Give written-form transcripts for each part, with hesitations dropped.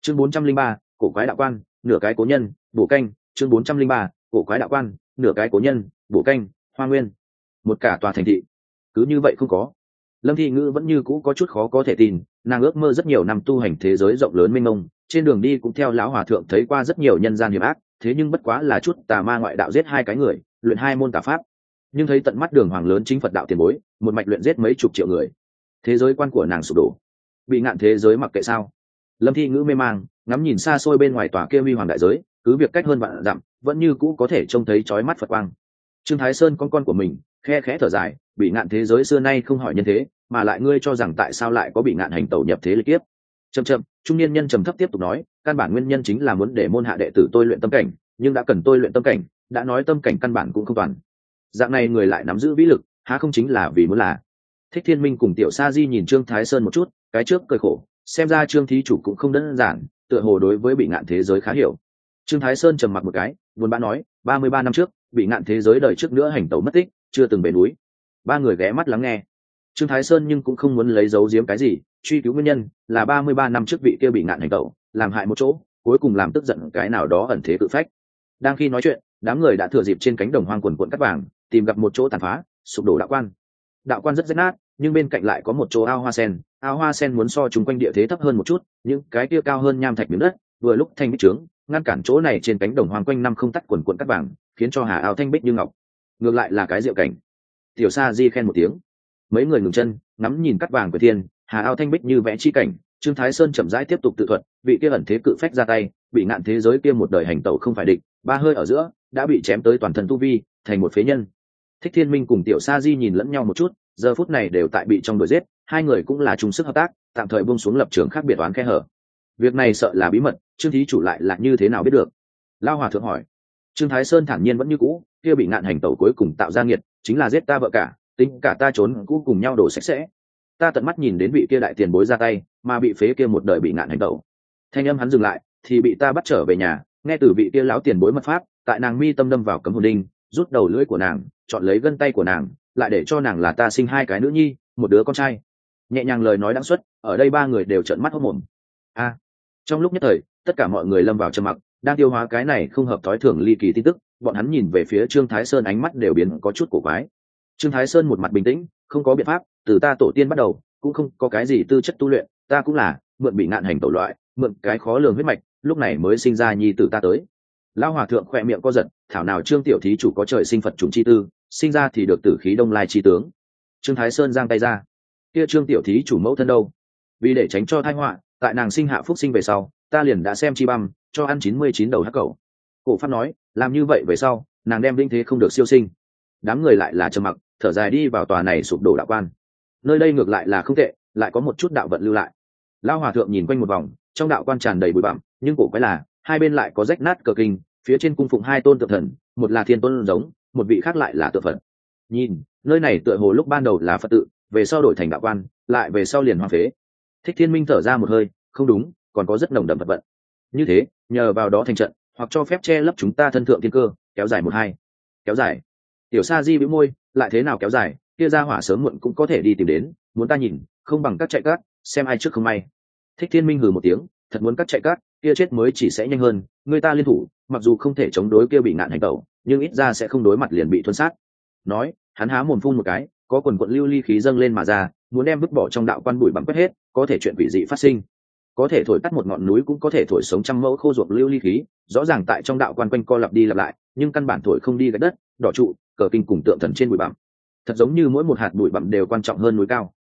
Chương 403, cổ quái đạo quan, nửa cái cố nhân, bổ canh. Chương 403, cổ quái đạo quan, nửa cái cố nhân, bổ canh. Hoa Nguyên, một cả tòa thành thị cứ như vậy không có. Lâm Thi Ngữ vẫn như cũ có chút khó có thể tin, nàng ước mơ rất nhiều năm tu hành thế giới rộng lớn mênh mông, trên đường đi cũng theo lão hòa thượng thấy qua rất nhiều nhân gian hiểm ác, thế nhưng bất quá là chút tà ma ngoại đạo giết hai cái người, luyện hai môn tà pháp. Nhưng thấy tận mắt đường hoàng lớn chính Phật đạo tiền bối, một mạch luyện giết mấy chục triệu người. Thế giới quan của nàng sụp đổ. Bị ngạn thế giới mặc kệ sao? Lâm Thi Ngữ mê mang, ngắm nhìn xa xôi bên ngoài tòa kia huy hoàng đại giới, cứ việc cách hơn vạn dặm, vẫn như cũ có thể trông thấy chói mắt Phật quang. Trương Thái Sơn con của mình, khe khẽ thở dài, bị ngạn thế giới xưa nay không hỏi nhân thế, mà lại ngươi cho rằng tại sao lại có bị ngạn hành tẩu nhập thế lịch kiếp. Chậm trung niên nhân trầm thấp tiếp tục nói, căn bản nguyên nhân chính là muốn để môn hạ đệ tử tôi luyện tâm cảnh, nhưng đã cần tôi luyện tâm cảnh, đã nói tâm cảnh căn bản cũng không toàn. Dạng này người lại nắm giữ vĩ lực, há không chính là vì muốn là. Thích Thiên Minh cùng Tiểu Sa Di nhìn Trương Thái Sơn một chút, cái trước cười khổ, xem ra Trương thí chủ cũng không đơn giản, tựa hồ đối với bị ngạn thế giới khá hiểu. Trương Thái Sơn trầm mặc một cái, buồn bã nói, 33 năm trước, bị ngạn thế giới đời trước nữa hành tẩu mất tích, chưa từng về núi. Ba người ghé mắt lắng nghe. Trương Thái Sơn nhưng cũng không muốn lấy giấu giếm cái gì, truy cứu nguyên nhân là 33 năm trước vị kia bị ngạn hành tẩu, làm hại một chỗ, cuối cùng làm tức giận cái nào đó ẩn thế cự phách. Đang khi nói chuyện, đám người đã thừa dịp trên cánh đồng hoang quần quần cắt vàng, tìm gặp một chỗ tàn phá, sụp đổ đạo quan. Đạo quan rất rách nát, nhưng bên cạnh lại có một chỗ ao hoa sen muốn so chung quanh địa thế thấp hơn một chút, những cái kia cao hơn nham thạch miếng đất, vừa lúc thanh bích trướng, ngăn cản chỗ này trên cánh đồng hoang quanh năm không tắt quần quần cắt vàng, khiến cho hà ao thanh bích như ngọc. Ngược lại là cái diệu cảnh. Tiểu Sa Di khen một tiếng. Mấy người ngừng chân, ngắm nhìn cắt vàng của thiên, hà ao thanh bích như vẽ chi cảnh. Trương Thái Sơn chậm rãi tiếp tục tự thuật, vị kia ẩn thế cự phách ra tay, bị ngạn thế giới kia một đời hành tẩu không phải địch, ba hơi ở giữa đã bị chém tới toàn thân tu vi, thành một phế nhân. Thích Thiên Minh cùng Tiểu Sa Di nhìn lẫn nhau một chút, giờ phút này đều tại bị trong đuổi giết, hai người cũng là chung sức hợp tác, tạm thời buông xuống lập trường khác biệt oán khe hở. Việc này sợ là bí mật, Trương thí chủ lại là như thế nào biết được? Lao hòa thượng hỏi. Trương Thái Sơn thản nhiên vẫn như cũ, kia bị ngạn hành tẩu cuối cùng tạo ra nghiệt, chính là giết ta vợ cả, tính cả ta trốn cũ cùng nhau đổ sạch sẽ. Ta tận mắt nhìn đến vị kia đại tiền bối ra tay, mà bị phế kia một đời bị ngạn hành tẩu. Thanh âm hắn dừng lại, thì bị ta bắt trở về nhà, nghe từ vị kia lão tiền bối mật pháp, tại nàng mi tâm đâm vào cấm hồn đinh, rút đầu lưỡi của nàng, chọn lấy gân tay của nàng, lại để cho nàng là ta sinh hai cái nữ nhi, một đứa con trai. Nhẹ nhàng lời nói đãng xuất, ở đây ba người đều trợn mắt hốt mồm. Trong lúc nhất thời, tất cả mọi người lâm vào trầm mặc, đang tiêu hóa cái này không hợp thói thường ly kỳ tin tức, bọn hắn nhìn về phía Trương Thái Sơn ánh mắt đều biến có chút cổ quái. Trương Thái Sơn một mặt bình tĩnh, không có biện pháp, từ ta tổ tiên bắt đầu, cũng không có cái gì tư chất tu luyện, ta cũng là mượn bị ngạn hành tẩu loại, mượn cái khó lường huyết mạch, lúc này mới sinh ra nhi tử ta tới. Lão hòa thượng khỏe miệng co giật, thảo nào Trương tiểu thí chủ có trời sinh Phật trùng chi tư, sinh ra thì được tử khí đông lai chi tướng. Trương Thái Sơn giang tay ra, kia Trương tiểu thí chủ mẫu thân đâu? Vì để tránh cho tai họa, tại nàng sinh hạ phúc sinh về sau, ta liền đã xem chi băm, cho ăn 99 đầu hắc cẩu. Cổ pháp nói, làm như vậy về sau, nàng đem vinh thế không được siêu sinh. Đám người lại là trầm mặc, thở dài đi vào tòa này sụp đổ đạo quan. Nơi đây ngược lại là không tệ, lại có một chút đạo vận lưu lại. Lão hòa thượng nhìn quanh một vòng, trong đạo quan tràn đầy bụi bặm, nhưng cổ quái là hai bên lại có rách nát cờ kinh, phía trên cung phụng hai tôn tượng thần, một là thiên tôn giống, một vị khác lại là tượng Phật. Nhìn, nơi này tựa hồ lúc ban đầu là Phật tự, về sau đổi thành đạo quan, lại về sau liền hoang phế. Thích Thiên Minh thở ra một hơi, không đúng, còn có rất nồng đậm Phật vận. Như thế, nhờ vào đó thành trận, hoặc cho phép che lấp chúng ta thân thượng thiên cơ, kéo dài một hai. Kéo dài. Tiểu Sa Di bĩu môi, lại thế nào kéo dài, kia ra hỏa sớm muộn cũng có thể đi tìm đến, muốn ta nhìn, không bằng cắt chạy cát, xem ai trước không may. Thích Thiên Minh hừ một tiếng, thật muốn cắt chạy cát, kia chết mới chỉ sẽ nhanh hơn, người ta liên thủ, mặc dù không thể chống đối kia bị ngạn hành tẩu, nhưng ít ra sẽ không đối mặt liền bị thuần sát. Nói, hắn há mồm phun một cái, có quần quận lưu ly khí dâng lên mà ra, muốn đem vứt bỏ trong đạo quan bụi bặm quét hết, có thể chuyện quỷ dị phát sinh. Có thể thổi tắt một ngọn núi, cũng có thể thổi sống trăm mẫu khô ruột lưu ly khí, rõ ràng tại trong đạo quan quanh co lặp đi lặp lại, nhưng căn bản thổi không đi gạch đất, đỏ trụ, cờ kinh cùng tượng thần trên bụi bặm. Thật giống như mỗi một hạt bụi bặm đều quan trọng hơn núi cao.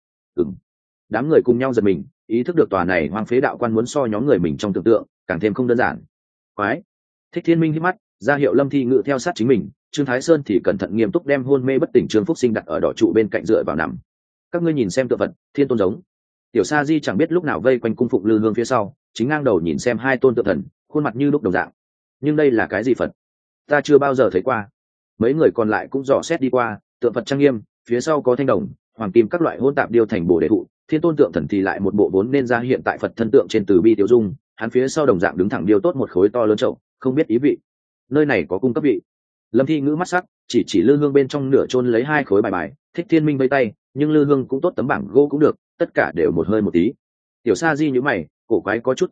Đám người cùng nhau giật mình, ý thức được tòa này hoang phế đạo quan muốn so nhóm người mình trong tưởng tượng càng thêm không đơn giản. Quái. Thích Thiên Minh hít mắt, ra hiệu Lâm Thi Ngự theo sát chính mình, Trương Thái Sơn thì cẩn thận nghiêm túc đem hôn mê bất tỉnh Trương Phúc Sinh đặt ở đỏ trụ bên cạnh dựa vào nằm. Các ngươi nhìn xem tượng Phật, thiên tôn giống. Tiểu Sa Di chẳng biết lúc nào vây quanh cung phụng lư hương phía sau, chính ngang đầu nhìn xem hai tôn tượng thần, khuôn mặt như lúc đồng dạng. Nhưng đây là cái gì Phật? Ta chưa bao giờ thấy qua. Mấy người còn lại cũng dò xét đi qua, tượng Phật trang nghiêm, phía sau có thanh đồng, hoàng kim các loại hỗn tạp điêu thành bồ đề thụ, thiên tôn tượng thần thì lại một bộ vốn nên ra hiện tại Phật thân tượng trên từ bi tiểu dung, hắn phía sau đồng dạng đứng thẳng điêu tốt một khối to lớn chậu, không biết ý vị. Nơi này có cung cấp vị. Lâm Thi Ngữ mắt sắc, chỉ lư hương bên trong nửa chôn lấy hai khối bài. Thích Thiên Minh vây tay, nhưng lư hương cũng tốt, tấm bảng gỗ cũng được, tất cả đều một hơi một tí. Tiểu Sa Di nhíu mày, cổ quái có chút quá mức,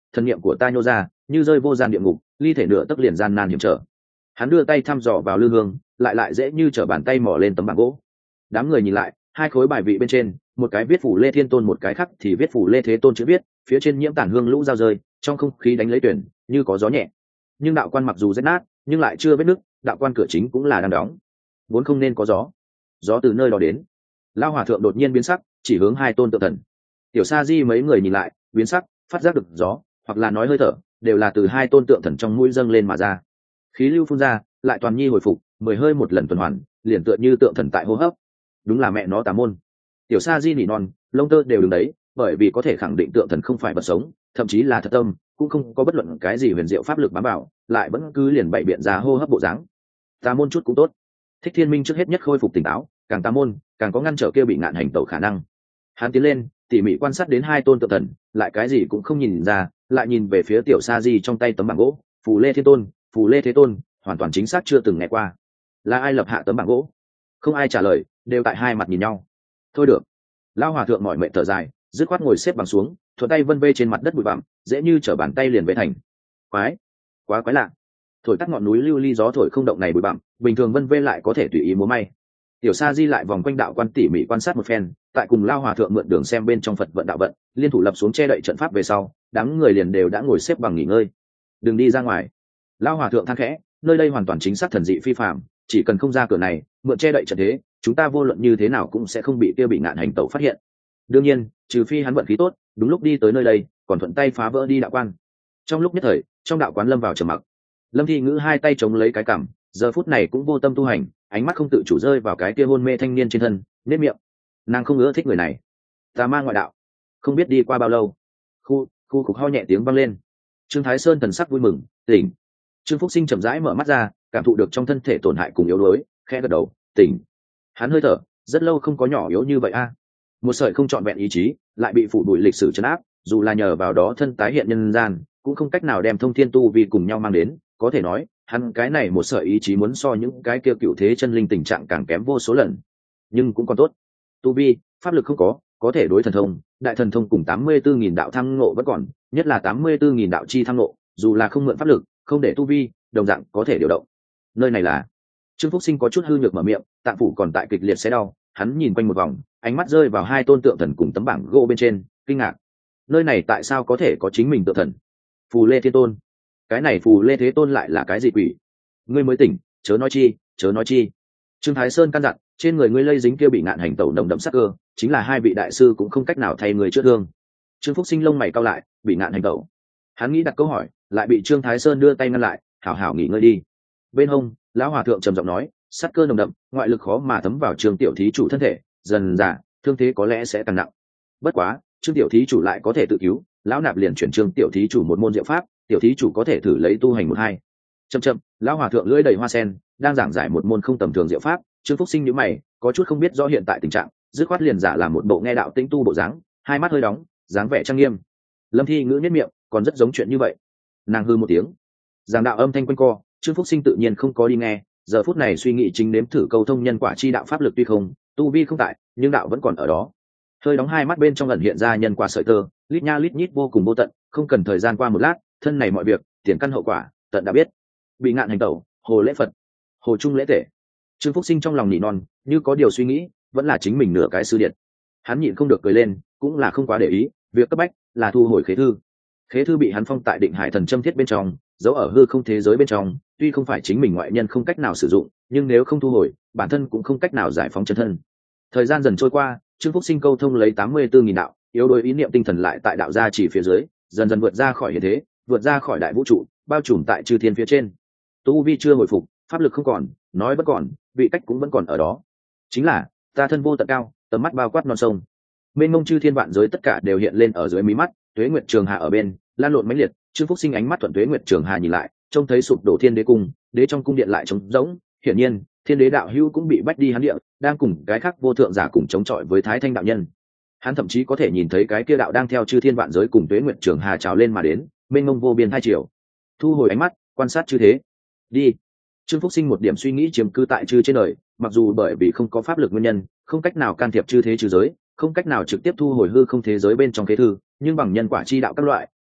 thần niệm của ta nhô ra như rơi vô gian địa ngục, ly thể nửa tấc liền gian nan hiểm trở. Hắn đưa tay thăm dò vào lư hương, lại dễ như trở bàn tay mò lên tấm bảng gỗ. Đám người nhìn lại, hai khối bài vị bên trên, một cái viết phủ Lê Thiên Tôn, một cái khác thì viết phủ Lê Thế Tôn chữ viết, phía trên nhiễm tản hương lũ dao rơi, trong không khí đánh lấy tuyển, như có gió nhẹ. Nhưng đạo quan mặc dù rách nát, nhưng lại chưa vết nứt, đạo quan cửa chính cũng là đang đóng. Vốn không nên có gió. Gió từ nơi đó đến. Lao hòa thượng đột nhiên biến sắc, chỉ hướng hai tôn tượng thần. Tiểu Sa Di mấy người nhìn lại, biến sắc, phát giác được gió, hoặc là nói hơi thở, đều là từ hai tôn tượng thần trong mũi dâng lên mà ra. Khí lưu phun ra, lại toàn nhi hồi phục, 10 hơi một lần tuần hoàn, liền tựa như tượng thần tại hô hấp. Đúng là mẹ nó tà môn. Tiểu Sa Di nỉ non, lông tơ đều đứng đấy, bởi vì có thể khẳng định tượng thần không phải vật sống, thậm chí là thật tâm, cũng không có bất luận cái gì huyền diệu pháp lực bám vào, lại vẫn cứ liền bày biện ra hô hấp bộ dáng. Tà môn chút cũng tốt. Thích Thiên Minh trước hết nhất khôi phục tỉnh táo, càng tà môn, càng có ngăn trở kia bị ngạn hành tẩu khả năng. Hắn tiến lên, tỉ mỉ quan sát đến hai tôn tượng thần, lại cái gì cũng không nhìn ra, lại nhìn về phía Tiểu Sa Di trong tay tấm bảng gỗ, Phù Lê Thiên Tôn, Phù Lê Thế Tôn, hoàn toàn chính xác chưa từng nghe qua. Là ai lập hạ tấm bảng gỗ? Không ai trả lời, đều tại hai mặt nhìn nhau. Thôi được. Lao hòa thượng mỏi mệt thở dài, dứt khoát ngồi xếp bằng xuống, thuận tay vân vê trên mặt đất bụi bặm, dễ như trở bàn tay liền về thành. Quái, quá quái lạ. Thổi tắt ngọn núi lưu ly gió thổi không động này bụi bặm, bình thường vân vê lại có thể tùy ý múa may. Tiểu Sa Di lại vòng quanh đạo quan tỉ mỉ quan sát một phen, tại cùng Lao hòa thượng mượn đường xem bên trong Phật vận đạo vận, liên thủ lập xuống che đậy trận pháp về sau, đám người liền đều đã ngồi xếp bằng nghỉ ngơi. Đừng đi ra ngoài. Lao hòa thượng than khẽ, nơi đây hoàn toàn chính xác thần dị phi phàm, chỉ cần không ra cửa này, mượn che đậy trận thế, chúng ta vô luận như thế nào cũng sẽ không bị kia bị ngạn hành tẩu phát hiện. Đương nhiên, trừ phi hắn vận khí tốt, đúng lúc đi tới nơi đây, còn thuận tay phá vỡ đi đạo quan. Trong lúc nhất thời, trong đạo quán lâm vào trầm mặc. Lâm Thi Ngữ hai tay chống lấy cái cằm, giờ phút này cũng vô tâm tu hành, ánh mắt không tự chủ rơi vào cái kia hôn mê thanh niên trên thân, nếp miệng. Nàng không ưa thích người này. Tà ma ngoại đạo. Không biết đi qua bao lâu, khu khục ho nhẹ tiếng vang lên. Trương Thái Sơn thần sắc vui mừng, tỉnh. Trương Phúc Sinh chậm rãi mở mắt ra, cảm thụ được trong thân thể tổn hại cùng yếu đuối, khẽ gật đầu, tỉnh. Hắn hơi thở, rất lâu không có nhỏ yếu như vậy a. Một sợi không trọn vẹn ý chí, lại bị phủ bụi lịch sử trấn áp, dù là nhờ vào đó thân tái hiện nhân gian, cũng không cách nào đem thông thiên tu vi cùng nhau mang đến. Có thể nói, hắn cái này một sợi ý chí muốn so những cái kia cựu thế chân linh tình trạng càng kém vô số lần. Nhưng cũng còn tốt, tu vi, pháp lực không có thể đối thần thông, đại thần thông cùng 84.000 đạo thăng ngộ vẫn còn, nhất là 84.000 đạo chi thăng ngộ, dù là không mượn pháp lực, không để tu vi, đồng dạng có thể điều động. Nơi này là Trương Phúc Sinh có chút hư nhược mở miệng, tạng phủ còn tại kịch liệt xé đau, hắn nhìn quanh một vòng, ánh mắt rơi vào hai tôn tượng thần cùng tấm bảng gỗ bên trên, kinh ngạc. Nơi này tại sao có thể có chính mình tượng thần? Phù Lê Thiên Tôn. Cái này Phù Lê Thế Tôn lại là cái gì quỷ? Ngươi mới tỉnh, chớ nói chi. Trương Thái Sơn căn dặn, trên người ngươi lây dính kia bị ngạn hành tẩu nồng đậm sắc cơ, chính là hai vị đại sư cũng không cách nào thay người chữa thương. Trương Phúc Sinh lông mày cau lại, bị ngạn hành tẩu. Hắn nghĩ đặt câu hỏi, lại bị Trương Thái Sơn đưa tay ngăn lại, hảo hảo nghỉ ngơi đi. Bên hông, lão hòa thượng trầm giọng nói, sát cơ nồng đậm, ngoại lực khó mà thấm vào Trương tiểu thí chủ thân thể, dần dà thương thế có lẽ sẽ càng nặng. Bất quá, Trương tiểu thí chủ lại có thể tự cứu, lão nạp liền chuyển Trương tiểu thí chủ một môn diệu pháp, tiểu thí chủ có thể thử lấy tu hành một hai. Chậm, lão hòa thượng lưỡi đầy hoa sen, đang giảng giải một môn không tầm thường diệu pháp. Trương Phúc Sinh nhíu mày, có chút không biết rõ hiện tại tình trạng, dứt khoát liền giả làm một bộ nghe đạo tĩnh tu bộ dáng, hai mắt hơi đóng, dáng vẻ trang nghiêm. Lâm Thi Ngữ nhếch miệng, còn rất giống chuyện như vậy. Nàng hư một tiếng, giảng đạo âm thanh quanh co. Trương Phúc Sinh tự nhiên không có đi nghe, giờ phút này suy nghĩ chính nếm thử câu thông nhân quả chi đạo pháp lực tuy không, tu vi không tại, nhưng đạo vẫn còn ở đó. Hơi đóng hai mắt bên trong lần hiện ra nhân quả sợi tơ, lít nha lít nhít vô cùng vô tận, không cần thời gian qua một lát, thân này mọi việc, tiền căn hậu quả, tận đã biết. Bị ngạn hành tẩu, hồ lễ Phật, hồ trung lễ tể. Trương Phúc Sinh trong lòng nỉ non, như có điều suy nghĩ, vẫn là chính mình nửa cái sư điện. Hắn nhịn không được cười lên, cũng là không quá để ý, việc cấp bách là thu hồi khế thư. Khế thư bị hắn phong tại Định Hải Thần Châm Thiết bên trong, giấu ở hư không thế giới bên trong, tuy không phải chính mình ngoại nhân không cách nào sử dụng, nhưng nếu không thu hồi, bản thân cũng không cách nào giải phóng chân thân. Thời gian dần trôi qua, Trương Phúc Sinh câu thông lấy 84.000 đạo, yếu đuối ý niệm tinh thần lại tại đạo gia chỉ phía dưới, dần dần vượt ra khỏi hiện thế, vượt ra khỏi đại vũ trụ, bao trùm tại chư thiên phía trên. Tu vi chưa hồi phục, pháp lực không còn, nói vẫn còn, vị cách cũng vẫn còn ở đó. Chính là, ta thân vô tận cao, tầm mắt bao quát non sông. Mênh mông chư thiên vạn giới tất cả đều hiện lên ở dưới mí mắt, Tuế Nguyệt Trường Hà ở bên, lan lộn mãnh liệt. Trương Phúc Sinh ánh mắt thuận Tuế Nguyệt Trường Hà nhìn lại, trông thấy sụp đổ Thiên Đế cung, đế trong cung điện lại trống rỗng, hiển nhiên, Thiên Đế đạo hữu cũng bị bách đi hắn địa, đang cùng cái khác vô thượng giả cùng chống chọi với Thái Thanh đạo nhân. Hắn thậm chí có thể nhìn thấy cái kia đạo đang theo chư thiên vạn giới cùng Tuế Nguyệt Trường Hà trào lên mà đến, mênh mông vô biên hai chiều. Thu hồi ánh mắt, quan sát chư thế. Đi. Trương Phúc Sinh một điểm suy nghĩ chiếm cư tại chư trên đời, mặc dù bởi vì không có pháp lực nguyên nhân, không cách nào can thiệp chư thế chư giới, không cách nào trực tiếp thu hồi hư không thế giới bên trong khế thư, nhưng bằng nhân quả chi đạo các loại,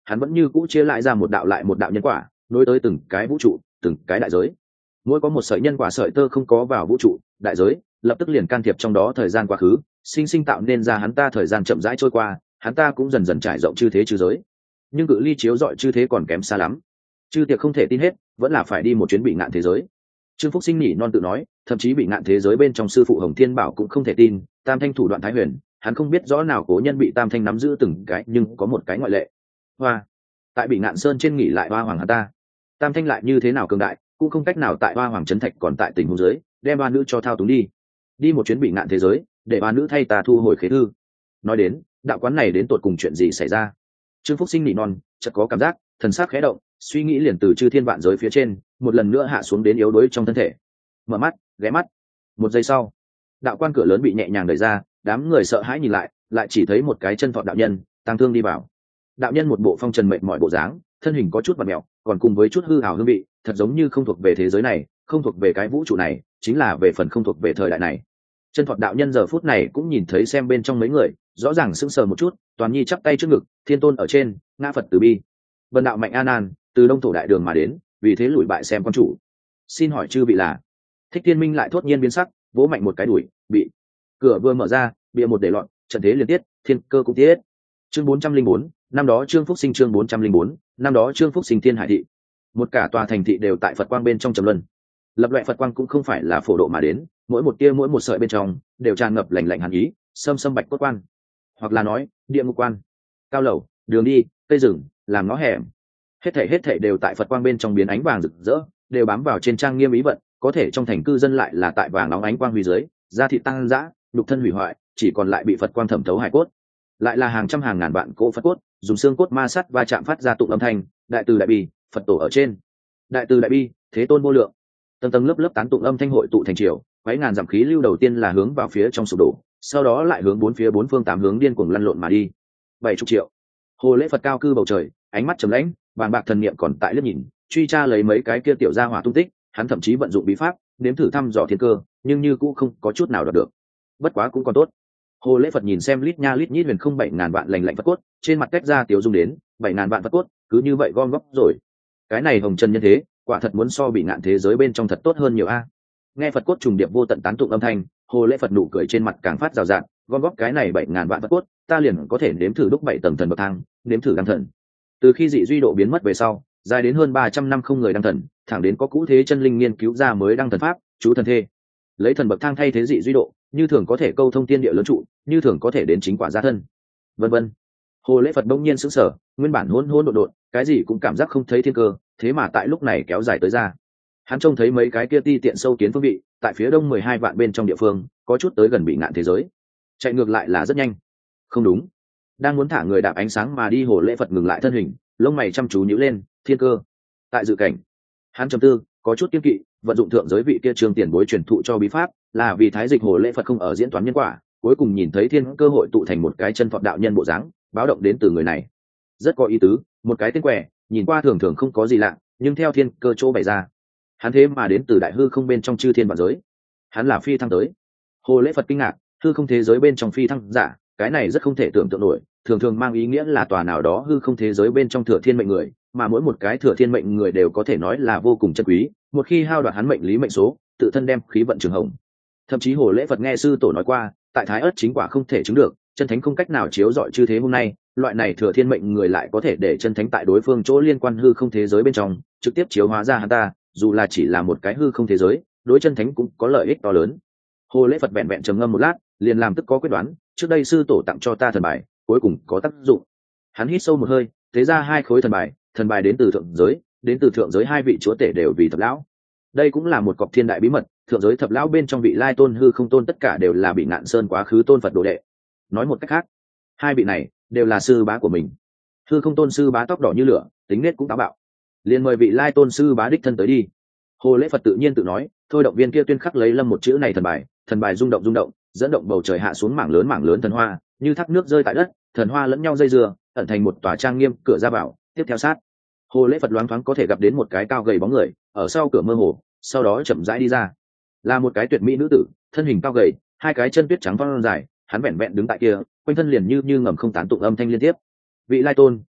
hắn vẫn như cũ chia lại ra một đạo lại một đạo nhân quả, nối tới từng cái vũ trụ, từng cái đại giới. Mỗi có một sợi nhân quả sợi tơ không có vào vũ trụ đại giới, lập tức liền can thiệp trong đó thời gian quá khứ, sinh sinh tạo nên ra hắn ta thời gian chậm rãi trôi qua, hắn ta cũng dần dần trải rộng chư thế chư giới. Nhưng cự ly chiếu dọi chư thế còn kém xa lắm, chư tiệc không thể tin hết, vẫn là phải đi một chuyến bị ngạn thế giới. Trương Phúc Sinh nhỉ non tự nói, thậm chí bị ngạn thế giới bên trong sư phụ Hồng Thiên Bảo cũng không thể tin, tam thanh thủ đoạn thái huyền, hắn không biết rõ nào cố nhân bị tam thanh nắm giữ từng cái, nhưng có một cái ngoại lệ. Hoa, tại bị ngạn sơn trên nghỉ lại hoa hoàng hắn ta, tam thanh lại như thế nào cường đại, cũng không cách nào tại hoa hoàng trấn thạch còn tại tình huống dưới, đem ba nữ cho thao túng đi một chuyến bị ngạn thế giới, để ba nữ thay ta thu hồi khế thư. Nói đến đạo quán này đến tột cùng chuyện gì xảy ra, Trương Phúc Sinh nhỉ non, chợt có cảm giác thần sắc khẽ động, suy nghĩ liền từ chư thiên vạn giới phía trên một lần nữa hạ xuống đến yếu đuối trong thân thể. Mở mắt, ghé mắt. Một giây sau, đạo quan cửa lớn bị nhẹ nhàng đẩy ra, đám người sợ hãi nhìn lại chỉ thấy một cái chân thọ đạo nhân tang thương đi vào. Đạo nhân một bộ phong trần mệt mỏi bộ dáng, thân hình có chút vặn mèo, còn cùng với chút hư hào hương vị, thật giống như không thuộc về thế giới này, không thuộc về cái vũ trụ này, chính là về phần không thuộc về thời đại này. Chân Phật đạo nhân giờ phút này cũng nhìn thấy xem bên trong mấy người, rõ ràng sững sờ một chút, toàn nhi chắp tay trước ngực, thiên tôn ở trên, ngã Phật từ bi. Vân đạo mạnh an an, từ đông thổ đại đường mà đến, vì thế lùi bại xem quan chủ. Xin hỏi chư vị là? Thích Thiên Minh lại thốt nhiên biến sắc, vỗ mạnh một cái đuổi, bị cửa vừa mở ra, bịa một để loạn, trận thế liên tiết, thiên cơ cũng tiết. Chương 404, năm đó Trương Phúc Sinh chương 404, năm đó Trương Phúc Sinh Thiên Hải thị. Một cả tòa thành thị đều tại Phật quang bên trong trầm luân. Lập loại Phật quang cũng không phải là phổ độ mà đến, mỗi một tia mỗi một sợi bên trong đều tràn ngập lạnh lạnh hàn ý, xâm xâm bạch cốt quan, hoặc là nói địa ngục quan. Cao lầu, đường đi, cây rừng, làm ngõ hẻm, hết thảy đều tại Phật quang bên trong biến ánh vàng rực rỡ, đều bám vào trên trang nghiêm ý vận, có thể trong thành cư dân lại là tại vàng nóng ánh quang huy dưới, da thịt tăng dã, nhục thân hủy hoại, chỉ còn lại bị Phật quang thẩm thấu hải cốt. Lại là hàng trăm hàng ngàn vạn cỗ Phật cốt, dùng xương cốt ma sắt va chạm phát ra tụng âm thanh, đại từ đại bi, Phật tổ ở trên. Đại từ đại bi, thế tôn vô lượng. Tầng tầng lớp lớp tán tụng âm thanh hội tụ thành triều, quấy ngàn dặm khí lưu đầu tiên là hướng vào phía trong sụp đổ, sau đó lại hướng bốn phương tám hướng điên cuồng lăn lộn mà đi. 70 triệu. Hồ Lễ Phật cao cư bầu trời, ánh mắt trầm lãnh, vàng bạc thần niệm còn tại liếc nhìn, truy tra lấy mấy cái kia tiểu gia hỏa tung tích, hắn thậm chí vận dụng bí pháp, nếm thử thăm dò thiên cơ, nhưng như cũng không có chút nào đạt được. Bất quá cũng còn tốt. Hồ Lễ Phật nhìn xem lít nha lít nhít huyền không 7.000 vạn lành lạnh Phật cốt, trên mặt cách ra tiểu dung đến, 7.000 vạn Phật cốt, cứ như vậy gom góp rồi. Cái này hồng trần nhân thế, quả thật muốn so bị ngạn thế giới bên trong thật tốt hơn nhiều a. Nghe Phật cốt trùng điệp vô tận tán tụng âm thanh, Hồ Lễ Phật nụ cười trên mặt càng phát rào rạt, gom góp cái này 7.000 vạn Phật cốt, ta liền có thể nếm thử đúc 7 tầng thần bậc thang, nếm thử đăng thần. Từ khi dị duy độ biến mất về sau, dài đến hơn 300 năm không người đăng thần, thẳng đến có cũ thế chân linh nghiên cứu ra mới đăng thần pháp, chú thần thê. Lấy thần bậc thang thay thế dị duy độ, như thường có thể câu thông tiên địa lớn trụ, như thường có thể đến chính quả gia thân. Vân vân. Hồ Lễ Phật bỗng nhiên sững sờ, nguyên bản hỗn hỗn độn độn, cái gì cũng cảm giác không thấy thiên cơ, thế mà tại lúc này kéo dài tới ra. Hắn trông thấy mấy cái kia ti tiện sâu kiến phương vị, tại phía đông 12 vạn bên trong địa phương, có chút tới gần bị ngạn thế giới. Chạy ngược lại là rất nhanh. Không đúng. Đang muốn thả người đạp ánh sáng mà đi, Hồ Lễ Phật ngừng lại thân hình, lông mày chăm chú nhíu lên, thiên cơ. Tại dự cảnh, hắn trầm tư, có chút kiêng kỵ, vận dụng thượng giới vị kia trường tiền bối truyền thụ cho bí pháp, là vì thái dịch Hồ Lễ Phật không ở diễn toán nhân quả, cuối cùng nhìn thấy thiên cơ hội tụ thành một cái chân Phật đạo nhân bộ dáng, báo động đến từ người này. Rất có ý tứ, một cái tên quẻ, nhìn qua thường thường không có gì lạ, nhưng theo thiên cơ chỗ bày ra, hắn thế mà đến từ đại hư không bên trong chư thiên vạn giới, hắn là phi thăng tới. Hồ Lễ Phật kinh ngạc, hư không thế giới bên trong phi thăng giả, cái này rất không thể tưởng tượng nổi, thường thường mang ý nghĩa là tòa nào đó hư không thế giới bên trong thừa thiên mệnh người, mà mỗi một cái thừa thiên mệnh người đều có thể nói là vô cùng chân quý, một khi hao đoạt hắn mệnh lý mệnh số, tự thân đem khí vận trường hồng. Thậm chí Hồ Lễ Phật nghe sư tổ nói qua, tại thái ất chính quả không thể chứng được, chân thánh không cách nào chiếu rọi chư thế hôm nay, loại này thừa thiên mệnh người lại có thể để chân thánh tại đối phương chỗ liên quan hư không thế giới bên trong trực tiếp chiếu hóa ra hắn ta, dù là chỉ là một cái hư không thế giới, đối chân thánh cũng có lợi ích to lớn. Hồ Lễ Phật vẹn vẹn trầm ngâm một lát, liền làm tức có quyết đoán, trước đây sư tổ tặng cho ta thần bài, cuối cùng có tác dụng. Hắn hít sâu một hơi, thế ra 2 khối thần bài đến từ thượng giới 2 vị chúa tể đều vì thập lão. Đây cũng là một cọc thiên đại bí mật, thượng giới thập lão bên trong vị lai tôn hư không tôn tất cả đều là bị ngạn sơn quá khứ tôn Phật đồ đệ. Nói một cách khác, 2 vị này đều là sư bá của mình. Hư không tôn sư bá tóc đỏ như lửa, tính nết cũng táo bạo, liền mời vị lai tôn sư bá đích thân tới đi. Hồ Lễ Phật tự nhiên tự nói, thôi động viên kia tuyên khắc lấy lâm một chữ này thần bài rung động, dẫn động bầu trời hạ xuống mảng lớn thần hoa, như thác nước rơi tại đất, thần hoa lẫn nhau dây dưa, ẩn thành một tòa trang nghiêm cửa ra vào, tiếp theo sát. Hồ Lễ Phật loáng thoáng có thể gặp đến một cái cao gầy bóng người, ở sau cửa mơ hồ, sau đó chậm rãi đi ra. Là một cái tuyệt mỹ nữ tử, thân hình cao gầy, 2 cái chân tuyết trắng thon dài, hắn vẹn vẹn đứng tại kia, quanh thân liền như ngầm không tán tụng âm thanh liên tiếp. Vị lai tôn,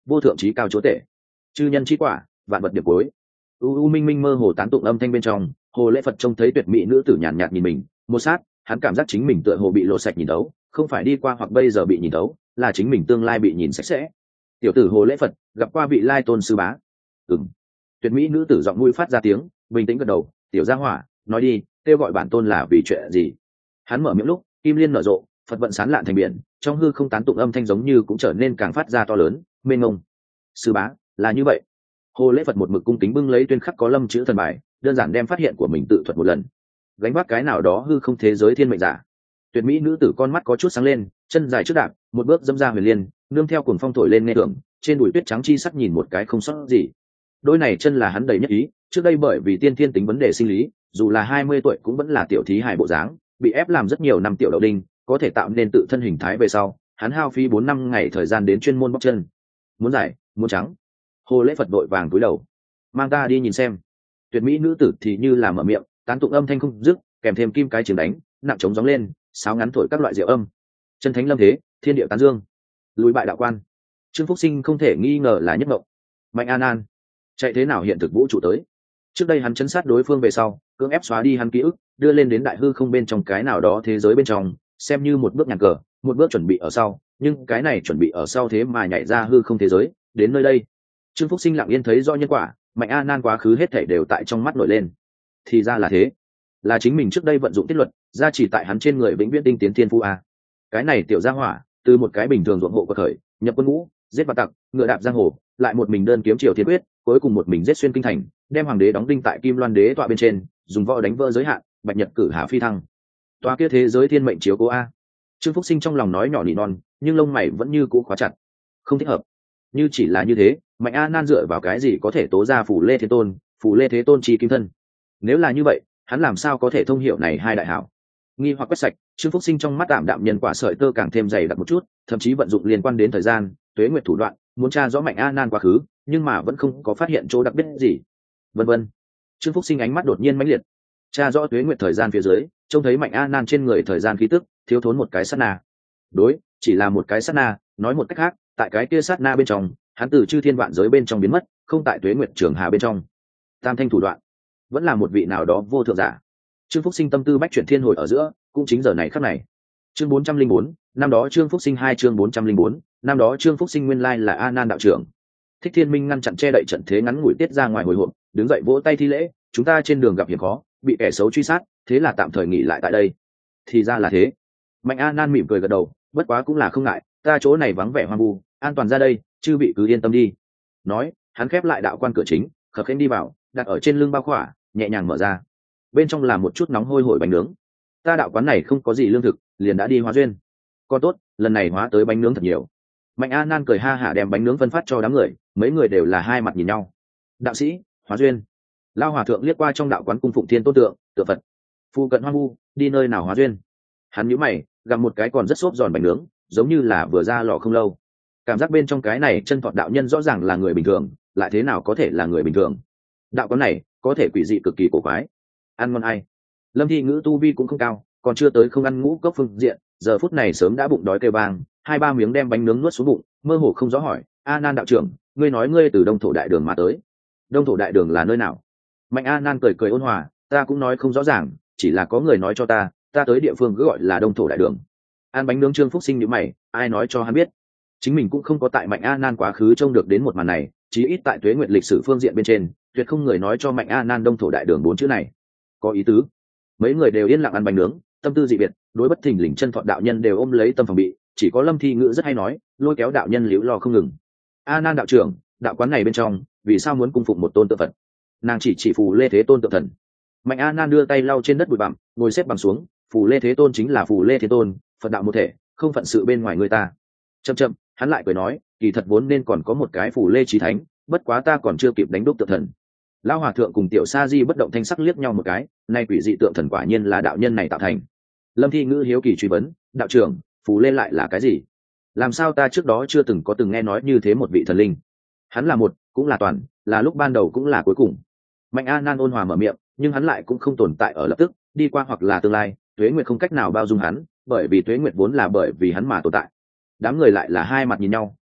vô thượng trí cao chúa tể, chư nhân trí quả, vạn vật điệp cuối. U minh minh mơ hồ tán tụng âm thanh bên trong, Hồ Lễ Phật trông thấy tuyệt mỹ nữ tử nhàn nhạt nhìn mình, một sát, hắn cảm giác chính mình tựa hồ bị lộ sạch nhìn thấu, không phải đi qua hoặc bây giờ bị nhìn thấu, là chính mình tương lai bị nhìn sạch sẽ. Tiểu tử Hồ Lễ Phật gặp qua vị lai tôn sư bá. Ừm. Tuyệt mỹ nữ tử giọng mũi phát ra tiếng, bình tĩnh gật đầu. Tiểu gia hỏa, nói đi, kêu gọi bản tôn là vì chuyện gì? Hắn mở miệng lúc, kim liên nở rộ, Phật vận sán lạn thành biển, trong hư không tán tụng âm thanh giống như cũng trở nên càng phát ra to lớn, mênh mông. Sư bá, là như vậy. Hồ Lễ Phật một mực cung kính bưng lấy tuyên khắc có lâm chữ thần bài, đơn giản đem phát hiện của mình tự thuật một lần. Gánh vác cái nào đó hư không thế giới thiên mệnh giả. Tuyệt mỹ nữ tử con mắt có chút sáng lên, chân dài trước đạp, một bước dẫm ra huyền liên, nương theo cuồng phong thổi lên nghe thưởng, trên đùi tuyết trắng chi sắc nhìn một cái không sót gì. Đôi này chân là hắn đầy nhất ý, trước đây bởi vì tiên thiên tính vấn đề sinh lý, dù là 20 tuổi cũng vẫn là tiểu thí hài bộ dáng, bị ép làm rất nhiều năm tiểu đậu đinh, có thể tạo nên tự thân hình thái về sau, hắn hao phí 4 năm ngày thời gian đến chuyên môn bóc chân. Muốn dài, muốn trắng. Hồ Lễ Phật đội vàng cúi đầu, mang ta đi nhìn xem. Tuyệt mỹ nữ tử thì như là mở miệng, tán tụng âm thanh không dứt, kèm thêm kim cái trường đánh, nặng trống gióng lên, sáo ngắn thổi các loại diệu âm. Chân thánh lâm thế, thiên địa tán dương, lùi bại đạo quan. Trương Phúc Sinh không thể nghi ngờ là nhất mộng. Mạnh An An, chạy thế nào hiện thực vũ trụ tới? Trước đây hắn chấn sát đối phương về sau, cưỡng ép xóa đi hắn ký ức, đưa lên đến đại hư không bên trong cái nào đó thế giới bên trong, xem như một bước nhàn cờ, một bước chuẩn bị ở sau, nhưng cái này chuẩn bị ở sau thế mà nhảy ra hư không thế giới, đến nơi đây. Trương Phúc Sinh lặng yên thấy rõ nhân quả, Mạnh An An quá khứ hết thảy đều tại trong mắt nổi lên. Thì ra là thế, là chính mình trước đây vận dụng tiết luật, gia chỉ tại hắn trên người vĩnh viễn tinh tiến thiên phu a. Cái này tiểu gia hỏa, từ một cái bình thường ruộng hộ của khởi, nhập quân ngũ, giết bạt tặc, ngựa đạp giang hồ, lại một mình đơn kiếm triều thiên quyết, cuối cùng một mình giết xuyên kinh thành, đem hoàng đế đóng đinh tại Kim Loan đế tọa bên trên, dùng võ đánh vỡ giới hạn, bạch nhật cử hạ phi thăng. Tòa kia thế giới thiên mệnh chiếu cố a. Trương Phúc Sinh trong lòng nói nhỏ nỉ non, nhưng lông mày vẫn như cũ khóa chặt. Không thích hợp. Như chỉ là như thế, Mạnh An Nan dựa vào cái gì có thể tố ra phủ Lê Thế Tôn, phủ Lê Thế Tôn chi kim thân? Nếu là như vậy, hắn làm sao có thể thông hiểu này hai đại hảo? Nghi hoặc quét sạch, Trương Phúc Sinh trong mắt tạm đạm nhân quả sợi tơ càng thêm dày đặc một chút, thậm chí vận dụng liên quan đến thời gian, tuế nguyệt thủ đoạn, muốn tra rõ Mạnh An Nan quá khứ, nhưng mà vẫn không có phát hiện chỗ đặc biệt gì. Vân vân. Trương Phúc Sinh ánh mắt đột nhiên mãnh liệt, tra rõ tuế nguyệt thời gian phía dưới, trông thấy Mạnh An Nan trên người thời gian khí tức thiếu thốn một cái sát na. Đối, chỉ là một cái sát na, nói một cách khác, tại cái kia sát na bên trong, hắn từ chư thiên vạn giới bên trong biến mất, không tại tuế nguyệt trường hà bên trong. Tam thanh thủ đoạn, vẫn là một vị nào đó vô thượng giả. Trương Phúc Sinh tâm tư bách chuyển thiên hồi ở giữa, cũng chính giờ này khắc này. Chương 404, năm đó Trương Phúc Sinh 2 chương 404, năm đó Trương Phúc Sinh nguyên lai là A Nan đạo trưởng. Thích Thiên Minh ngăn chặn che đậy trận thế ngắn ngủi tiết ra ngoài hồi hộp, đứng dậy vỗ tay thi lễ, chúng ta trên đường gặp hiểm khó, bị kẻ xấu truy sát, thế là tạm thời nghỉ lại tại đây. Thì ra là thế. Mạnh A Nan mỉm cười gật đầu, bất quá cũng là không ngại, ta chỗ này vắng vẻ hoang vu, an toàn ra đây, chư vị cứ yên tâm đi. Nói, hắn khép lại đạo quan cửa chính, khập khiễng đi vào, đặt ở trên lưng bao khỏa, nhẹ nhàng mở ra. Bên trong là một chút nóng hôi hổi bánh nướng. Ta đạo quán này không có gì lương thực, liền đã đi hóa duyên. Con tốt, lần này hóa tới bánh nướng thật nhiều. Mạnh A Nan cười ha hả đem bánh nướng phân phát cho đám người, mấy người đều là hai mặt nhìn nhau. Đạo sĩ, hóa duyên. Lao hòa thượng liếc qua trong đạo quán cung phụng thiên tôn tượng, tượng Phật. Phu cận hoang vu, đi nơi nào hóa duyên? Hắn nhíu mày, gặp một cái còn rất xốp giòn bánh nướng, giống như là vừa ra lò không lâu. Cảm giác bên trong cái này chân thọt đạo nhân rõ ràng là người bình thường, lại thế nào có thể là người bình thường? Đạo quán này có thể quỷ dị cực kỳ cổ quái. Ăn ngon ai? Lâm Thi Ngữ tu vi cũng không cao, còn chưa tới không ăn ngũ cốc phương diện, giờ phút này sớm đã bụng đói kêu vang, 2-3 miếng đem bánh nướng nuốt xuống bụng, mơ hồ không rõ hỏi, A Nan đạo trưởng, ngươi nói ngươi từ Đông Thổ Đại Đường mà tới. Đông Thổ Đại Đường là nơi nào? Mạnh A Nan cười cười ôn hòa, ta cũng nói không rõ ràng, chỉ là có người nói cho ta tới địa phương cứ gọi là Đông Thổ Đại Đường. Ăn bánh nướng Trương Phúc Sinh nhíu mày, ai nói cho hắn biết? Chính mình cũng không có tại Mạnh A Nan quá khứ trông được đến một màn này, chí ít tại tuế nguyệt lịch sử phương diện bên trên, tuyệt không người nói cho Mạnh A Nan Đông Thổ Đại Đường 4 chữ này. Có ý tứ. Mấy người đều yên lặng ăn bánh nướng, tâm tư dị biệt, đối bất thình lình chân thọ đạo nhân đều ôm lấy tâm phòng bị, chỉ có Lâm Thi Ngữ rất hay nói, lôi kéo đạo nhân liễu lo không ngừng. A Nan đạo trưởng, đạo quán này bên trong, vì sao muốn cung phụng một tôn tượng Phật? Nàng chỉ phù Lê Thế Tôn tượng thần. Mạnh A Nan đưa tay lau trên đất bụi bặm, ngồi xếp bằng xuống, phù Lê Thế Tôn chính là phù Lê Thế Tôn, Phật đạo một thể, không phận sự bên ngoài người ta. Chậm, hắn lại cười nói, kỳ thật vốn nên còn có một cái phù Lê Chí Thánh, bất quá ta còn chưa kịp đánh đúc tượng thần. Lão hòa thượng cùng tiểu sa di bất động thanh sắc liếc nhau một cái, nay quỷ dị tượng thần quả nhiên là đạo nhân này tạo thành. Lâm Thi Ngữ hiếu kỳ truy vấn, đạo trưởng, phù Lê lại là cái gì? Làm sao ta trước đó chưa từng nghe nói như thế một vị thần linh? Hắn là một, cũng là toàn, là lúc ban đầu cũng là cuối cùng. Mạnh A Nan ôn hòa mở miệng, nhưng hắn lại cũng không tồn tại ở lập tức, đi qua hoặc là tương lai, tuế nguyệt không cách nào bao dung hắn, bởi vì tuế nguyệt vốn là bởi vì hắn mà tồn tại. Đám người lại là hai mặt nhìn nhau,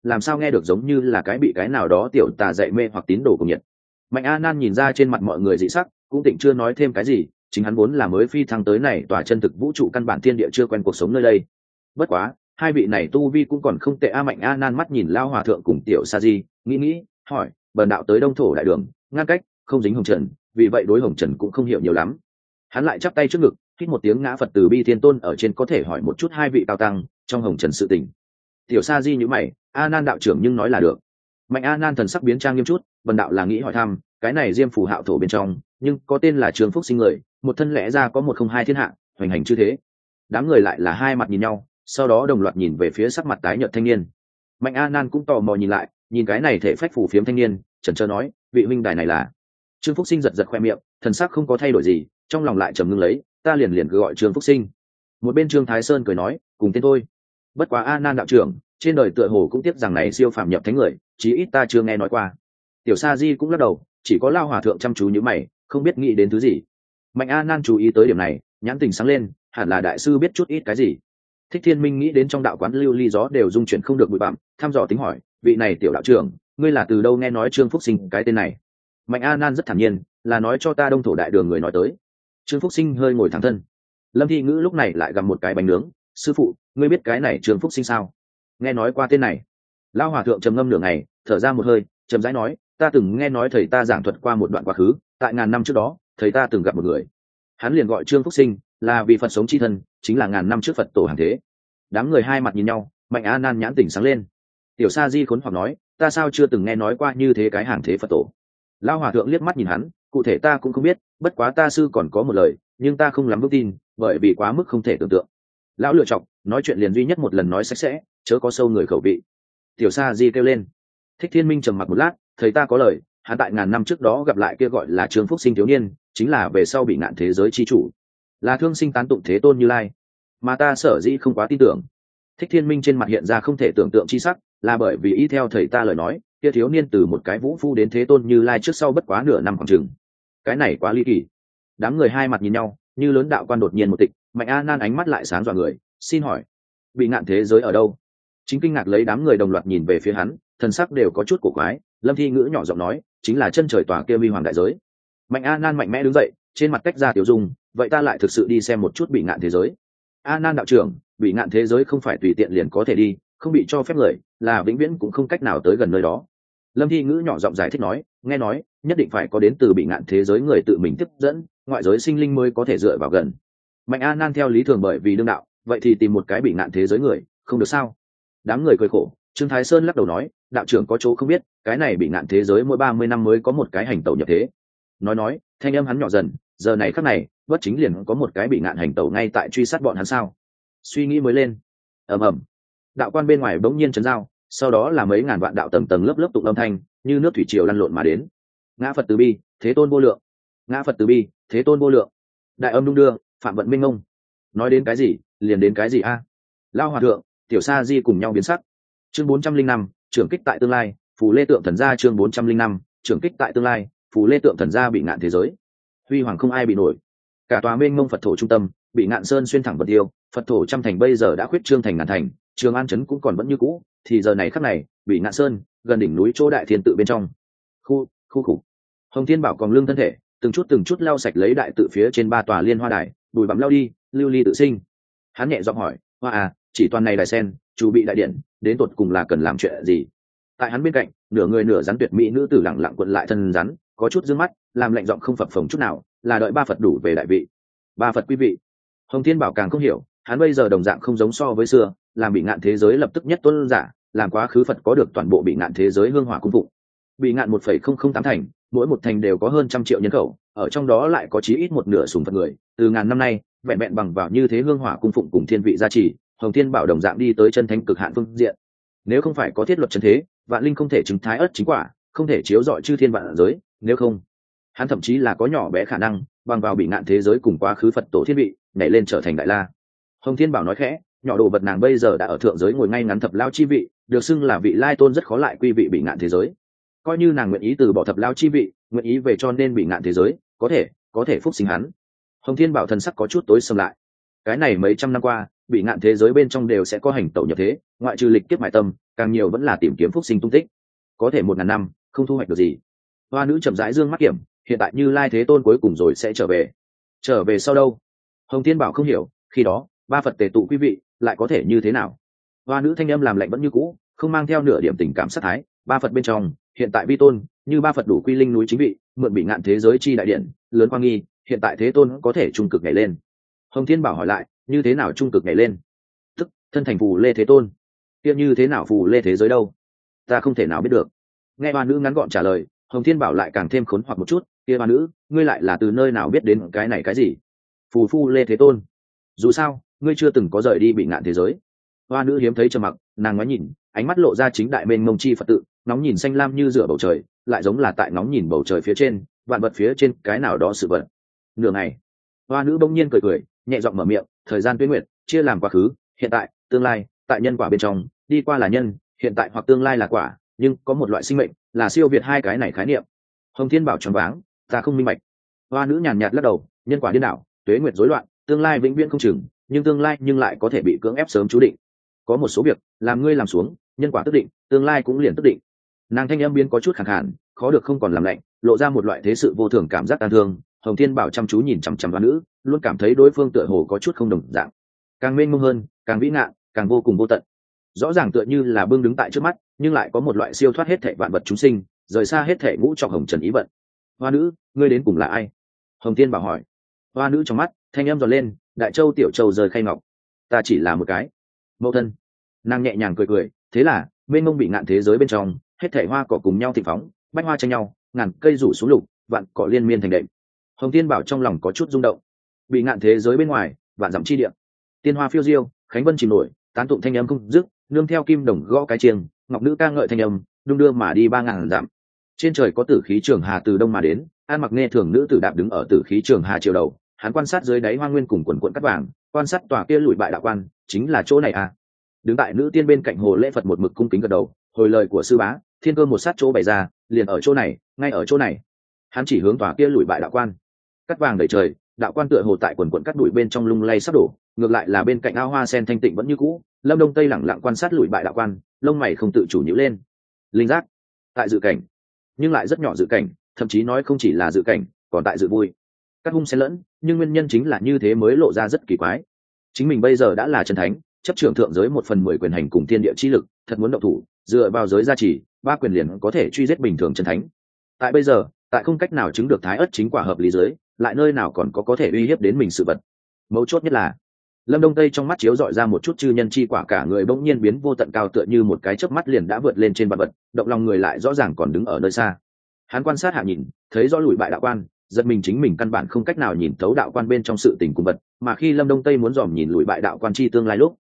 làm sao nghe được giống như là cái bị cái nào đó tiểu tà dạy mê hoặc tín đồ cùng nhiệt. Mạnh a nan nhìn ra trên mặt mọi người dị sắc, cũng tỉnh chưa nói thêm cái gì, chính hắn vốn là mới phi thăng tới này tòa chân thực vũ trụ căn bản thiên địa chưa quen cuộc sống nơi đây. Bất quá hai vị này tu vi cũng còn không tệ a. Mạnh a nan mắt nhìn lao hòa thượng cùng tiểu sa di, nghĩ hỏi, bần đạo tới đông thổ đại đường ngăn cách không dính hồng trần, vì vậy đối hồng trần cũng không hiểu nhiều lắm. Hắn lại chắp tay trước ngực, hít một tiếng ngã Phật từ bi thiên tôn ở trên có thể hỏi một chút hai vị cao tăng trong hồng trần sự tình. Tiểu sa di nhíu mày, a nan đạo trưởng nhưng nói là được. Mạnh a nan thần sắc biến trang nghiêm chút, bần đạo là nghĩ hỏi thăm, cái này diêm phù hạo thổ bên trong nhưng có tên là Trường Phúc sinh người, một thân lẽ ra có một không hai thiên hạ, hoành hành chư thế. Đám người lại là hai mặt nhìn nhau, sau đó đồng loạt nhìn về phía sắc mặt tái nhợt thanh niên. Mạnh a nan cũng tò mò nhìn lại, nhìn cái này thể phách phù phiếm thanh niên, chần chờ nói, vị huynh đài này là? Trương Phúc sinh giật giật khoe miệng, thần sắc không có thay đổi gì, trong lòng lại trầm ngưng lấy, ta liền cứ gọi Trương Phúc sinh. Một bên Trương Thái Sơn cười nói, cùng tên thôi. Bất quá a nan đạo trưởng, trên đời tựa hồ cũng tiếc rằng này siêu phàm nhập thánh người, chí ít ta chưa nghe nói qua. Tiểu sa di cũng lắc đầu, chỉ có lao hòa thượng chăm chú như mày, không biết nghĩ đến thứ gì. Mạnh a nan chú ý tới điểm này, nhãn tình sáng lên, hẳn là đại sư biết chút ít cái gì. Thích Thiên Minh nghĩ đến trong đạo quán lưu ly gió đều dung chuyển không được bụi bặm, thăm dò tính hỏi, vị này tiểu đạo trưởng, ngươi là từ đâu nghe nói Trương Phúc sinh cái tên này? Mạnh a nan rất thản nhiên, là nói cho ta đông thổ đại đường người nói tới. Trương Phúc sinh hơi ngồi thẳng thân. Lâm Thi Ngữ lúc này lại gặm một cái bánh nướng, sư phụ, ngươi biết cái này Trương Phúc sinh sao? Nghe nói qua tên này. Lão hòa thượng trầm ngâm nửa ngày, thở ra một hơi, chậm rãi nói, ta từng nghe nói thầy ta giảng thuật qua một đoạn quá khứ, tại ngàn năm trước đó, thầy ta từng gặp một người. Hắn liền gọi Trương Phúc sinh, là vì Phật sống chi thân, chính là ngàn năm trước Phật tổ hàng thế. Đám người hai mặt nhìn nhau, Mạnh a nan nhãn tỉnh sáng lên. Tiểu sa di khốn hoặc nói, ta sao chưa từng nghe nói qua như thế cái hàng thế Phật tổ? Lão hòa thượng liếc mắt nhìn hắn, cụ thể ta cũng không biết, bất quá ta sư còn có một lời, nhưng ta không lắm vững tin, bởi vì quá mức không thể tưởng tượng. Lão lựa chọc, nói chuyện liền duy nhất một lần nói sạch sẽ, chớ có sâu người khẩu vị. Tiểu sa di kêu lên. Thích Thiên Minh trầm mặc một lát, thầy ta có lời, hắn tại ngàn năm trước đó gặp lại kia gọi là Trương Phúc sinh thiếu niên, chính là về sau bị ngạn thế giới chi chủ, là thương sinh tán tụng thế tôn Như Lai, mà ta sở dĩ không quá tin tưởng. Thích Thiên Minh trên mặt hiện ra không thể tưởng tượng chi sắc, là bởi vì y theo thầy ta lời nói, kia thiếu niên từ một cái vũ phu đến thế tôn Như Lai trước sau bất quá nửa năm khoảng chừng. Cái này quá ly kỳ. Đám người hai mặt nhìn nhau, như lớn đạo quan đột nhiên một tịch, Mạnh a nan ánh mắt lại sáng dọa người, xin hỏi, bị ngạn thế giới ở đâu? Chính kinh ngạc lấy đám người đồng loạt nhìn về phía hắn, thần sắc đều có chút cổ quái. Lâm Thi Ngữ nhỏ giọng nói, chính là chân trời tòa kia vi hoàng đại giới. Mạnh a nan mạnh mẽ đứng dậy, trên mặt cách ra tiểu dung, vậy ta lại thực sự đi xem một chút bị ngạn thế giới. A nan đạo trưởng, bị ngạn thế giới không phải tùy tiện liền có thể đi, không bị cho phép người, là vĩnh viễn cũng không cách nào tới gần nơi đó. Lâm Thi Ngữ nhỏ giọng giải thích nói, nghe nói nhất định phải có đến từ bị ngạn thế giới người tự mình tiếp dẫn, ngoại giới sinh linh mới có thể dựa vào gần. Mạnh a nan theo lý thường bởi vì đương đạo, vậy thì tìm một cái bị ngạn thế giới người, không được sao? Đám người cười khổ. Trương Thái Sơn lắc đầu nói, đạo trưởng có chỗ không biết, cái này bị ngạn thế giới mỗi 30 năm mới có một cái hành tẩu nhập thế. Nói, thanh âm hắn nhỏ dần, giờ này khắc này, bất chính liền có một cái bị ngạn hành tẩu ngay tại truy sát bọn hắn sao? Suy nghĩ mới lên. Ầm ầm. Đạo quan bên ngoài bỗng nhiên chấn giao, sau đó là mấy ngàn vạn đạo tầng tầng lớp lớp tụng âm thanh, như nước thủy triều lăn lộn mà đến. Ngã Phật từ bi, thế tôn vô lượng. Ngã Phật từ bi, thế tôn vô lượng. Đại âm đung đưa, phạm vận minh ngông. Nói đến cái gì, liền đến cái gì a? Lao hòa thượng, tiểu sa di cùng nhau biến sắc. Chương 405, trưởng kích tại tương lai, phù lê tượng thần gia. Chương 405, trưởng kích tại tương lai, phù lê tượng thần gia bị ngạn thế giới. Huy hoàng không ai bị nổi. Cả tòa mênh mông Phật thổ trung tâm, bị ngạn sơn xuyên thẳng vật yêu, Phật thổ trăm thành bây giờ đã khuyết trương thành ngàn thành, Trường An trấn cũng còn vẫn như cũ, thì giờ này khắc này, bị ngạn sơn, gần đỉnh núi chỗ đại thiên tự bên trong. Khu khủng. Hồng Thiên Bảo còn lưng thân thể, từng chút lau sạch lấy đại tự phía trên ba tòa liên hoa đài, bùi bặm lau đi, lưu ly tự sinh. Hắn nhẹ giọng hỏi, hoa à, chỉ toàn này đài sen, chủ bị đại điện, đến tột cùng là cần làm chuyện gì? Tại hắn bên cạnh, nửa người nửa rắn tuyệt mỹ nữ tử lặng lặng quận lại thân rắn, có chút dương mắt, làm lạnh giọng không phập phồng chút nào, là đợi ba Phật đủ về đại vị. Ba Phật quý vị. Hồng Thiên Bảo càng không hiểu, hắn bây giờ đồng dạng không giống so với xưa, làm bị ngạn thế giới lập tức nhất tuân giả, làm quá khứ Phật có được toàn bộ bị ngạn thế giới hương hỏa cung phụng. Bị ngạn 1,008 thành, mỗi một thành đều có hơn 100 triệu nhân khẩu, ở trong đó lại có chí ít một nửa sùng Phật người, từ ngàn năm nay, vẹn vẹn bằng vào như thế hương hỏa cung phụng cùng thiên vị gia trì, Hồng Thiên Bảo đồng dạng đi tới chân thánh cực hạn phương diện. Nếu không phải có thiết luật chân thế, vạn linh không thể chứng thái ất chính quả, không thể chiếu rọi chư thiên vạn giới, nếu không, hắn thậm chí là có nhỏ bé khả năng bằng vào bị ngạn thế giới cùng quá khứ Phật tổ thiên vị, nhảy lên trở thành đại la. Hồng Thiên Bảo nói khẽ, nhỏ đồ vật nàng bây giờ đã ở thượng giới ngồi ngay ngắn thập lao chi vị, được xưng là vị lai tôn rất khó lại quy vị bị ngạn thế giới. Coi như nàng nguyện ý từ bỏ thập lao chi vị, nguyện ý về cho nên bị ngạn thế giới, có thể phúc sinh hắn. Hồng Thiên Bảo thần sắc có chút tối sầm lại. Cái này mấy trăm năm qua, bị ngạn thế giới bên trong đều sẽ có hành tẩu nhập thế, ngoại trừ lịch kiếp mại tâm, càng nhiều vẫn là tìm kiếm phúc sinh tung tích. Có thể 1000 năm không thu hoạch được gì. Hoa nữ chậm rãi dương mắt kiểm, hiện tại Như Lai Thế Tôn cuối cùng rồi sẽ trở về sau đâu? Hồng Thiên Bảo không hiểu, khi đó ba Phật tề tụ quý vị lại có thể như thế nào? Hoa nữ thanh âm làm lạnh vẫn như cũ, không mang theo nửa điểm tình cảm sát thái. Ba Phật bên trong hiện tại vi tôn như ba Phật đủ quy linh núi chính vị, mượn bị ngạn thế giới chi đại điện lớn quang nghi, hiện tại Thế Tôn có thể trung cực nhảy lên. Hồng Thiên Bảo hỏi lại, như thế nào trung cực nhảy lên? Tức thân thành phù lê Thế Tôn, kia như thế nào phù lê thế giới đâu? Ta không thể nào biết được. Nghe hoa nữ ngắn gọn trả lời, Hồng Thiên Bảo lại càng thêm khốn hoặc một chút, kia hoa nữ, ngươi lại là từ nơi nào biết đến cái này cái gì? Phù lê Thế Tôn? Dù sao ngươi chưa từng có rời đi bị ngạn thế giới. Hoa nữ hiếm thấy trầm mặc, nàng ngoái nhìn, ánh mắt lộ ra chính đại mênh mông chi Phật tự, nóng nhìn xanh lam như rửa bầu trời, lại giống là tại nóng nhìn bầu trời phía trên vạn vật phía trên cái nào đó sự vật. Nửa ngày hoa nữ bỗng nhiên cười nhẹ giọng mở miệng, thời gian tuyến nguyệt chia làm quá khứ, hiện tại, tương lai. Tại nhân quả bên trong, đi qua là nhân, hiện tại hoặc tương lai là quả, nhưng có một loại sinh mệnh là siêu việt hai cái này khái niệm. Hồng Thiên Bảo choáng váng, ta không minh bạch. Hoa nữ nhàn nhạt lắc đầu, nhân quả điên đảo, tuế nguyệt rối loạn, tương lai vĩnh viễn không chừng, nhưng tương lai nhưng lại có thể bị cưỡng ép sớm chú định. Có một số việc làm ngươi làm xuống, nhân quả tức định, tương lai cũng liền tức định. Nàng thanh âm biến có chút khàn khàn, khó được không còn làm lạnh, lộ ra một loại thế sự vô thường cảm giác tàn thương. Hồng Thiên Bảo chăm chú nhìn chằm chằm hoa nữ, luôn cảm thấy đối phương tựa hồ có chút không đồng dạng, càng mênh mông hơn, càng vĩ ngạn, càng vô cùng vô tận. Rõ ràng tựa như là bưng đứng tại trước mắt, nhưng lại có một loại siêu thoát hết thảy vạn vật chúng sinh, rời xa hết thảy ngũ trọc hồng trần ý vận. Hoa nữ, ngươi đến cùng là ai? Hồng Thiên Bảo hỏi. Hoa nữ trong mắt thanh âm giòn lên, đại châu tiểu châu rời khay ngọc, ta chỉ là một cái mẫu thân. Nàng nhẹ nhàng cười, thế là mênh mông bị ngạn thế giới bên trong, hết thảy hoa cỏ cùng nhau thịnh phóng, bách hoa tranh nhau, ngàn cây rủ xuống lục, vạn cỏ liên miên thành đệm. Hồng Thiên Bảo trong lòng có chút rung động. Bị ngạn thế giới bên ngoài, vạn dặm chi địa, tiên hoa phiêu diêu, khánh vân chìm nổi, tán tụng thanh âm không dứt, nương theo kim đồng gõ cái chiêng, ngọc nữ ca ngợi thanh âm, đung đưa mà đi 3000 dặm. Trên trời có tử khí trường hà từ đông mà đến, an mặc nghe thường nữ tử đạp đứng ở tử khí trường hà chiều đầu, hắn quan sát dưới đáy hoa nguyên cùng quần quận cắt vàng, quan sát tòa kia lụi bại đạo quan, chính là chỗ này à? Đứng tại nữ tiên bên cạnh hồ lễ Phật một mực cung kính gật đầu, hồi lời của sư bá, thiên cơ một sát chỗ bày ra, liền ở chỗ này, ngay ở chỗ này. Hắn chỉ hướng tòa kia lụi bại đạo quan. Cắt vàng đầy trời, đạo quan tựa hồ tại quần quận cắt đuổi bên trong lung lay sắp đổ, ngược lại là bên cạnh ao hoa sen thanh tịnh vẫn như cũ. Lâm Đông Tây lẳng lặng quan sát lụi bại đạo quan, lông mày không tự chủ nhíu lên. Linh giác tại dự cảnh, nhưng lại rất nhỏ dự cảnh, thậm chí nói không chỉ là dự cảnh, còn tại dự vui. Các hung xen lẫn, nhưng nguyên nhân chính là như thế mới lộ ra rất kỳ quái. Chính mình bây giờ đã là chân thánh, chấp trưởng thượng giới 1/10 quyền hành cùng thiên địa chi lực, thật muốn động thủ, dựa vào giới gia trì, 3 quyền liền có thể truy giết bình thường chân thánh. Tại bây giờ, tại không cách nào chứng được thái ất chính quả hợp lý giới, lại nơi nào còn có thể uy hiếp đến mình sự vật. Mấu chốt nhất là, Lâm Đông Tây trong mắt chiếu dọi ra một chút chư nhân chi quả, cả người bỗng nhiên biến vô tận cao, tựa như một cái chớp mắt liền đã vượt lên trên vạn vật, động lòng người lại rõ ràng còn đứng ở nơi xa. Hắn quan sát hạ nhìn, thấy rõ lùi bại đạo quan, giật mình chính mình căn bản không cách nào nhìn thấu đạo quan bên trong sự tình cùng vật, mà khi Lâm Đông Tây muốn dòm nhìn lùi bại đạo quan chi tương lai lúc,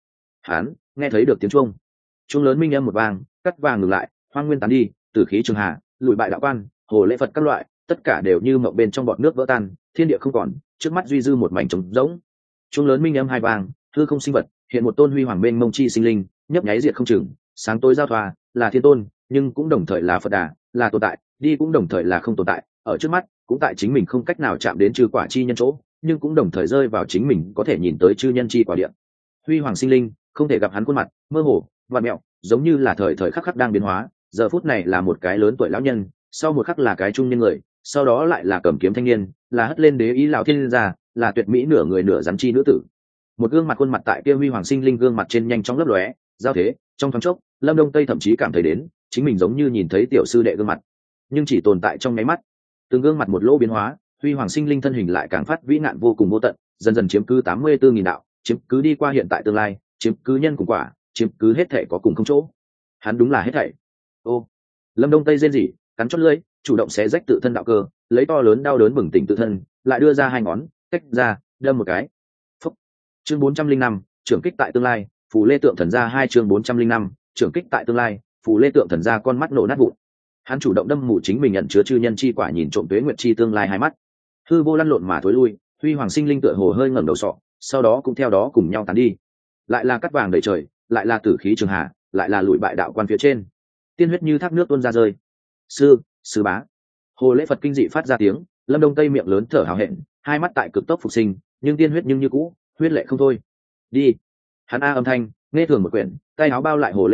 hắn nghe thấy được tiếng chuông lớn minh âm một vang, cắt vàng ngừng lại, hoang nguyên tán đi, tử khí trường hà, lùi bại đạo quan, hồ lễ Phật các loại, tất cả đều như mộng bên trong bọt nước vỡ tan, thiên địa không còn, trước mắt duy dư một mảnh trống rỗng. Chuông lớn minh âm hai vang, hư không sinh vật, hiện một tôn huy hoàng bên mông chi sinh linh, nhấp nháy diệt không chừng, sáng tối giao thoa, là thiên tôn, nhưng cũng đồng thời là Phật đà, là tồn tại, đi cũng đồng thời là không tồn tại, ở trước mắt, cũng tại chính mình không cách nào chạm đến chư quả chi nhân chỗ, nhưng cũng đồng thời rơi vào chính mình có thể nhìn tới chư nhân chi quả địa. Huy hoàng sinh linh, không thể gặp hắn khuôn mặt, mơ hồ, vặn mẹo, giống như là thời thời khắc khắc đang biến hóa, giờ phút này là một cái lớn tuổi lão nhân, sau một khắc là cái trung niên người, sau đó lại là cầm kiếm thanh niên, là hất lên đế ý lão thiên gia, là tuyệt mỹ nửa người nửa rắn chi nữ tử. Một gương mặt khuôn mặt tại kia huy hoàng sinh linh gương mặt trên nhanh chóng lấp lóe, giao thế, trong thoáng chốc, Lâm Đông Tây thậm chí cảm thấy đến, chính mình giống như nhìn thấy tiểu sư đệ gương mặt, nhưng chỉ tồn tại trong nháy mắt. Từng gương mặt một lỗ biến hóa, huy hoàng sinh linh thân hình lại càng phát vĩ nạn vô cùng vô tận, dần dần chiếm cứ 84.000 đạo, chiếm cứ đi qua hiện tại tương lai, chiếm cứ nhân cùng quả, chiếm cứ hết thể có cùng không chỗ. Hắn đúng là hết thảy. Ô, Lâm Đông Tây rên rỉ, cắn chót lưỡi, chủ động xé rách tự thân đạo cơ, lấy to lớn đau đớn bừng tỉnh tự thân, lại đưa ra hai ngón, tách ra, đâm một cái. Phúc. Chương 405, trưởng kích tại tương lai, phù lê tượng thần ra 2 chương 405, trưởng kích tại tương lai, phù lê tượng thần ra con mắt nổ nát vụn. Hắn chủ động đâm mù chính mình nhận chứa chư nhân chi quả, nhìn trộm tuế nguyệt chi tương lai hai mắt. Hư vô lăn lộn mà thối lui, huy hoàng sinh linh tựa hồ hơi ngẩng đầu sọ, sau đó cũng theo đó cùng nhau tán đi. Lại là cắt vàng đầy trời, lại là tử khí trường hà, lại là lụi bại đạo quan phía trên, tiên huyết như thác nước tuôn ra rơi. Sư bá. Hồ lễ Phật kinh dị phát ra tiếng, Lâm Đông Tây miệng lớn thở hào hẹn, hai mắt tại cực tốc phục sinh, nhưng tiên huyết nhưng như cũ huyết lệ không thôi. Đi. Hắn a âm thanh nghe thường một quyển, tay áo bao lại hồ lễ Phật,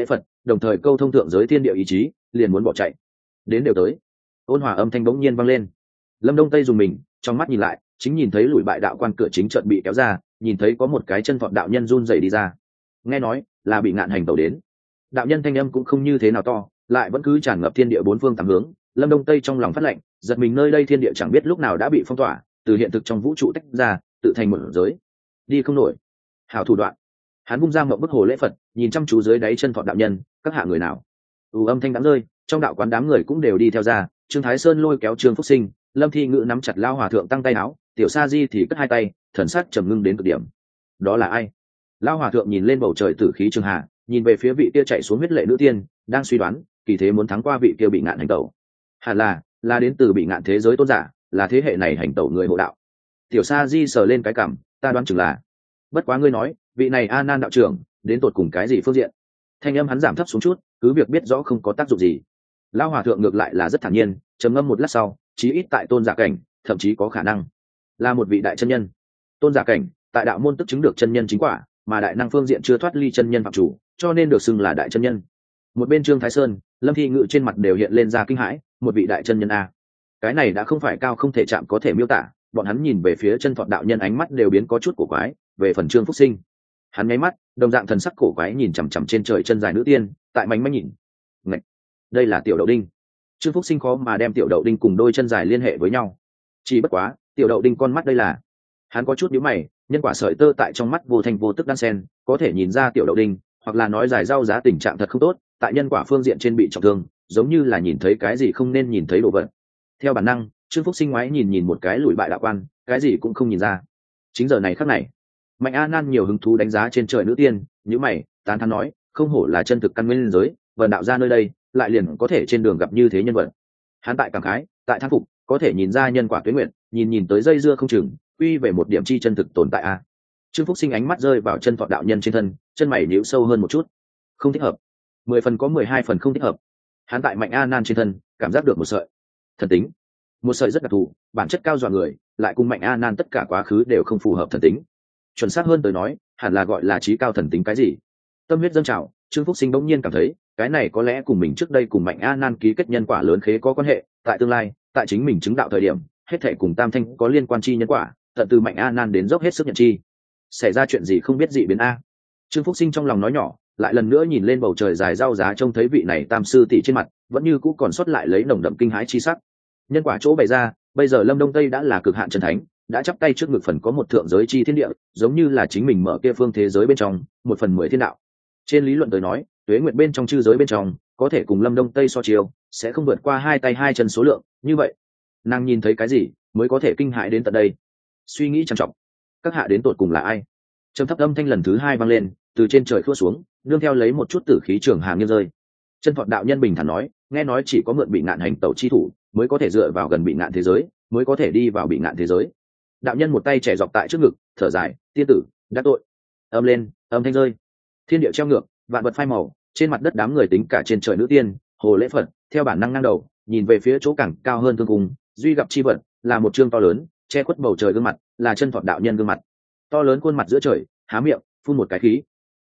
đồng thời câu thông thượng giới thiên địa ý chí, liền muốn bỏ chạy. Đến đều tới. Ôn hòa âm thanh bỗng nhiên vang lên. Lâm Đông Tây dùng mình, trong mắt nhìn lại, chính nhìn thấy lùi bại đạo quan cửa chính chợt bị kéo ra, nhìn thấy có một cái chân vọt đạo nhân run rẩy đi ra. Nghe nói là bị ngạn hành tẩu đến. Đạo nhân thanh âm cũng không như thế nào to, lại vẫn cứ tràn ngập thiên địa bốn phương tám hướng. Lâm Đông Tây trong lòng phát lạnh, giật mình nơi đây thiên địa chẳng biết lúc nào đã bị phong tỏa, từ hiện thực trong vũ trụ tách ra, tự thành một giới. Đi không nổi. Hảo thủ đoạn. Hắn vung ra một bức hồ lễ Phật, nhìn chăm chú dưới đáy chân vọt đạo nhân, các hạ người nào? Âm thanh đám rơi, trong đạo quán đám người cũng đều đi theo ra. Trương Thái Sơn lôi kéo Trương Phúc Sinh, Lâm Thi Ngữ nắm chặt Lao Hòa Thượng tăng tay áo, Tiểu Sa Di thì cất hai tay, thần sắc trầm ngưng đến cực điểm. Đó là ai? Lao Hòa Thượng nhìn lên bầu trời tử khí trường hạ, nhìn về phía vị kia chạy xuống huyết lệ nữ tiên, đang suy đoán kỳ thế muốn thắng qua vị kia bị ngạn hành tẩu. Hẳn là đến từ bị ngạn thế giới tôn giả, là thế hệ này hành tẩu người hộ đạo. Tiểu Sa Di sờ lên cái cằm, ta đoán chừng là. Bất quá ngươi nói, vị này A Nan đạo trưởng đến tột cùng cái gì phương diện? Thanh âm hắn giảm thấp xuống chút, cứ việc biết rõ không có tác dụng gì. Lao Hòa Thượng ngược lại là rất thản nhiên, trầm ngâm một lát sau, chí ít tại tôn giả cảnh, thậm chí có khả năng là một vị đại chân nhân. Tôn giả cảnh tại đạo môn tức chứng được chân nhân chính quả, mà đại năng phương diện chưa thoát ly chân nhân phạm chủ, cho nên được xưng là đại chân nhân. Một bên Trương Thái Sơn, Lâm Thi Ngự trên mặt đều hiện lên ra kinh hãi, một vị đại chân nhân a, cái này đã không phải cao không thể chạm có thể miêu tả. Bọn hắn nhìn về phía chân Phật đạo nhân, ánh mắt đều biến có chút cổ quái. Về phần Trương Phúc Sinh, hắn nháy mắt, đồng dạng thần sắc cổ quái nhìn chằm chằm trên trời chân dài nữ tiên, tại mánh mánh nhìn. Ngạch, đây là Tiểu Đậu Đinh. Trương Phúc Sinh khó mà đem Tiểu Đậu Đinh cùng đôi chân dài liên hệ với nhau. Chỉ bất quá, Tiểu Đậu Đinh con mắt đây là. Hắn có chút nhíu mày, nhân quả sợi tơ tại trong mắt vô thành vô tức đan sen, có thể nhìn ra Tiểu Đậu Đinh, hoặc là nói dài rau giá tình trạng thật không tốt, tại nhân quả phương diện trên bị trọng thương, giống như là nhìn thấy cái gì không nên nhìn thấy đồ vật. Theo bản năng, Trương Phúc Sinh ngoái nhìn một cái lùi bại đạo quan, cái gì cũng không nhìn ra. Chính giờ này khắc này, Mạnh A Nan nhiều hứng thú đánh giá trên trời nữ tiên, nhíu mày, tán thán nói, không hổ là chân thực căn nguyên giới, vần đạo ra nơi đây, lại liền có thể trên đường gặp như thế nhân vật. Hắn tại cảm khái, tại thán phục, có thể nhìn ra nhân quả tuyến nguyện, nhìn tới dây dưa không chừng, quy về một điểm chi chân thực tồn tại a. Trương Phúc Sinh ánh mắt rơi vào chân Phật đạo nhân trên thân, chân mày nhíu sâu hơn một chút. Không thích hợp. 10 phần có 12 phần không thích hợp. Hắn tại Mạnh A Nan trên thân, cảm giác được một sợi thần tính, một sợi rất đặc thù, bản chất cao dọa người, lại cùng Mạnh A Nan tất cả quá khứ đều không phù hợp thần tính. Chuẩn xác hơn tới nói, hẳn là gọi là trí cao thần tính cái gì. Tâm huyết dâng trào, Trương Phúc Sinh bỗng nhiên cảm thấy, cái này có lẽ cùng mình trước đây cùng Mạnh A Nan ký kết nhân quả lớn khế có quan hệ, tại tương lai, tại chính mình chứng đạo thời điểm, hết thảy cùng Tam Thanh có liên quan chi nhân quả, tận từ Mạnh A Nan đến dốc hết sức nhận chi. Xảy ra chuyện gì không biết dị biến a. Trương Phúc Sinh trong lòng nói nhỏ, lại lần nữa nhìn lên bầu trời dài rau giá, trông thấy vị này tam sư tỷ trên mặt vẫn như cũ còn sót lại lấy nồng đậm kinh hãi chi sắc. Nhân quả chỗ bày ra, bây giờ Lâm Đông Tây đã là cực hạn chân thánh, đã chắp tay trước ngực phần có một thượng giới chi thiên địa, giống như là chính mình mở kia phương thế giới bên trong 1/10 thiên đạo. Trên lý luận tới nói, tuế nguyệt bên trong chư giới bên trong có thể cùng Lâm Đông Tây so chiêu, sẽ không vượt qua 2 tay 2 chân số lượng. Như vậy, nàng nhìn thấy cái gì mới có thể kinh hãi đến tận đây? Suy nghĩ trầm trọng, các hạ đến tột cùng là ai? Trầm thấp âm thanh lần thứ 2 vang lên, từ trên trời khua xuống, nương theo lấy một chút tử khí trường hàng nghiêng rơi. Chân Phật đạo nhân bình thản nói, nghe nói chỉ có mượn bị ngạn hành tẩu chi thủ mới có thể dựa vào gần bị ngạn thế giới, mới có thể đi vào bị ngạn thế giới. Đạo nhân một tay trẻ dọc tại trước ngực, thở dài, tiên tử đắc tội. Âm lên, âm thanh rơi, thiên địa treo ngược, vạn vật phai màu, trên mặt đất đám người tính cả trên trời nữ tiên, hồ lễ Phật, theo bản năng ngang đầu, nhìn về phía chỗ càng cao hơn thương cung, duy gặp chi vật là một trương to lớn, che khuất bầu trời gương mặt, là Chân Phật đạo nhân gương mặt. To lớn khuôn mặt giữa trời, há miệng, phun một cái khí.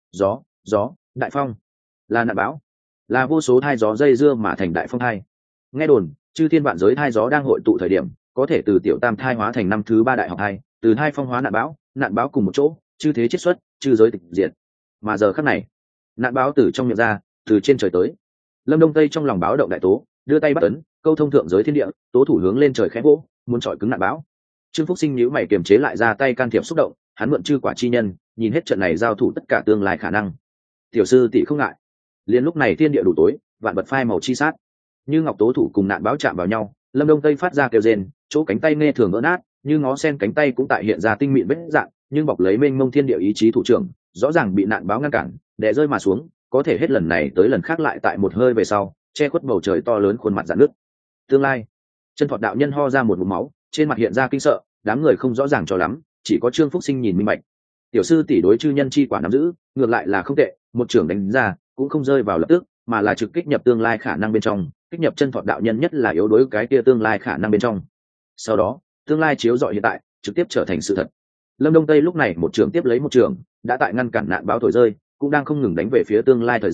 Gió, đại phong, là nạn bão, là vô số thai gió dây dưa mà thành đại phong thai. Nghe đồn, chư thiên vạn giới thai gió đang hội tụ thời điểm, có thể từ tiểu tam thai hóa thành năm thứ 3 đại học thai, từ thai phong hóa nạn bão cùng một chỗ, chư thế chiết xuất, chư giới tịch diệt. Mà giờ khắc này, nạn bão từ trong miệng ra, từ trên trời tới. Lâm Đông Tây trong lòng báo động đại tố, đưa tay bắt ấn, câu thông thượng giới thiên địa, tố thủ hướng lên trời khẽ vỗ, muốn chọi cứng nạn bão. Trương Phúc Sinh nhíu mày kiềm chế lại ra tay can thiệp xúc động, hắn mượn chư quả chi nhân, nhìn hết trận này giao thủ tất cả tương lai khả năng. Tiểu sư tỷ không ngại. Liền lúc này thiên địa đủ tối, vạn vật phai màu chi sát. Như ngọc tố thủ cùng nạn bão chạm vào nhau, Lâm Đông Tây phát ra kêu rên, chỗ cánh tay nghe thường vỡ nát, như ngó sen cánh tay cũng tại hiện ra tinh mịn vết dạng, nhưng bọc lấy mênh mông thiên địa ý chí thủ trưởng, rõ ràng bị nạn bão ngăn cản, đè rơi mà xuống, có thể hết lần này tới lần khác lại tại một hơi về sau, che khuất bầu trời to lớn khuôn mặt rạn nứt. Tương lai, Chân Phật đạo nhân ho ra một ngụm máu, trên mặt hiện ra kinh sợ, đám người không rõ ràng cho lắm, chỉ có Trương Phúc Sinh nhìn minh bạch. Tiểu sư tỷ đối chư nhân chi quả nắm giữ, ngược lại là không tệ, một trưởng đánh ra, cũng không rơi vào lập tức, mà là trực kích nhập tương lai khả năng bên trong, kích nhập Chân Phật đạo nhân nhất là yếu đối cái kia tương lai khả năng bên trong. Sau đó, tương lai chiếu rọi hiện tại, trực tiếp trở thành sự thật. Lâm Đông Tây lúc này một trường tiếp lấy một trường, đã tại ngăn cản nạn báo thổi rơi, cũng đang không ngừng đánh về phía tương lai thời gian,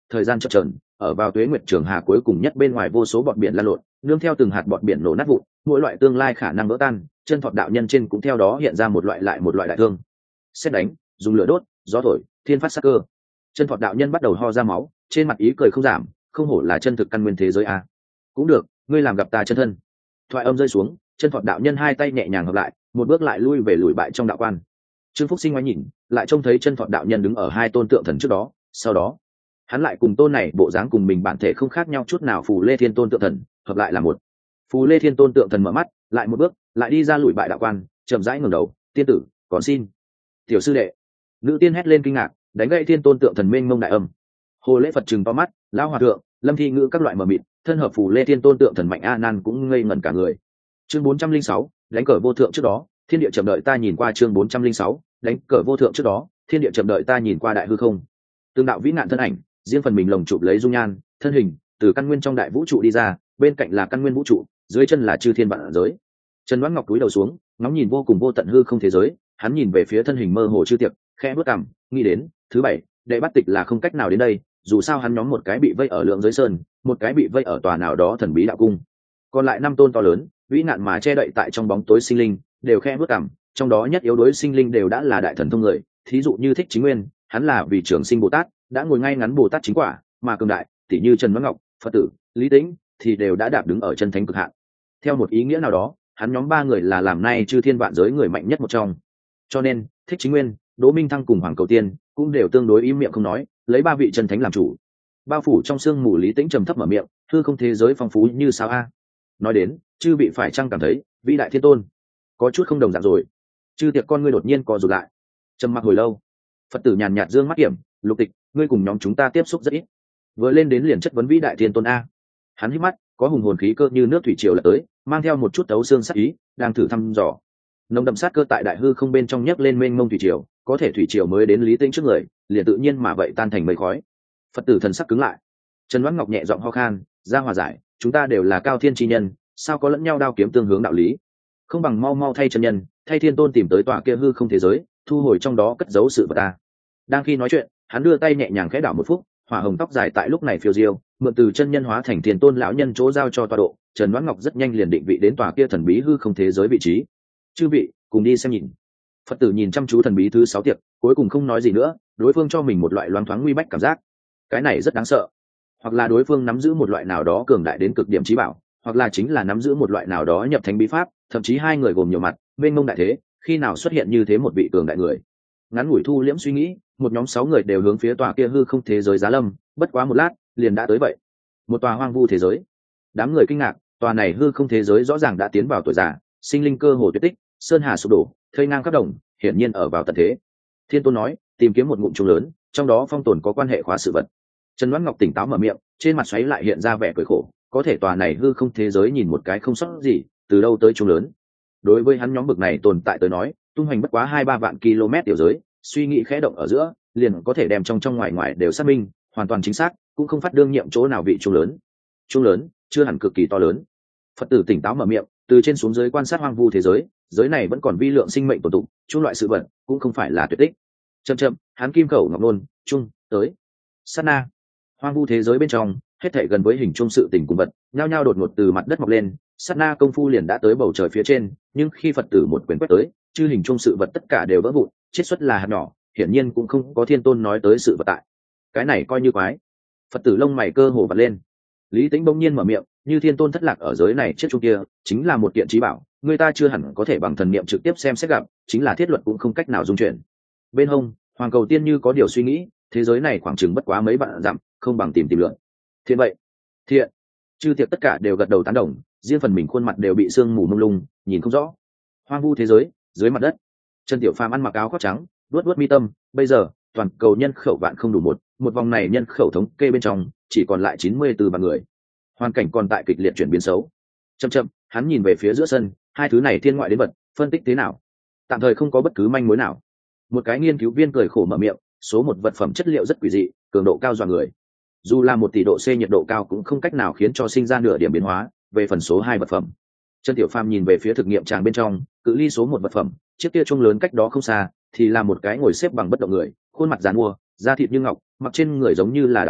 thời gian chậm chờn, ở vào tuế nguyệt trường hà cuối cùng nhất bên ngoài vô số bọt biển lan lộn, nương theo từng hạt bọt biển nổ nát vụn, mỗi loại tương lai khả năng vỡ tan, chân Thọt đạo nhân trên cũng theo đó hiện ra một loại lại một loại đại thương. Xét đánh, dùng lửa đốt, gió thổi, thiên phát sát cơ. Chân Thọt đạo nhân bắt đầu ho ra máu, trên mặt ý cười không giảm, không hổ là chân thực căn nguyên thế giới a. Cũng được, ngươi làm gặp ta chân thân. Thoại âm rơi xuống, chân Thọt đạo nhân hai tay nhẹ nhàng hợp lại, một bước lại lui về lùi bại trong đạo quan. Trương Phúc Sinh ngoái nhìn, lại trông thấy chân Thọt đạo nhân đứng ở hai tôn tượng thần trước đó, sau đó hắn lại cùng tôn này bộ dáng cùng mình bản thể không khác nhau chút nào Phù Lê Thiên Tôn tượng thần hợp lại là một. Phù Lê Thiên Tôn tượng thần mở mắt, lại một bước, lại đi ra lùi bại đạo quan, chậm rãi ngẩng đầu, tiên tử, còn xin. Tiểu sư đệ. Nữ tiên hét lên kinh ngạc, đánh gậy Thiên Tôn tượng thần mênh mông đại âm. Hồ Lễ Phật trừng to mắt, lão hòa thượng, Lâm Thi Ngữ các loại mờ mịt, thân hợp Phù Lê Thiên Tôn tượng thần mạnh a nan cũng ngây ngẩn cả người. Chương 406, đánh cờ vô thượng trước đó, thiên địa chậm đợi ta nhìn qua. Chương 406, đánh cờ vô thượng trước đó, thiên địa chậm đợi ta nhìn qua đại hư không. Tương đạo vĩ nạn thân ảnh, riêng phần mình lồng chụp lấy dung nhan, thân hình từ căn nguyên trong đại vũ trụ đi ra, bên cạnh là căn nguyên vũ trụ, dưới chân là chư thiên vạn giới. Trần Đoán Ngọc cúi đầu xuống, ngóng nhìn vô cùng vô tận hư không thế giới, hắn nhìn về phía thân hình mơ hồ chư tiệp, khẽ bước cằm, nghĩ đến, thứ bảy, đệ bắt tịch là không cách nào đến đây, dù sao hắn nhóm một cái bị vây ở lượng giới sơn, một cái bị vây ở tòa nào đó thần bí đạo cung, còn lại năm tôn to lớn, vĩ nạn mà che đậy tại trong bóng tối sinh linh, đều khẽ bước cằm, trong đó nhất yếu đối sinh linh đều đã là đại thần thông người, thí dụ như Thích Chính Nguyên, hắn là vì Trường Sinh Bồ Tát, đã ngồi ngay ngắn Bồ Tát chính quả, mà cường đại, tỷ như Trần Đoán Ngọc, Phật tử, Lý Tĩnh, thì đều đã đạp đứng ở chân thánh cực hạn. Theo một ý nghĩa nào đó, hắn nhóm ba người là làm nay chư thiên vạn giới người mạnh nhất một trong. Cho nên, Thích Chính Nguyên, Đỗ Minh Thăng cùng Hoàng Cầu Tiên cũng đều tương đối im miệng không nói, lấy ba vị chân thánh làm chủ. Bao phủ trong sương mù Lý Tĩnh trầm thấp mở miệng, hư không thế giới phong phú như sao a. Nói đến, chư vị phải chăng cảm thấy, vĩ đại thiên tôn có chút không đồng dạng rồi. Chư tiệc con ngươi đột nhiên co rụt lại, trầm mặc hồi lâu. Phật tử nhàn nhạt dương mắt kiểm, Lục Tịch, ngươi cùng nhóm chúng ta tiếp xúc rất ít, vừa lên đến liền chất vấn vĩ đại thiên tôn a. Hắn hít mắt, có hùng hồn khí cơ như nước thủy triều lật tới, mang theo một chút tấu xương sát ý, đang thử thăm dò. Nồng đậm sát cơ tại đại hư không bên trong nhấc lên mênh mông thủy triều, có thể thủy triều mới đến Lý Tĩnh trước người, liền tự nhiên mà vậy tan thành mây khói. Phật tử thần sắc cứng lại. Trần Đoán Ngọc nhẹ giọng ho khan, ra hòa giải, chúng ta đều là cao thiên chi nhân, sao có lẫn nhau đao kiếm tương hướng đạo lý, không bằng mau mau thay chân nhân, thay thiên tôn tìm tới tọa kia hư không thế giới, thu hồi trong đó cất giấu sự vật ta. Đang khi nói chuyện, hắn đưa tay nhẹ nhàng khẽ đảo một phút, hỏa hồng tóc dài tại lúc này phiêu diêu, mượn từ chân nhân hóa thành thiên tôn lão nhân chỗ giao cho tọa độ. Trần Đoán Ngọc rất nhanh liền định vị đến tòa kia thần bí hư không thế giới vị trí. Chư vị, cùng đi xem nhìn. Phật tử nhìn chăm chú thần bí thứ 6 tiệc, cuối cùng không nói gì nữa, đối phương cho mình một loại loáng thoáng nguy bách cảm giác. Cái này rất đáng sợ. Hoặc là đối phương nắm giữ một loại nào đó cường đại đến cực điểm trí bảo, hoặc là chính là nắm giữ một loại nào đó nhập thánh bí pháp, thậm chí hai người gồm nhiều mặt, bên mông đại thế, khi nào xuất hiện như thế một vị cường đại người. Ngắn ngủi thu liễm suy nghĩ, một nhóm 6 người đều hướng phía tòa kia hư không thế giới giá lâm, bất quá một lát, liền đã tới vậy. Một tòa hoang vu thế giới. Đám người kinh ngạc, tòa này hư không thế giới rõ ràng đã tiến vào tuổi già, sinh linh cơ hồ tuyệt tích, sơn hà sụp đổ, thây ngang khắp đồng, hiển nhiên ở vào tận thế. Thiên Tôn nói, tìm kiếm một ngụm trùng lớn, trong đó phong tồn có quan hệ khóa sự vật. Trần Đoán Ngọc tỉnh táo mở miệng, trên mặt xoáy lại hiện ra vẻ cười khổ, có thể tòa này hư không thế giới nhìn một cái không sót gì, từ đâu tới trùng lớn. Đối với hắn nhóm bực này tồn tại tới nói, tung hoành bất quá 2-3 vạn km tiểu giới, suy nghĩ khẽ động ở giữa, liền có thể đem trong ngoài ngoài đều xác minh, hoàn toàn chính xác, cũng không phát đương nhiệm chỗ nào vị trùng lớn. Trùng lớn, chưa hẳn cực kỳ to lớn. Phật tử tỉnh táo mở miệng, từ trên xuống dưới quan sát hoang vu thế giới, giới này vẫn còn vi lượng sinh mệnh tồn tụ, chung loại sự vật cũng không phải là tuyệt tích. Chậm, hắn kim khẩu ngọc nôn, chung tới. Sát na, hoang vu thế giới bên trong, hết thảy gần với hình chung sự tình cùng vật, nhao nhao đột ngột từ mặt đất mọc lên, sát na công phu liền đã tới bầu trời phía trên, nhưng khi Phật tử một quyền quét tới, chư hình chung sự vật tất cả đều vỡ vụn, chiết xuất là hạt nhỏ, hiển nhiên cũng không có Thiên Tôn nói tới sự vật tại. Cái này coi như quái. Phật tử lông mày cơ hồ vặn lên. Lý Tĩnh bỗng nhiên mở miệng, như Thiên Tôn thất lạc ở giới này chiếc chung kia, chính là một kiện trí bảo, người ta chưa hẳn có thể bằng thần niệm trực tiếp xem xét gặp, chính là thiết luật cũng không cách nào dung chuyển. Bên hông, Hoàng Cầu Tiên như có điều suy nghĩ, thế giới này khoảng chừng bất quá mấy vạn dặm, không bằng tìm lượng. Thiện vậy, thiện. Chư tiệc tất cả đều gật đầu tán đồng, riêng phần mình khuôn mặt đều bị sương mù mông lung, nhìn không rõ. Hoang vu thế giới, dưới mặt đất, Trần Tiểu Phàm ăn mặc áo khoác trắng, vuốt mi tâm, bây giờ toàn cầu nhân khẩu vạn không đủ một vòng này nhân khẩu thống kê bên trong chỉ còn lại 94 vạn người. Hoàn cảnh còn tại kịch liệt chuyển biến xấu. Chậm, hắn nhìn về phía giữa sân, hai thứ này thiên ngoại đến vật, phân tích thế nào? Tạm thời không có bất cứ manh mối nào. Một cái nghiên cứu viên cười khổ mở miệng, số một vật phẩm chất liệu rất quỷ dị, cường độ cao dọa người. Dù là 1 tỷ độ C nhiệt độ cao cũng không cách nào khiến cho sinh ra nửa điểm biến hóa. Về phần số 2 vật phẩm, Trần Tiểu Phàm nhìn về phía thực nghiệm tràng bên trong, cự ly số 1 vật phẩm, chiếc kia chuông lớn cách đó không xa, thì là một cái ngồi xếp bằng bất động người, khuôn mặt giàn mua, da thịt như ngọc, mặc trên người giống như là đạo bảo,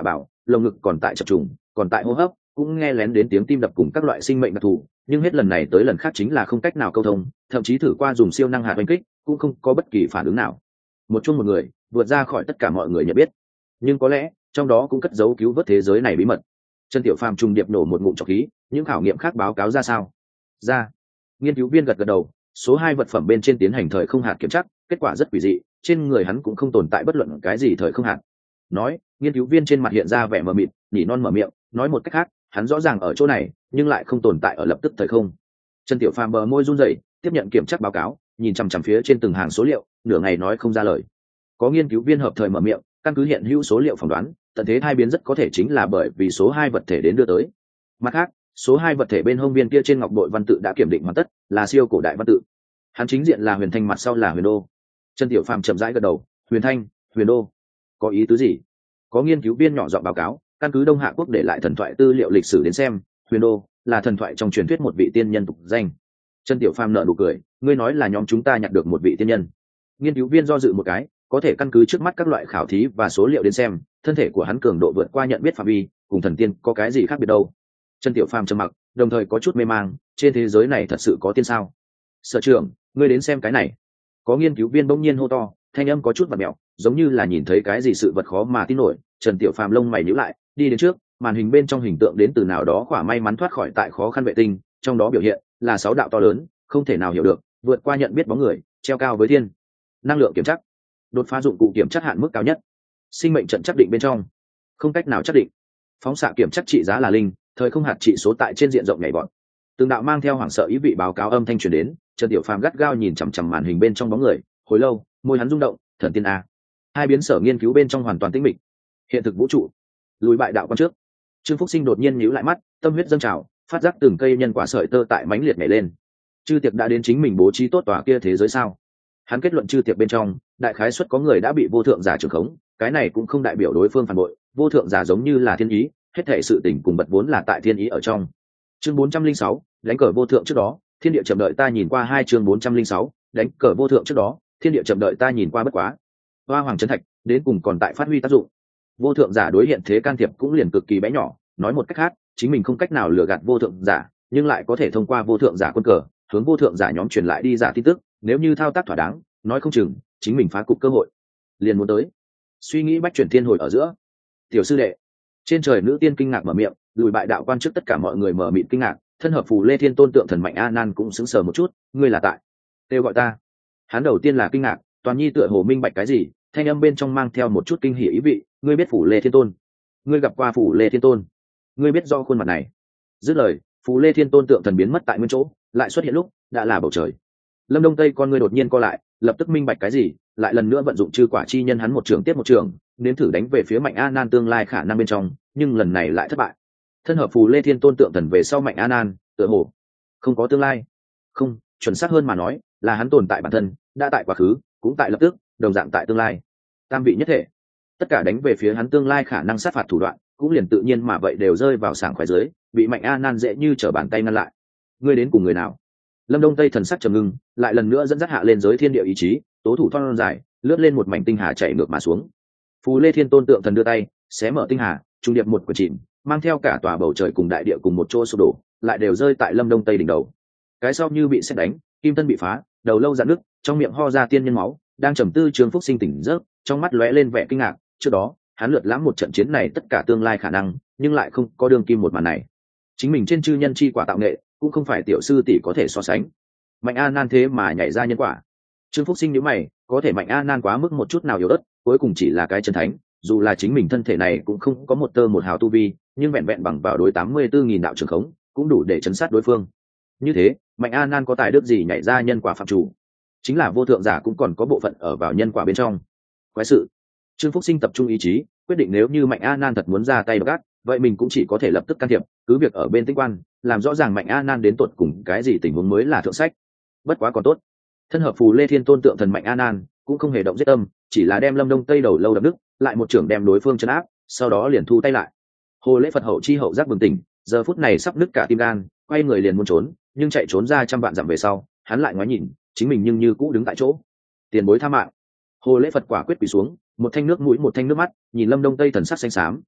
lồng ngực còn tại chập trùng, còn tại hô hấp, cũng nghe lén đến tiếng tim đập cùng các loại sinh mệnh đặc thù, nhưng hết lần này tới lần khác chính là không cách nào câu thông, thậm chí thử qua dùng siêu năng hạt oanh kích cũng không có bất kỳ phản ứng nào. Một chung một người vượt ra khỏi tất cả mọi người nhận biết, nhưng có lẽ trong đó cũng cất giấu cứu vớt thế giới này bí mật. Trần Tiểu Phàm trùng điệp nổ một ngụm trọc khí, những khảo nghiệm khác báo cáo ra sao? Ra. Nghiên cứu viên gật gật đầu, số 2 vật phẩm bên trên tiến hành thời không hạt kiểm tra, kết quả rất quỷ dị, trên người hắn cũng không tồn tại bất luận cái gì thời không hạt. Nói, nghiên cứu viên trên mặt hiện ra vẻ mờ mịt, nhỉ non mở miệng, nói một cách khác, hắn rõ ràng ở chỗ này, nhưng lại không tồn tại ở lập tức thời không. Trần Tiểu Phàm bờ môi run rẩy, tiếp nhận kiểm tra báo cáo, nhìn chằm chằm phía trên từng hàng số liệu, nửa ngày nói không ra lời. Có nghiên cứu viên hợp thời mở miệng, căn cứ hiện hữu số liệu phỏng đoán, tận thế thai biến rất có thể chính là bởi vì số 2 vật thể đến đưa tới. Mặt khác, số 2 vật thể bên hông viên kia trên ngọc bội văn tự đã kiểm định hoàn tất, là siêu cổ đại văn tự. Hắn chính diện là Huyền Thanh, mặt sau là Huyền Đô. Trần Tiểu Phàm chậm rãi gật đầu, Huyền Thanh, Huyền Đô, có ý tứ gì? Có nghiên cứu viên nhỏ giọng báo cáo, căn cứ Đông Hạ quốc để lại thần thoại tư liệu lịch sử đến xem, Huyền Đô là thần thoại trong truyền thuyết một vị tiên nhân tục danh. Trần Tiểu Phàm nở nụ cười, ngươi nói là nhóm chúng ta nhặt được một vị tiên nhân? Nghiên cứu viên do dự một cái, có thể căn cứ trước mắt các loại khảo thí và số liệu đến xem, thân thể của hắn cường độ vượt qua nhận biết phạm vi, cùng thần tiên có cái gì khác biệt đâu. Trần Tiểu Phàm trầm mặc, đồng thời có chút mê mang, trên thế giới này thật sự có tiên sao? Sở trưởng, ngươi đến xem cái này. Có nghiên cứu viên bỗng nhiên hô to, thanh âm có chút vặn mẹo, giống như là nhìn thấy cái gì sự vật khó mà tin nổi. Trần Tiểu Phàm lông mày nhíu lại, đi đến trước, màn hình bên trong hình tượng đến từ nào đó khỏa may mắn thoát khỏi tại khó khăn vệ tinh, trong đó biểu hiện là 6 đạo to lớn, không thể nào hiểu được, vượt qua nhận biết bóng người, treo cao với thiên. Năng lượng kiểm chắc, đột phá dụng cụ kiểm chắc hạn mức cao nhất. Sinh mệnh trận chắc định bên trong, không cách nào chắc định. Phóng xạ kiểm chắc trị giá là linh, thời không hạt trị số tại trên diện rộng nhảy vọt. Từng đạo mang theo hoảng sợ ý vị báo cáo âm thanh truyền đến, Trần Tiểu Phàm gắt gao nhìn chằm chằm màn hình bên trong bóng người, hồi lâu, môi hắn rung động, thần tiên a. Hai biến sở nghiên cứu bên trong hoàn toàn tĩnh mịch. Hiện thực vũ trụ, lùi bại đạo quan trước. Trương Phúc Sinh đột nhiên nhíu lại mắt, tâm huyết dâng trào, phát giác từng cây nhân quả sợi tơ tại mãnh liệt nhảy lên. Chư tiệc đã đến chính mình bố trí tốt tòa kia thế giới sao? Hắn kết luận chư tiệc bên trong, đại khái suất có người đã bị vô thượng giả trưởng khống, cái này cũng không đại biểu đối phương phản bội, vô thượng giả giống như là thiên ý, hết thảy sự tình cùng bật vốn là tại thiên ý ở trong. Chương 406, đánh cờ vô thượng trước đó, thiên địa chậm đợi ta nhìn qua. 2 chương 406, đánh cờ vô thượng trước đó, thiên địa chậm đợi ta nhìn qua bất quá. Hoa Hoàng Trấn Thạch đến cùng còn tại phát huy tác dụng. Vô thượng giả đối hiện thế can thiệp cũng liền cực kỳ bé nhỏ, nói một cách khác, chính mình không cách nào lừa gạt vô thượng giả, nhưng lại có thể thông qua vô thượng giả quân cờ, hướng vô thượng giả nhóm truyền lại đi giả tin tức, nếu như thao tác thỏa đáng, nói không chừng chính mình phá cục cơ hội liền muốn tới. Suy nghĩ bách chuyển thiên hồi ở giữa. Tiểu sư đệ. Trên trời nữ tiên kinh ngạc mở miệng, lùi bại đạo quan trước tất cả mọi người mở miệng kinh ngạc, thân hợp phù Lê Thiên Tôn tượng thần mạnh A Nan cũng sững sờ một chút, ngươi là tại kêu gọi ta? Hắn đầu tiên là kinh ngạc, toàn nhi tựa hồ minh bạch cái gì, thanh âm bên trong mang theo một chút kinh hỉ ý vị, ngươi biết phù Lê Thiên Tôn? Ngươi gặp qua phù Lê Thiên Tôn? Ngươi biết do khuôn mặt này? Dứt lời, phù Lê Thiên Tôn tượng thần biến mất tại nguyên chỗ, lại xuất hiện lúc đã là bầu trời. Lâm Đông Tây con ngươi đột nhiên co lại, lập tức minh bạch cái gì, lại lần nữa vận dụng chư quả chi nhân hắn một trường tiếp một trường, nếm thử đánh về phía mạnh A Nan tương lai khả năng bên trong, nhưng lần này lại thất bại. Thân hợp phù Lê Thiên Tôn tượng thần về sau mạnh A Nan, tựa hồ không có tương lai. Không, chuẩn xác hơn mà nói, là hắn tồn tại bản thân, đã tại quá khứ, cũng tại lập tức, đồng dạng tại tương lai. Tam vị nhất thể. Tất cả đánh về phía hắn tương lai khả năng sát phạt thủ đoạn, cũng liền tự nhiên mà vậy đều rơi vào sảng khoái dưới, bị mạnh A Nan dễ như trở bàn tay ngăn lại. Ngươi đến cùng người nào? Lâm Đông Tây thần sắc trầm ngưng, lại lần nữa dẫn dắt hạ lên giới thiên địa ý chí, tố thủ thon dài, lướt lên một mảnh tinh hà chạy ngược mà xuống. Phù Lê Thiên Tôn tượng thần đưa tay, xé mở tinh hà, trung điệp một quyền chìm, mang theo cả tòa bầu trời cùng đại địa cùng một chỗ sụp đổ, lại đều rơi tại Lâm Đông Tây đỉnh đầu. Cái sau như bị sét đánh, kim thân bị phá, đầu lâu rạn nứt, trong miệng ho ra tiên nhân máu, đang trầm tư Trương Phúc Sinh tỉnh giấc, trong mắt lóe lên vẻ kinh ngạc, trước đó, hắn lượt lãm một trận chiến này tất cả tương lai khả năng, nhưng lại không có đường kim một màn này. Chính mình trên chư nhân chi quả tạo nghệ, cũng không phải tiểu sư tỷ có thể so sánh. Mạnh A Nan thế mà nhảy ra nhân quả. Trương Phúc Sinh nhíu mày, có thể Mạnh A Nan quá mức một chút nào yếu ớt, cuối cùng chỉ là cái chân thánh, dù là chính mình thân thể này cũng không có một tơ một hào tu vi, nhưng vẹn vẹn bằng vào đối 84.000 đạo trường khống, cũng đủ để chấn sát đối phương. Như thế, Mạnh A Nan có tài đức gì nhảy ra nhân quả phạm chủ? Chính là vô thượng giả cũng còn có bộ phận ở vào nhân quả bên trong. Quái sự. Trương Phúc Sinh tập trung ý chí, quyết định nếu như Mạnh A Nan thật muốn ra tay gắt, vậy mình cũng chỉ có thể lập tức can thiệp, cứ việc ở bên tinh quan, làm rõ ràng Mạnh A Nan đến tột cùng cái gì tình huống mới là thượng sách. Bất quá còn tốt, thân hợp phù Lê Thiên Tôn tượng thần Mạnh A Nan cũng không hề động giết tâm, chỉ là đem Lâm Đông Tây đầu lâu đập đứt, lại một trưởng đem đối phương trấn áp, sau đó liền thu tay lại. Hồ Lễ Phật hậu chi hậu giác bừng tỉnh, giờ phút này sắp nứt cả tim gan, quay người liền muốn trốn, nhưng chạy trốn ra trăm vạn dặm về sau, hắn lại ngoái nhìn, chính mình nhưng như cũ đứng tại chỗ. Tiền bối tha mạng. Hồ Lễ Phật quả quyết quỳ xuống, một thanh nước mũi một thanh nước mắt, nhìn Lâm Đông Tây thần sắc xanh xám.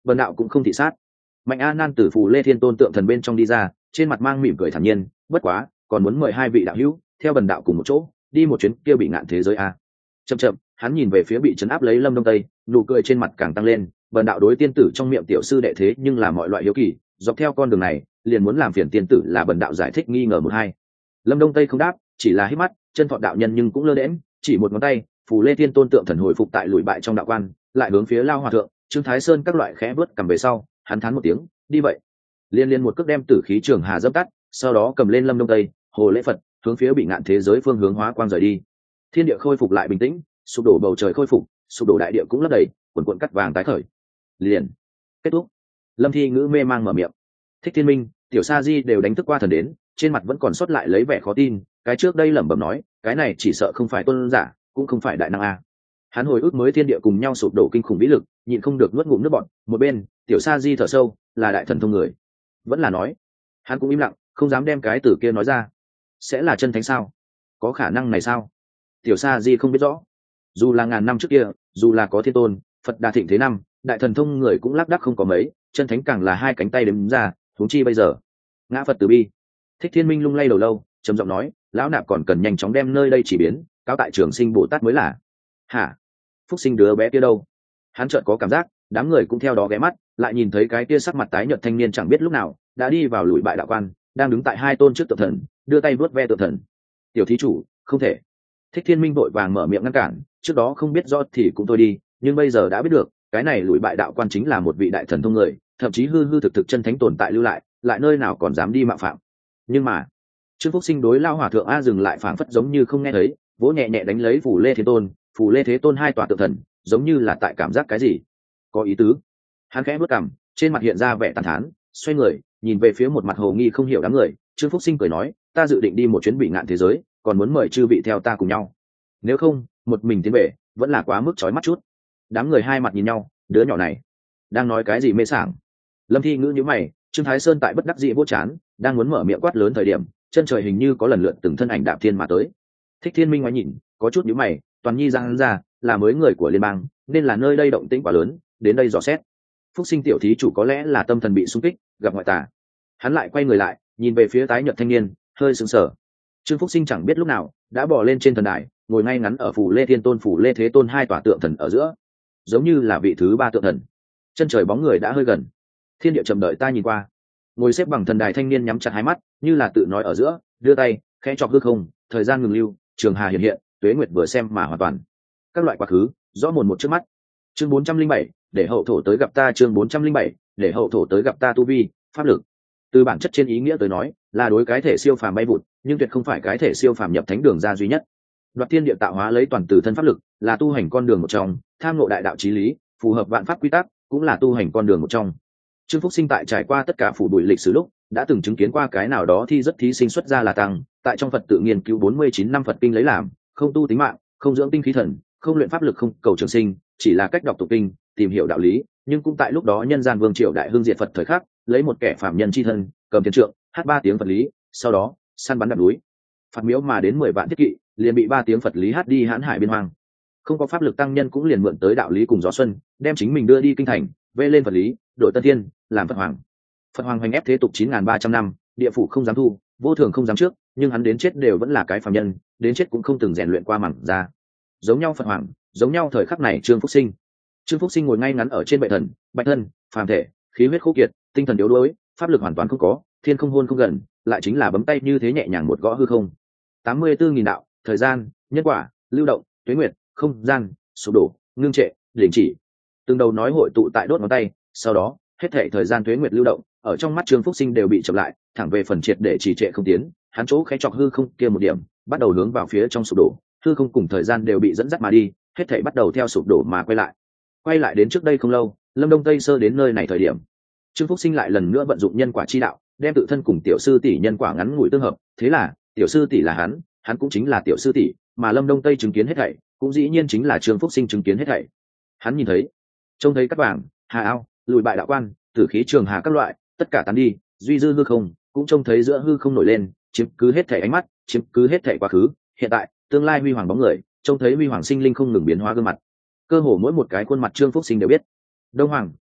vần đạo cũng không thị sát. Mạnh A Nan từ Phù Lê Thiên Tôn tượng thần bên trong đi ra, trên mặt mang mỉm cười thản nhiên, bất quá còn muốn mời hai vị đạo hữu theo vần đạo cùng một chỗ đi một chuyến kia bị ngạn thế giới a. Chậm chậm, hắn nhìn về phía bị trấn áp lấy Lâm Đông Tây, nụ cười trên mặt càng tăng lên. Vần đạo đối tiên tử trong miệng tiểu sư đệ thế nhưng là mọi loại hiếu kỳ, dọc theo con đường này liền muốn làm phiền tiên tử là bần đạo giải thích nghi ngờ một hai. Lâm Đông Tây không đáp, chỉ là hít mắt. Chân Thọ đạo nhân nhưng cũng lơ đễnh, chỉ một ngón tay, Phù Lê Thiên Tôn tượng thần hồi phục tại lùi bại trong đạo quan, lại hướng phía Lao Hòa thượng, Trương Thái Sơn các loại khẽ bước cầm về sau, hắn thán một tiếng, đi vậy. Liên liên một cước đem tử khí trường hà dẫm tắt, sau đó cầm lên Lâm Đông Tây, hồ lễ Phật, hướng phía bị ngạn thế giới phương hướng hóa quang rời đi. Thiên địa khôi phục lại bình tĩnh, sụp đổ bầu trời khôi phục, sụp đổ đại địa cũng lấp đầy, quần cuộn cắt vàng tái khởi. Liền kết thúc. Lâm Thi Ngữ mê mang mở miệng. Thích Thiên Minh, Tiểu Sa Di đều đánh thức qua thần đến, trên mặt vẫn còn sót lại lấy vẻ khó tin, cái trước đây lẩm bẩm nói, cái này chỉ sợ không phải tôn giả, cũng không phải đại năng a. Hắn hồi ức mới thiên địa cùng nhau sụp đổ kinh khủng vĩ lực, nhịn không được nuốt ngụm nước bọt. Một bên, Tiểu Sa Di thở sâu, là đại thần thông người, vẫn là nói. Hắn cũng im lặng, không dám đem cái từ kia nói ra. Sẽ là chân thánh sao? Có khả năng này sao? Tiểu Sa Di không biết rõ. Dù là ngàn năm trước kia, dù là có thiên tôn, Phật Đà thịnh thế năm, đại thần thông người cũng lác đác không có mấy, chân thánh càng là hai cánh tay đếm ra, huống chi bây giờ. Ngã Phật từ bi. Thích Thiên Minh lung lay đầu lâu, trầm giọng nói, lão nạp còn cần nhanh chóng đem nơi đây chỉ biến, cáo tại Trường Sinh Bồ Tát mới là. Hả? Phúc Sinh đứa bé kia đâu? Hắn chợt có cảm giác, đám người cũng theo đó ghé mắt, lại nhìn thấy cái kia sắc mặt tái nhợt thanh niên chẳng biết lúc nào đã đi vào lùi bại đạo quan, đang đứng tại hai tôn trước tượng thần, đưa tay vuốt ve tượng thần. Tiểu thí chủ, không thể. Thích Thiên Minh vội vàng mở miệng ngăn cản, trước đó không biết rõ thì cũng thôi đi, nhưng bây giờ đã biết được, cái này lùi bại đạo quan chính là một vị đại thần thông người, thậm chí hư hư thực thực chân thánh tồn tại lưu lại, lại nơi nào còn dám đi mạo phạm. Nhưng mà Trương Phúc Sinh đối Lao Hòa thượng a dừng lại phảng phất giống như không nghe thấy, vỗ nhẹ nhẹ đánh lấy Phù Lê Thế Tôn, Phù Lê Thế Tôn hai tòa tượng thần, giống như là tại cảm giác cái gì có ý tứ. Hắn khẽ bước cằm, trên mặt hiện ra vẻ tàn thán, xoay người nhìn về phía một mặt hồ nghi không hiểu đám người. Trương Phúc Sinh cười nói, ta dự định đi một chuyến bị ngạn thế giới, còn muốn mời chư vị theo ta cùng nhau, nếu không một mình tiến về vẫn là quá mức chói mắt chút. Đám người hai mặt nhìn nhau, đứa nhỏ này đang nói cái gì mê sảng. Lâm Thi Ngữ nhíu mày, Trương Thái Sơn tại bất đắc dĩ vô chán, đang muốn mở miệng quát lớn thời điểm, chân trời hình như có lần lượt từng thân ảnh đạp thiên mà tới. Thích Thiên Minh ngoái nhìn, có chút nhíu mày, toàn nhi ra hắn ra, là mới người của liên bang, nên là nơi đây động tĩnh quá lớn, đến đây dò xét. Phúc Sinh tiểu thí chủ có lẽ là tâm thần bị xung kích, gặp ngoại tà. Hắn lại quay người lại, nhìn về phía tái nhợt thanh niên, hơi sững sờ. Trương Phúc Sinh chẳng biết lúc nào đã bò lên trên thần đài, ngồi ngay ngắn ở Phù Lê Thiên Tôn, Phù Lê Thế Tôn hai tòa tượng thần ở giữa, giống như là vị thứ ba tượng thần. Chân trời bóng người đã hơi gần, thiên địa trầm đợi ta nhìn qua. Ngồi xếp bằng thần đài thanh niên nhắm chặt hai mắt, như là tự nói ở giữa, đưa tay khẽ chọc hư không, thời gian ngừng lưu, trường hà hiện hiện, tuế nguyệt vừa xem mà hoàn toàn. Các loại quá khứ rõ mồn một trước mắt. Chương 407, để hậu thổ tới gặp ta. Chương 407, để hậu thổ tới gặp ta. Tu vi, pháp lực, từ bản chất trên ý nghĩa tới nói là đối cái thể siêu phàm bay vụt, nhưng tuyệt không phải cái thể siêu phàm nhập thánh đường ra duy nhất. Đoạt thiên địa tạo hóa lấy toàn từ thân pháp lực là tu hành con đường một trong, tham ngộ đại đạo chí lý, phù hợp vạn pháp quy tắc cũng là tu hành con đường một trong. Trương Phúc Sinh tại trải qua tất cả phủ bụi lịch sử lúc đã từng chứng kiến qua cái nào đó thi rất thí sinh xuất ra là tăng, tại trong Phật tự nghiên cứu 49 năm Phật kinh lấy làm, không tu tính mạng, không dưỡng tinh khí thần, không luyện pháp lực, không cầu trường sinh, chỉ là cách đọc tụng kinh, tìm hiểu đạo lý, nhưng cũng tại lúc đó nhân gian vương triều đại hưng diệt Phật thời khắc, lấy một kẻ phàm nhân chi thân, cầm thiên trượng, hát 3 tiếng Phật lý, sau đó săn bắn đạp núi, phạt miếu mà đến 10 vạn thiết kỵ, liền bị 3 tiếng Phật lý hát đi hãn hải biên hoang. Không có pháp lực tăng nhân cũng liền mượn tới đạo lý cùng gió xuân, đem chính mình đưa đi kinh thành, vê lên Phật lý, đổi tân thiên, làm Phật hoàng. Phật hoàng hoành ép thế tục 9.300 năm, địa phủ không dám thu, vô thường không dám trước, nhưng hắn đến chết đều vẫn là cái phàm nhân, đến chết cũng không từng rèn luyện qua mảng ra. Giống nhau Phật hoàng, giống nhau thời khắc này Trương Phúc Sinh ngồi ngay ngắn ở trên bệ thần, bạch thân, phàm thể, khí huyết khô kiệt, tinh thần yếu đuối, pháp lực hoàn toàn không có, thiên không hôn không gần, lại chính là bấm tay như thế nhẹ nhàng một gõ hư không. 84.000 đạo, thời gian, nhân quả, lưu động, tuế nguyệt, không gian, sụp đổ, ngưng trệ, đình chỉ. Từng đầu nói hội tụ tại đốt ngón tay, sau đó, hết thảy thời gian tuế nguyệt lưu động, ở trong mắt Trương Phúc Sinh đều bị chậm lại, thẳng về phần triệt để trì trệ không tiến, hắn chỗ khẽ chọc hư không kia một điểm, bắt đầu hướng vào phía trong sụp đổ, hư không cùng thời gian đều bị dẫn dắt mà đi, hết thảy bắt đầu theo sụp đổ mà quay lại đến trước đây không lâu, Lâm Đông Tây Sơ đến nơi này thời điểm, Trương Phúc Sinh lại lần nữa vận dụng nhân quả chi đạo, đem tự thân cùng tiểu sư tỷ nhân quả ngắn ngủi tương hợp, thế là tiểu sư tỷ là hắn cũng chính là tiểu sư tỷ, mà Lâm Đông Tây chứng kiến hết thảy, cũng dĩ nhiên chính là Trương Phúc Sinh chứng kiến hết thảy. Hắn nhìn thấy, trông thấy các bảng, hà ao, lùi bại đạo quan, tử khí trường hà các loại, tất cả tán đi, duy dư hư không, cũng trông thấy giữa hư không nổi lên, chiếm cứ hết thảy ánh mắt, chiếm cứ hết thảy quá khứ, hiện tại, tương lai huy hoàng bóng người, trông thấy huy hoàng sinh linh không ngừng biến hóa gương mặt. Cơ hồ mỗi một cái khuôn mặt Trương Phúc Sinh đều biết. Đông Hoàng, Di Lặc,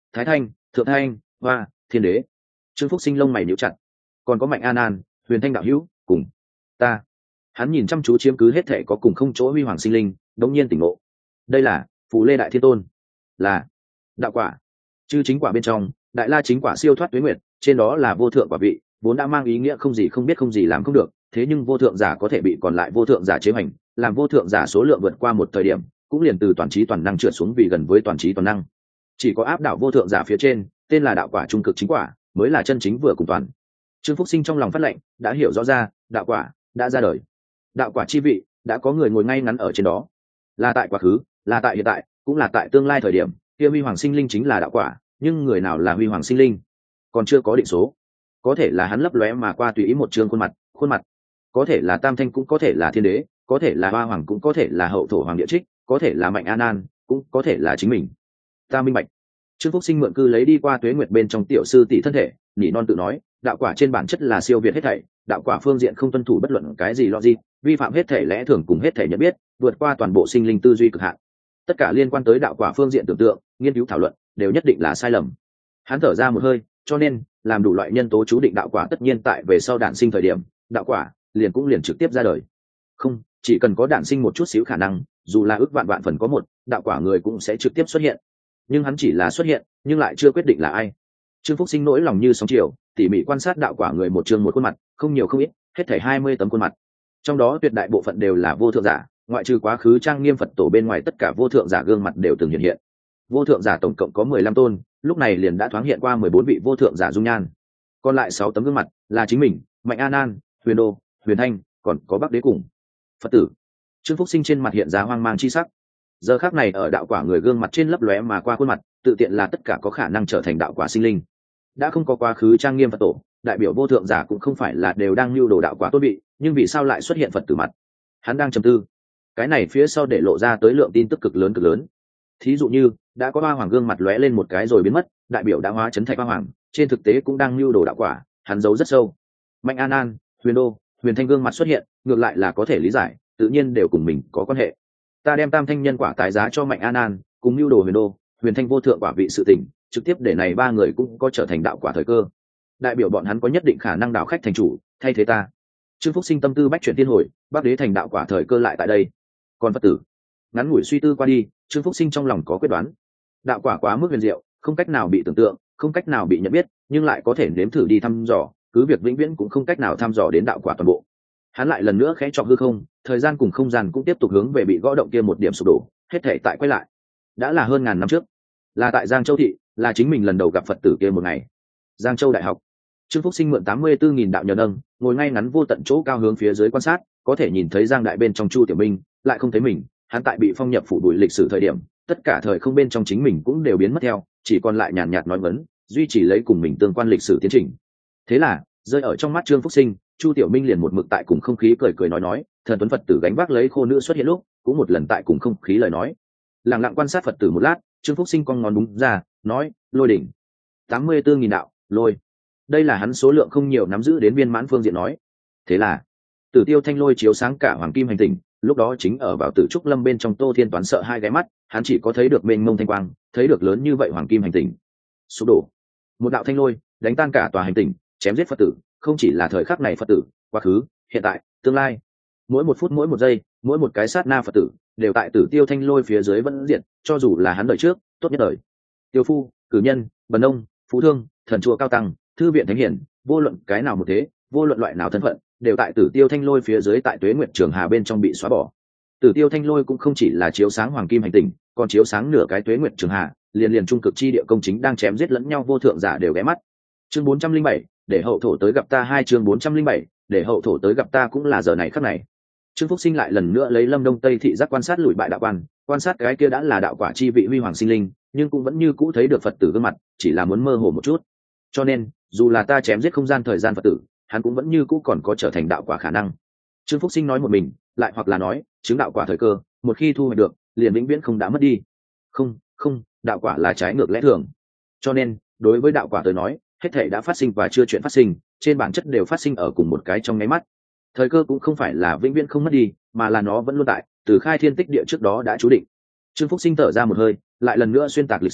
Thái Thanh, Thượng Thanh, và Thiên Đế. Trương Phúc Sinh lông mày nhíu chặt. Còn có Mạnh An An, Huyền Thanh đạo hữu, cùng ta. Hắn nhìn chăm chú chiếm cứ hết thể có cùng không chỗ huy hoàng sinh linh, đống nhiên tỉnh ngộ. Đây là Phù Lê Đại Thiên Tôn, là đạo quả. Chư chính quả bên trong, Đại La chính quả siêu thoát tuế nguyệt, trên đó là vô thượng quả vị, vốn đã mang ý nghĩa không gì không biết không gì làm không được, thế nhưng vô thượng giả có thể bị còn lại vô thượng giả chế hành, làm vô thượng giả số lượng vượt qua một thời điểm, cũng liền từ toàn trí toàn năng trượt xuống vì gần với toàn trí toàn năng. Chỉ có áp đảo vô thượng giả phía trên, tên là đạo quả trung cực chính quả, mới là chân chính vừa cùng toàn. Trương Phúc Sinh trong lòng phát lệnh, đã hiểu rõ ra, đạo quả đã ra đời. Đạo quả chi vị đã có người ngồi ngay ngắn ở trên đó, là tại quá khứ, là tại hiện tại, cũng là tại tương lai thời điểm, kia huy hoàng sinh linh chính là đạo quả, nhưng người nào là huy hoàng sinh linh còn chưa có định số. Có thể là hắn lấp lóe mà qua tùy ý một trường khuôn mặt, có thể là Tam Thanh, cũng có thể là Thiên Đế, có thể là Hoa Hoàng, cũng có thể là Hậu Thổ Hoàng Địa Trích, có thể là Mạnh An An, cũng có thể là chính mình. Ta minh bạch. Trương Phúc Sinh mượn cư lấy đi qua tuế nguyệt bên trong tiểu sư tỷ thân thể, nhị non tự nói, đạo quả trên bản chất là siêu việt hết thảy, đạo quả phương diện không tuân thủ bất luận cái gì logic, vi phạm hết thể lẽ thường cùng hết thể nhận biết, vượt qua toàn bộ sinh linh tư duy cực hạn. Tất cả liên quan tới đạo quả phương diện tưởng tượng, nghiên cứu thảo luận đều nhất định là sai lầm. Hắn thở ra một hơi, cho nên làm đủ loại nhân tố chú định đạo quả tất nhiên tại về sau đản sinh thời điểm, đạo quả liền trực tiếp ra đời. Không, chỉ cần có đản sinh một chút xíu khả năng, dù là ước vạn phần có một, đạo quả người cũng sẽ trực tiếp xuất hiện. Nhưng hắn chỉ là xuất hiện, nhưng lại chưa quyết định là ai. Trương Phúc Sinh nỗi lòng như sóng chiều, tỉ mỉ quan sát đạo quả người một chương một khuôn mặt, không nhiều không ít, hết thảy 20 tấm khuôn mặt. Trong đó tuyệt đại bộ phận đều là vô thượng giả, ngoại trừ quá khứ trang nghiêm Phật tổ bên ngoài, tất cả vô thượng giả gương mặt đều từng hiện. Vô thượng giả tổng cộng có 15 tôn, lúc này liền đã thoáng hiện qua 14 vị vô thượng giả dung nhan. Còn lại 6 tấm gương mặt là chính mình, Mạnh An An, Huyền Đô, Huyền Thanh, còn có Bắc Đế cùng Phật tử. Trương Phúc Sinh trên mặt hiện ra hoang mang chi sắc. Giờ khắc này ở đạo quả người gương mặt trên lấp lóe mà qua khuôn mặt, tự tiện là tất cả có khả năng trở thành đạo quả sinh linh. Đã không có quá khứ trang nghiêm Phật tổ, đại biểu vô thượng giả cũng không phải là đều đang lưu đồ đạo quả tốt vị, nhưng vì sao lại xuất hiện Phật tử mặt? Hắn đang trầm tư. Cái này phía sau để lộ ra tới lượng tin tức cực lớn. Thí dụ như, đã có Hoa Hoàng gương mặt lóe lên một cái rồi biến mất, đại biểu đã hóa chấn thạch Hoa Hoàng, trên thực tế cũng đang lưu đồ đạo quả, hắn giấu rất sâu. Mạnh An An, Huyền Đô, Huyền Thanh gương mặt xuất hiện, ngược lại là có thể lý giải, tự nhiên đều cùng mình có quan hệ. Ta đem Tam Thanh nhân quả tái giá cho Mạnh An An, cùng lưu đồ Huyền Đô, Huyền Thanh vô thượng quả vị sự tình, trực tiếp để này ba người cũng có trở thành đạo quả thời cơ, đại biểu bọn hắn có nhất định khả năng đảo khách thành chủ, thay thế ta. Trương Phúc Sinh tâm tư bách chuyển thiên hồi, Bắc Đế thành đạo quả thời cơ lại tại đây. Còn Phật tử, ngắn ngủi suy tư qua đi, Trương Phúc Sinh trong lòng có quyết đoán. Đạo quả quá mức huyền diệu, không cách nào bị tưởng tượng, không cách nào bị nhận biết, nhưng lại có thể nếm thử đi thăm dò, cứ việc vĩnh viễn cũng không cách nào thăm dò đến đạo quả toàn bộ. Hắn lại lần nữa khẽ chọc hư không, thời gian cùng không gian cũng tiếp tục hướng về bị gõ động kia một điểm sụp đổ, hết thể tại quay lại. Đã là hơn ngàn năm trước, là tại Giang Châu thị, là chính mình lần đầu gặp Phật tử kia một ngày. Giang Châu đại học. Trương Phúc Sinh mượn 84.000 đạo nhờ nâng, ngồi ngay ngắn vô tận chỗ cao hướng phía dưới quan sát, có thể nhìn thấy Giang đại bên trong Chu Tiểu Minh, lại không thấy mình. Hắn tại bị phong nhập phủ đuổi lịch sử thời điểm, tất cả thời không bên trong chính mình cũng đều biến mất theo, chỉ còn lại nhàn nhạt nói vấn, duy trì lấy cùng mình tương quan lịch sử tiến trình. Thế là, rơi ở trong mắt Trương Phúc Sinh, Chu Tiểu Minh liền một mực tại cùng không khí cười nói, thần tuấn Phật tử gánh vác lấy khô nữ xuất hiện lúc, cũng một lần tại cùng không khí lời nói. Lặng lặng quan sát Phật tử một lát, Trương Phúc Sinh cong ngón đúng ra, nói, lôi đỉnh. 84.000 đạo, lôi. Đây là hắn số lượng không nhiều nắm giữ đến viên mãn phương diện nói. Thế là, Tử Tiêu Thanh lôi chiếu sáng cả hoàng kim hành tinh, lúc đó chính ở vào Tử Trúc Lâm bên trong Tô Thiên Toán sợ hai gáy mắt, hắn chỉ có thấy được mênh mông thanh quang, thấy được lớn như vậy hoàng kim hành tinh sụp đổ. Một đạo thanh lôi đánh tan cả tòa hành tinh, chém giết Phật tử, không chỉ là thời khắc này Phật tử, quá khứ, hiện tại, tương lai. Mỗi một phút mỗi một giây, mỗi một cái sát na Phật tử, đều tại Tử Tiêu Thanh lôi phía dưới vẫn diện, cho dù là hắn đời trước, tốt nhất đời. Tiêu phu, cử nhân, bần ông, phú thương, thần chùa cao tăng, thư viện thánh hiển, vô luận cái nào một thế, vô luận loại nào thân phận, đều tại Tử Tiêu Thanh lôi phía dưới tại Tuế Nguyệt Trường Hà bên trong bị xóa bỏ. Tử Tiêu Thanh lôi cũng không chỉ là chiếu sáng hoàng kim hành tinh, còn chiếu sáng nửa cái Tuế Nguyệt Trường Hà, liền trung cực chi địa công chính đang chém giết lẫn nhau vô thượng giả đều ghé mắt. Chương 407, để hậu thổ tới gặp ta. Hai chương 407, để hậu thổ tới gặp ta cũng là giờ này khắc này. Trương Phúc Sinh lại lần nữa lấy Lâm Đông Tây thị giác quan sát lùi bại đạo quan sát cái kia đã là đạo quả chi vị huy hoàng sinh linh, nhưng cũng vẫn như cũ thấy được Phật tử gương mặt, chỉ là muốn mơ hồ một chút. Cho nên, dù là ta chém giết không gian thời gian Phật tử, hắn cũng vẫn như cũ còn có trở thành đạo quả khả năng. Trương Phúc Sinh nói một mình, lại hoặc là nói, chứng đạo quả thời cơ, một khi thu hoạch được, liền vĩnh viễn không đã mất đi. Không, đạo quả là trái ngược lẽ thường. Cho nên, đối với đạo quả tới nói, hết thể đã phát sinh và chưa chuyện phát sinh, trên bản chất đều phát sinh ở cùng một cái trong nháy mắt. Thời cơ cũng không phải là vĩnh viễn không mất đi, mà là nó vẫn luôn tại, từ khai thiên tích địa trước đó đã chú định. Trương Phúc Sinh thở ra một hơi, lại lần nữa xuyên tạc lịch sử,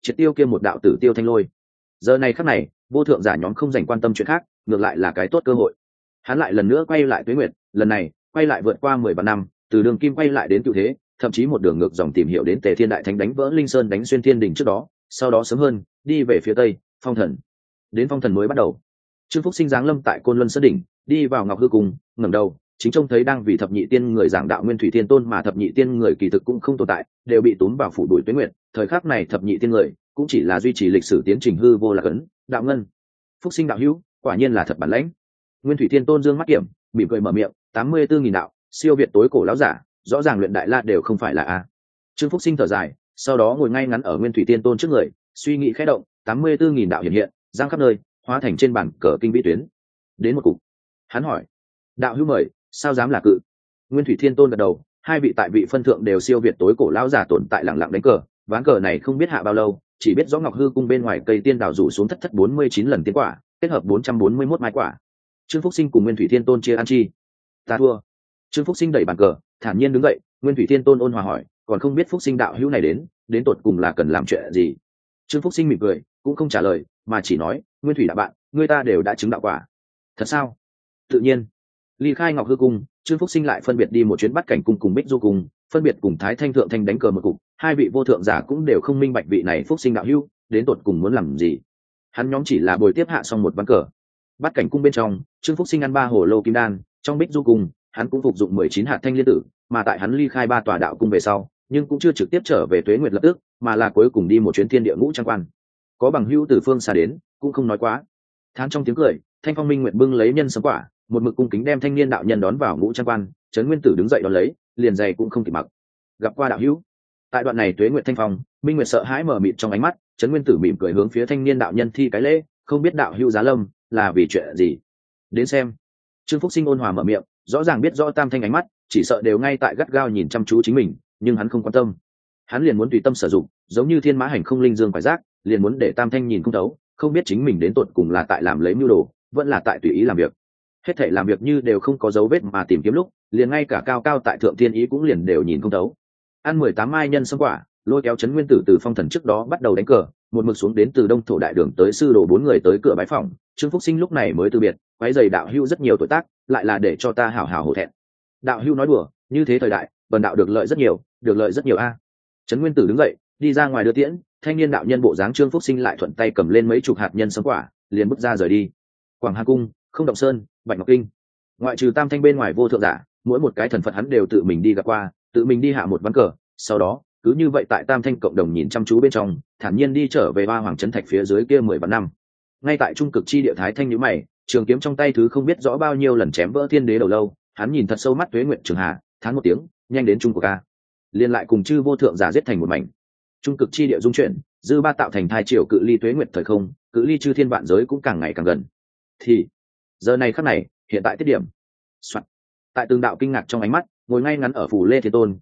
triệt tiêu kia một đạo tử tiêu thanh lôi. Giờ này khắc này vô thượng giả nhóm không dành quan tâm chuyện khác, ngược lại là cái tốt cơ hội. Hắn lại lần nữa quay lại tuế nguyệt, lần này quay lại vượt qua 13 năm, từ đường kim quay lại đến cựu thế, thậm chí một đường ngược dòng tìm hiểu đến Tề Thiên Đại Thánh đánh vỡ Linh Sơn đánh xuyên thiên đỉnh trước đó, sau đó sớm hơn đi về phía tây, Phong Thần. Đến Phong Thần mới bắt đầu. Trương Phúc Sinh giáng lâm tại Côn Luân Sơn đỉnh, đi vào Ngọc Hư Cung, ngẩng đầu, chính trông thấy đang vì thập nhị tiên người giảng đạo Nguyên Thủy Thiên Tôn mà thập nhị tiên người kỳ thực cũng không tồn tại, đều bị túm vào phủ đuổi tuế nguyệt, thời khắc này thập nhị tiên người cũng chỉ là duy trì lịch sử tiến trình hư vô là cấn, đạo ngân. Phúc Sinh đạo hữu, quả nhiên là thật bản lãnh. Nguyên Thủy Thiên Tôn dương mắt kiểm, mỉm cười mở miệng, 84.000 đạo, siêu việt tối cổ lão giả, rõ ràng luyện đại la đều không phải là a. Trương Phúc Sinh thở dài, sau đó ngồi ngay ngắn ở Nguyên Thủy Thiên Tôn trước người, suy nghĩ khẽ động, 84.000 đạo hiện hiện, giang khắp nơi, hóa thành trên bản cờ kinh vĩ tuyến. Đến một cục. Hắn hỏi, đạo hữu mời, sao dám là cự? Nguyên Thủy Thiên Tôn gật đầu, hai vị tại vị phân thượng đều siêu việt tối cổ lão giả tồn tại lặng lặng đánh cờ, ván cờ này không biết hạ bao lâu, chỉ biết rõ Ngọc Hư Cung bên ngoài cây tiên đào rủ xuống thất 49 lần tiến quả, kết hợp 441 mai quả. Trương Phúc Sinh cùng Nguyên Thủy Thiên Tôn chia ăn chi. Ta thua. Trương Phúc Sinh đẩy bàn cờ, thản nhiên đứng dậy. Nguyên Thủy Thiên Tôn ôn hòa hỏi, còn không biết Phúc Sinh đạo hữu này đến tột cùng là cần làm chuyện gì? Trương Phúc Sinh mỉm cười, cũng không trả lời, mà chỉ nói, Nguyên Thủy đạo bạn, người ta đều đã chứng đạo quả. Thật sao? Tự nhiên. Ly khai Ngọc Hư Cung, Trương Phúc Sinh lại phân biệt đi một chuyến Bắt Cảnh Cung cùng Bích Du Cung, phân biệt cùng Thái Thanh Thượng Thanh đánh cờ một cục. Hai vị vô thượng giả cũng đều không minh bạch vị này Phúc Sinh đạo hữu đến tột cùng muốn làm gì. Hắn nhóm chỉ là bồi tiếp hạ xong một ván cờ. Bắt Cảnh Cung bên trong, Trương Phúc Sinh ăn 3 hồ lô kim đan, trong Bích Du Cung, hắn cũng phục dụng 19 hạt thanh liên tử, mà tại hắn ly khai 3 tòa đạo cung về sau, nhưng cũng chưa trực tiếp trở về Tuế Nguyệt lập tức, mà là cuối cùng đi một chuyến Thiên Địa Ngũ Trang Quan. Có bằng hữu từ phương xa đến, cũng không nói quá. Thán trong tiếng cười, Thanh Phong Minh Nguyệt bưng lấy nhân sấm quả, một mực cung kính đem thanh niên đạo nhân đón vào Ngũ Trang Quan, Trấn Nguyên Tử đứng dậy đón lấy, liền giày cũng không kịp mặc. Gặp qua đạo hữu. Tại đoạn này Tuế Nguyệt Thanh Phong, Minh Nguyệt sợ hãi mở mịt trong ánh mắt, Trấn Nguyên Tử mỉm cười hướng phía thanh niên đạo nhân thi cái lễ, không biết đạo hữu giá lâm là vì chuyện gì. Đến xem. Trương Phúc Sinh ôn hòa mở miệng, rõ ràng biết rõ Tam Thanh ánh mắt, chỉ sợ đều ngay tại gắt gao nhìn chăm chú chính mình, nhưng hắn không quan tâm. Hắn liền muốn tùy tâm sử dụng, giống như thiên mã hành không linh dương quái giác, liền muốn để Tam Thanh nhìn không thấu, không biết chính mình đến tột cùng là tại làm lấy mưu đồ, vẫn là tại tùy ý làm việc. Hết thảy làm việc như đều không có dấu vết mà tìm kiếm lúc, liền ngay cả cao cao tại thượng thiên ý cũng liền đều nhìn không thấu. Ăn 18 mai nhân sâm quả, lôi kéo Trấn Nguyên Tử từ Phong Thần trước đó bắt đầu đánh cờ, một mực xuống đến từ Đông Thổ đại đường tới sư đồ 4 người tới cửa bái phỏng. Trương Phúc Sinh lúc này mới từ biệt, quấy giày đạo hữu rất nhiều tuổi tác, lại là để cho ta hảo hảo hổ thẹn. Đạo hữu nói đùa, như thế thời đại, bần đạo được lợi rất nhiều a. Trấn Nguyên Tử đứng dậy, đi ra ngoài đưa tiễn, thanh niên đạo nhân bộ dáng Trương Phúc Sinh lại thuận tay cầm lên mấy chục hạt nhân sâm quả, liền bước ra rời đi. Quảng Hà Cung, Không Động Sơn, Bạch Ngọc Kinh, ngoại trừ Tam Thanh bên ngoài vô thượng giả, mỗi một cái thần phật hắn đều tự mình đi gặp qua, tự mình đi hạ một ván cờ, sau đó cứ như vậy tại Tam Thanh cộng đồng nhìn chăm chú bên trong, thản nhiên đi trở về Ba Hoàng Trấn Thạch phía dưới kia 10 vạn năm. Ngay tại trung cực chi địa Thái Thanh nhíu mày, trường kiếm trong tay thứ không biết rõ bao nhiêu lần chém vỡ thiên đế đầu lâu, hắn nhìn thật sâu mắt Tuế Nguyệt Trường Hà, thán một tiếng, nhanh đến trung của ca. Liên lại cùng chư vô thượng giả giết thành một mảnh. Trung cực chi địa dung chuyển, dư ba tạo thành thai triều cự ly Tuế Nguyệt thời không, cự ly chư thiên vạn giới cũng càng ngày càng gần. Thì giờ này khắc này, hiện tại tiết điểm. Soạn. Tại từng đạo kinh ngạc trong ánh mắt, ngồi ngay ngắn ở Phù Lê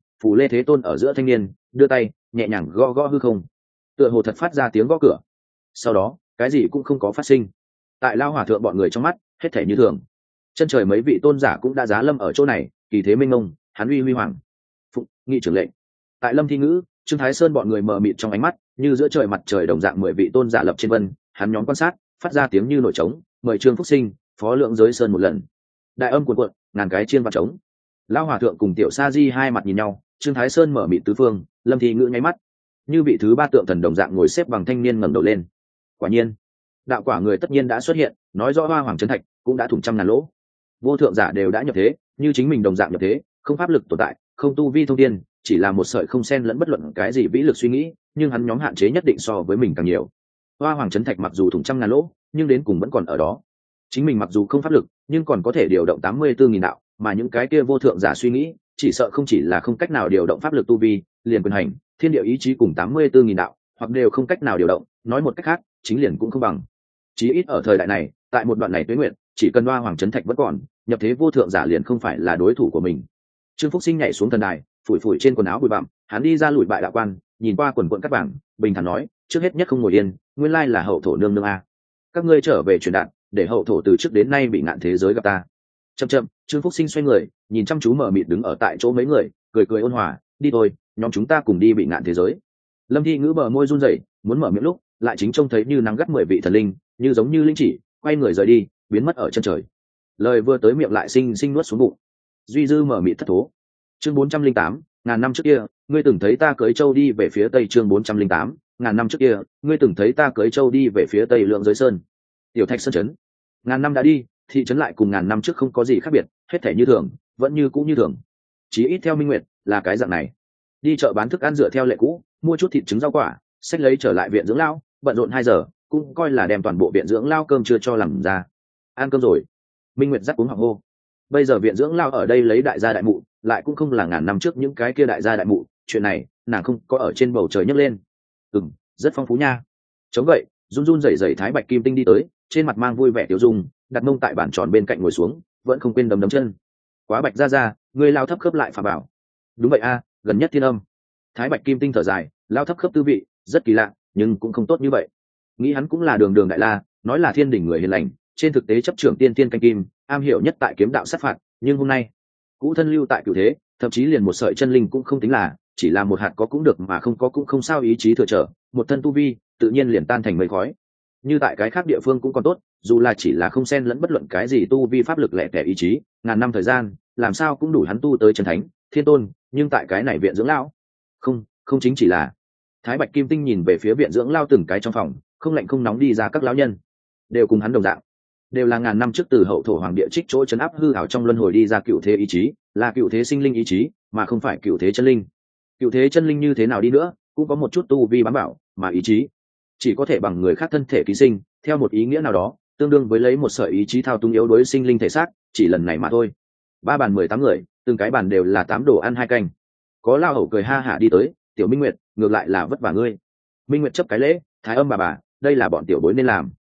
Thế Tôn ở giữa thanh niên, đưa tay nhẹ nhàng gõ gõ hư không, tựa hồ thật phát ra tiếng gõ cửa. Sau đó cái gì cũng không có phát sinh. Tại Lao Hòa Thượng bọn người trong mắt, hết thể như thường. Chân trời mấy vị tôn giả cũng đã giá lâm ở chỗ này, kỳ thế minh mông, hắn uy huy hoàng. Phụng nghị trưởng lệnh. Tại Lâm Thi Ngữ, Trương Thái Sơn bọn người mờ mịt trong ánh mắt, như giữa trời mặt trời đồng dạng 10 vị tôn giả lập trên vân, hắn nhóm quan sát, phát ra tiếng như nổi trống, mời Trương Phúc Sinh, phó lượng giới sơn một lần. Đại âm cuồn cuộn, ngàn cái chiên vạn trống. Lao Hòa Thượng cùng Tiểu Sa Di hai mặt nhìn nhau, Trương Thái Sơn mở mịt tứ phương, Lâm Thi Ngữ nháy mắt, như vị thứ ba tượng thần đồng dạng ngồi xếp bằng thanh niên ngẩng đầu lên. Quả nhiên, đạo quả người tất nhiên đã xuất hiện, nói rõ Hoa Hoàng Trấn Thạch cũng đã thủng trăm ngàn lỗ. Vô thượng giả đều đã nhập thế, như chính mình đồng dạng nhập thế, không pháp lực tồn tại, không tu vi thông tiên, chỉ là một sợi không xen lẫn bất luận cái gì vĩ lực suy nghĩ, nhưng hắn nhóm hạn chế nhất định so với mình càng nhiều. Hoa Hoàng Trấn Thạch mặc dù thủng trăm ngàn lỗ, nhưng đến cùng vẫn còn ở đó. Chính mình mặc dù không pháp lực, nhưng còn có thể điều động 84.000 đạo, mà những cái kia vô thượng giả suy nghĩ, chỉ sợ không chỉ là không cách nào điều động pháp lực tu vi, liền quyền hành, thiên địa ý chí cùng 84.000 đạo, hoặc đều không cách nào điều động, nói một cách khác, chính liền cũng không bằng. Chí ít ở thời đại này, tại một đoạn này tuế nguyện, chỉ cần Hoa Hoàng Trấn Thạch vẫn còn, nhập thế vô thượng giả liền không phải là đối thủ của mình. Trương Phúc Sinh nhảy xuống thần đài, phủi phủi trên quần áo bụi bặm, hắn đi ra lùi bại đạo quan, nhìn qua quần quần các bảng, bình thản nói, trước hết nhất không ngồi yên, nguyên lai là hậu thổ nương nương a. Các ngươi trở về truyền đạt, để hậu thổ từ trước đến nay bị ngạn thế giới gặp ta. Chậm, Trương Phúc Sinh xoay người, nhìn chăm chú mở mịt đứng ở tại chỗ mấy người, cười ôn hòa, đi thôi, nhóm chúng ta cùng đi bị ngạn thế giới. Lâm Thi Ngữ bờ môi run rẩy, muốn mở miệng lúc lại chính trông thấy như nắng gắt 10 vị thần linh, như giống như linh chỉ, quay người rời đi, biến mất ở chân trời. Lời vừa tới miệng lại sinh sinh nuốt xuống bụng. Duy dư mở mịt thất thố. Chương 408, ngàn năm trước kia, ngươi từng thấy ta cưỡi trâu đi về phía tây. Chương 408, ngàn năm trước kia, ngươi từng thấy ta cưỡi trâu đi về phía tây Lượng Giới Sơn. Tiểu Thạch Sơn trấn. Ngàn năm đã đi, thị trấn lại cùng ngàn năm trước không có gì khác biệt, hết thảy như thường, vẫn như cũ như thường. Chỉ ít theo Minh Nguyệt, là cái dạng này. Đi chợ bán thức ăn dựa theo lệ cũ, mua chút thịt trứng rau quả, xách lấy trở lại viện dưỡng lão, bận rộn 2 giờ, cũng coi là đem toàn bộ viện dưỡng lão cơm chưa cho làm ra. Ăn cơm rồi. Minh Nguyệt dắt uống họng hô. Bây giờ viện dưỡng lão ở đây lấy đại gia đại mụ, lại cũng không là ngàn năm trước những cái kia đại gia đại mụ, chuyện này nàng không có ở trên bầu trời nhấc lên. Rất phong phú nha. Chống vậy, run run rẩy rẩy Thái Bạch Kim Tinh đi tới, trên mặt mang vui vẻ tiêu dung, đặt mông tại bàn tròn bên cạnh ngồi xuống, vẫn không quên đấm đấm chân. Quá Bạch ra, ngươi lao thấp khớp lại phà bảo. Đúng vậy a, gần nhất thiên âm. Thái Bạch Kim Tinh thở dài, lao thấp khớp tư vị rất kỳ lạ, nhưng cũng không tốt như vậy. Nghĩ hắn cũng là đường đường đại la, nói là thiên đỉnh người hiền lành, trên thực tế chấp trưởng tiên tiên canh kim, am hiểu nhất tại kiếm đạo sát phạt, nhưng hôm nay cũ thân lưu tại cửu thế, thậm chí liền một sợi chân linh cũng không tính là, chỉ là một hạt có cũng được mà không có cũng không sao, ý chí thừa trở, một thân tu vi tự nhiên liền tan thành mây khói. Như tại cái khác địa phương cũng còn tốt, dù là chỉ là không xen lẫn bất luận cái gì tu vi pháp lực lẻ tẻ ý chí, ngàn năm thời gian làm sao cũng đủ hắn tu tới chân thánh thiên tôn, nhưng tại cái này viện dưỡng lão không chính chỉ là. Thái Bạch Kim Tinh nhìn về phía viện dưỡng lao từng cái trong phòng, không lạnh không nóng đi ra các lão nhân, đều cùng hắn đồng dạng, đều là ngàn năm trước từ hậu thổ hoàng địa trích chỗ chấn áp hư ảo trong luân hồi đi ra cựu thế ý chí, là cựu thế sinh linh ý chí, mà không phải cựu thế chân linh. Cựu thế chân linh như thế nào đi nữa cũng có một chút tu vi bám bảo, mà ý chí chỉ có thể bằng người khác thân thể ký sinh, theo một ý nghĩa nào đó tương đương với lấy một sợi ý chí thao túng yếu đối sinh linh thể xác, chỉ lần này mà thôi. 3 bàn 18 người, từng cái bàn đều là 8 đồ ăn 2 canh. Có lao hầu cười ha hả đi tới, tiểu Minh Nguyệt, ngược lại là vất vả ngươi. Minh Nguyệt chấp cái lễ, Thái Âm bà, đây là bọn tiểu bối nên làm.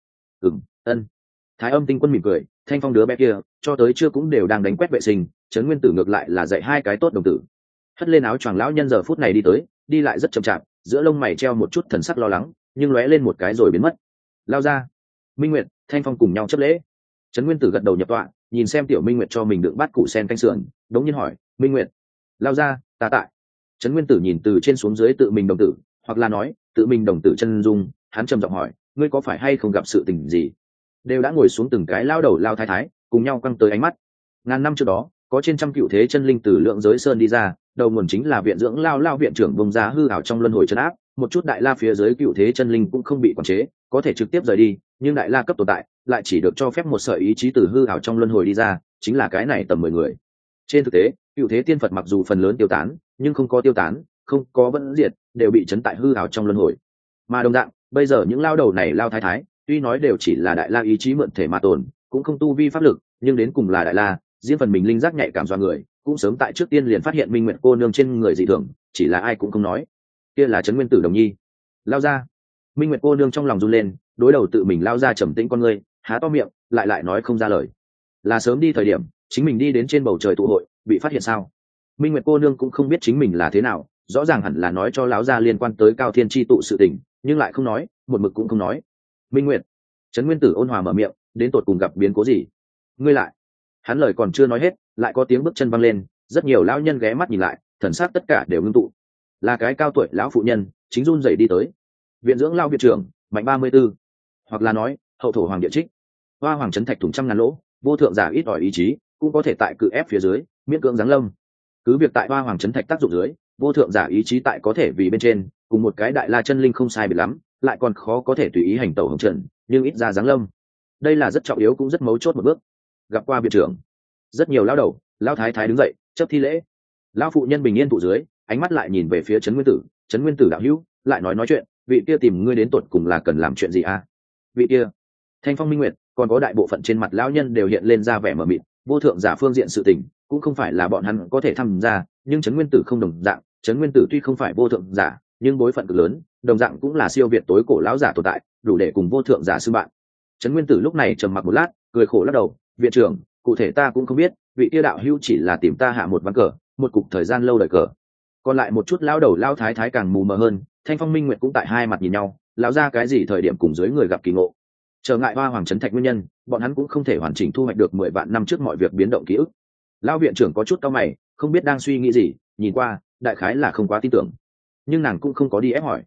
Ân. Thái Âm Tinh Quân mỉm cười, Thanh Phong đứa bé kia cho tới chưa cũng đều đang đánh quét vệ sinh, Trấn Nguyên Tử ngược lại là dạy 2 cái tốt đồng tử. Hất lên áo choàng lão nhân giờ phút này đi tới, đi lại rất chậm chạp, giữa lông mày treo một chút thần sắc lo lắng, nhưng lóe lên một cái rồi biến mất. Lao ra. Minh Nguyệt, Thanh Phong cùng nhau chấp lễ. Trấn Nguyên Tử gật đầu nhập tọa, nhìn xem tiểu Minh Nguyệt cho mình đựng bát củ sen canh sườn, đống nhiên hỏi, Minh Nguyệt, lao ra, ta tại. Trấn Nguyên Tử nhìn từ trên xuống dưới tự mình đồng tử, hoặc là nói tự mình đồng tử chân dung, hắn trầm giọng hỏi, ngươi có phải hay không gặp sự tình gì? Đều đã ngồi xuống từng cái lao đầu lao thái thái, cùng nhau căng tới ánh mắt. Ngàn năm trước đó, có trên trăm cựu thế chân linh từ Lượng Giới Sơn đi ra, đầu nguồn chính là viện dưỡng lao viện trưởng bông giá hư ảo trong luân hồi trấn áp, một chút đại la phía dưới cựu thế chân linh cũng không bị quản chế, có thể trực tiếp rời đi, nhưng đại la cấp tồn tại lại chỉ được cho phép một sợi ý chí từ hư ảo trong luân hồi đi ra, chính là cái này tầm 10 người. Trên thực tế, cựu thế tiên Phật mặc dù phần lớn tiêu tán, nhưng không có tiêu tán, không có vẫn diệt, đều bị chấn tại hư ảo trong luân hồi. Mà đồng dạng, bây giờ những lao đầu này lao thái thái, tuy nói đều chỉ là đại la ý chí mượn thể mà tồn, cũng không tu vi pháp lực, nhưng đến cùng là đại la, riêng phần mình linh giác nhạy cảm do người, cũng sớm tại trước tiên liền phát hiện Minh Nguyệt cô nương trên người dị thường, chỉ là ai cũng không nói. Kia là Trấn Nguyên Tử Đồng Nhi. Lao ra. Minh Nguyệt cô nương trong lòng run lên, đối đầu tự mình lao ra trầm tĩnh con ngươi, há to miệng, lại nói không ra lời. Là sớm đi thời điểm, chính mình đi đến trên bầu trời tụ hội, bị phát hiện sao? Minh Nguyệt cô nương cũng không biết chính mình là thế nào, rõ ràng hẳn là nói cho lão gia liên quan tới Cao Thiên chi tụ sự tình, nhưng lại không nói, một mực cũng không nói. Minh Nguyệt. Trấn Nguyên Tử ôn hòa mở miệng, đến tột cùng gặp biến cố gì? Ngươi lại. Hắn lời còn chưa nói hết, lại có tiếng bước chân văng lên, rất nhiều lão nhân ghé mắt nhìn lại, thần sắc tất cả đều ngưng tụ. Là cái cao tuổi lão phụ nhân, chính run rẩy đi tới. Viện dưỡng lao viện trưởng, mạnh 34, hoặc là nói, hậu thổ hoàng địa trích. Hoa hoàng trấn thạch thủng trăm ngàn lỗ, vô thượng giả ít ỏi ý chí, cũng có thể tại cự ép phía dưới, miễn cưỡng giáng lâm. Cứ việc tại hoa hoàng trấn thạch tác dụng dưới, vô thượng giả ý chí tại có thể vì bên trên, cùng một cái đại la chân linh không sai biệt lắm, lại còn khó có thể tùy ý hành tẩu hồng trần, nhưng ít ra giáng lâm. Đây là rất trọng yếu cũng rất mấu chốt một bước. Gặp qua viện trưởng, rất nhiều lao đầu lao thái thái đứng dậy chấp thi lễ. Lao phụ nhân bình yên tụ dưới, ánh mắt lại nhìn về phía Trấn Nguyên Tử. Trấn Nguyên Tử đạo hữu, lại nói chuyện, vị kia tìm ngươi đến tột cùng là cần làm chuyện gì à? Vị kia, Thanh Phong Minh Nguyệt, còn có đại bộ phận trên mặt lão nhân đều hiện lên ra vẻ mờ mịt, vô thượng giả phương diện sự tình cũng không phải là bọn hắn có thể tham gia, nhưng Trấn Nguyên Tử không đồng dạng. Trấn Nguyên Tử tuy không phải vô thượng giả, nhưng bối phận cực lớn, đồng dạng cũng là siêu việt tối cổ lão giả tồn tại, đủ để cùng vô thượng giả xưng bạn. Trấn Nguyên Tử lúc này trầm mặc một lát, cười khổ lắc đầu, viện trưởng, cụ thể ta cũng không biết, vị kia đạo hữu chỉ là tìm ta hạ một ván cờ, một cục thời gian lâu đợi cờ. Còn lại một chút lão đầu lão thái thái càng mù mờ hơn. Thanh Phong Minh Nguyệt cũng tại hai mặt nhìn nhau, lão ra cái gì thời điểm cùng dưới người gặp kỳ ngộ. Trở ngại hoa hoàng trấn thạch nguyên nhân, bọn hắn cũng không thể hoàn chỉnh thu hoạch được 10 vạn năm trước mọi việc biến động ký ức. Lão viện trưởng có chút cau mày, không biết đang suy nghĩ gì, nhìn qua đại khái là không quá tin tưởng, nhưng nàng cũng không có đi ép hỏi.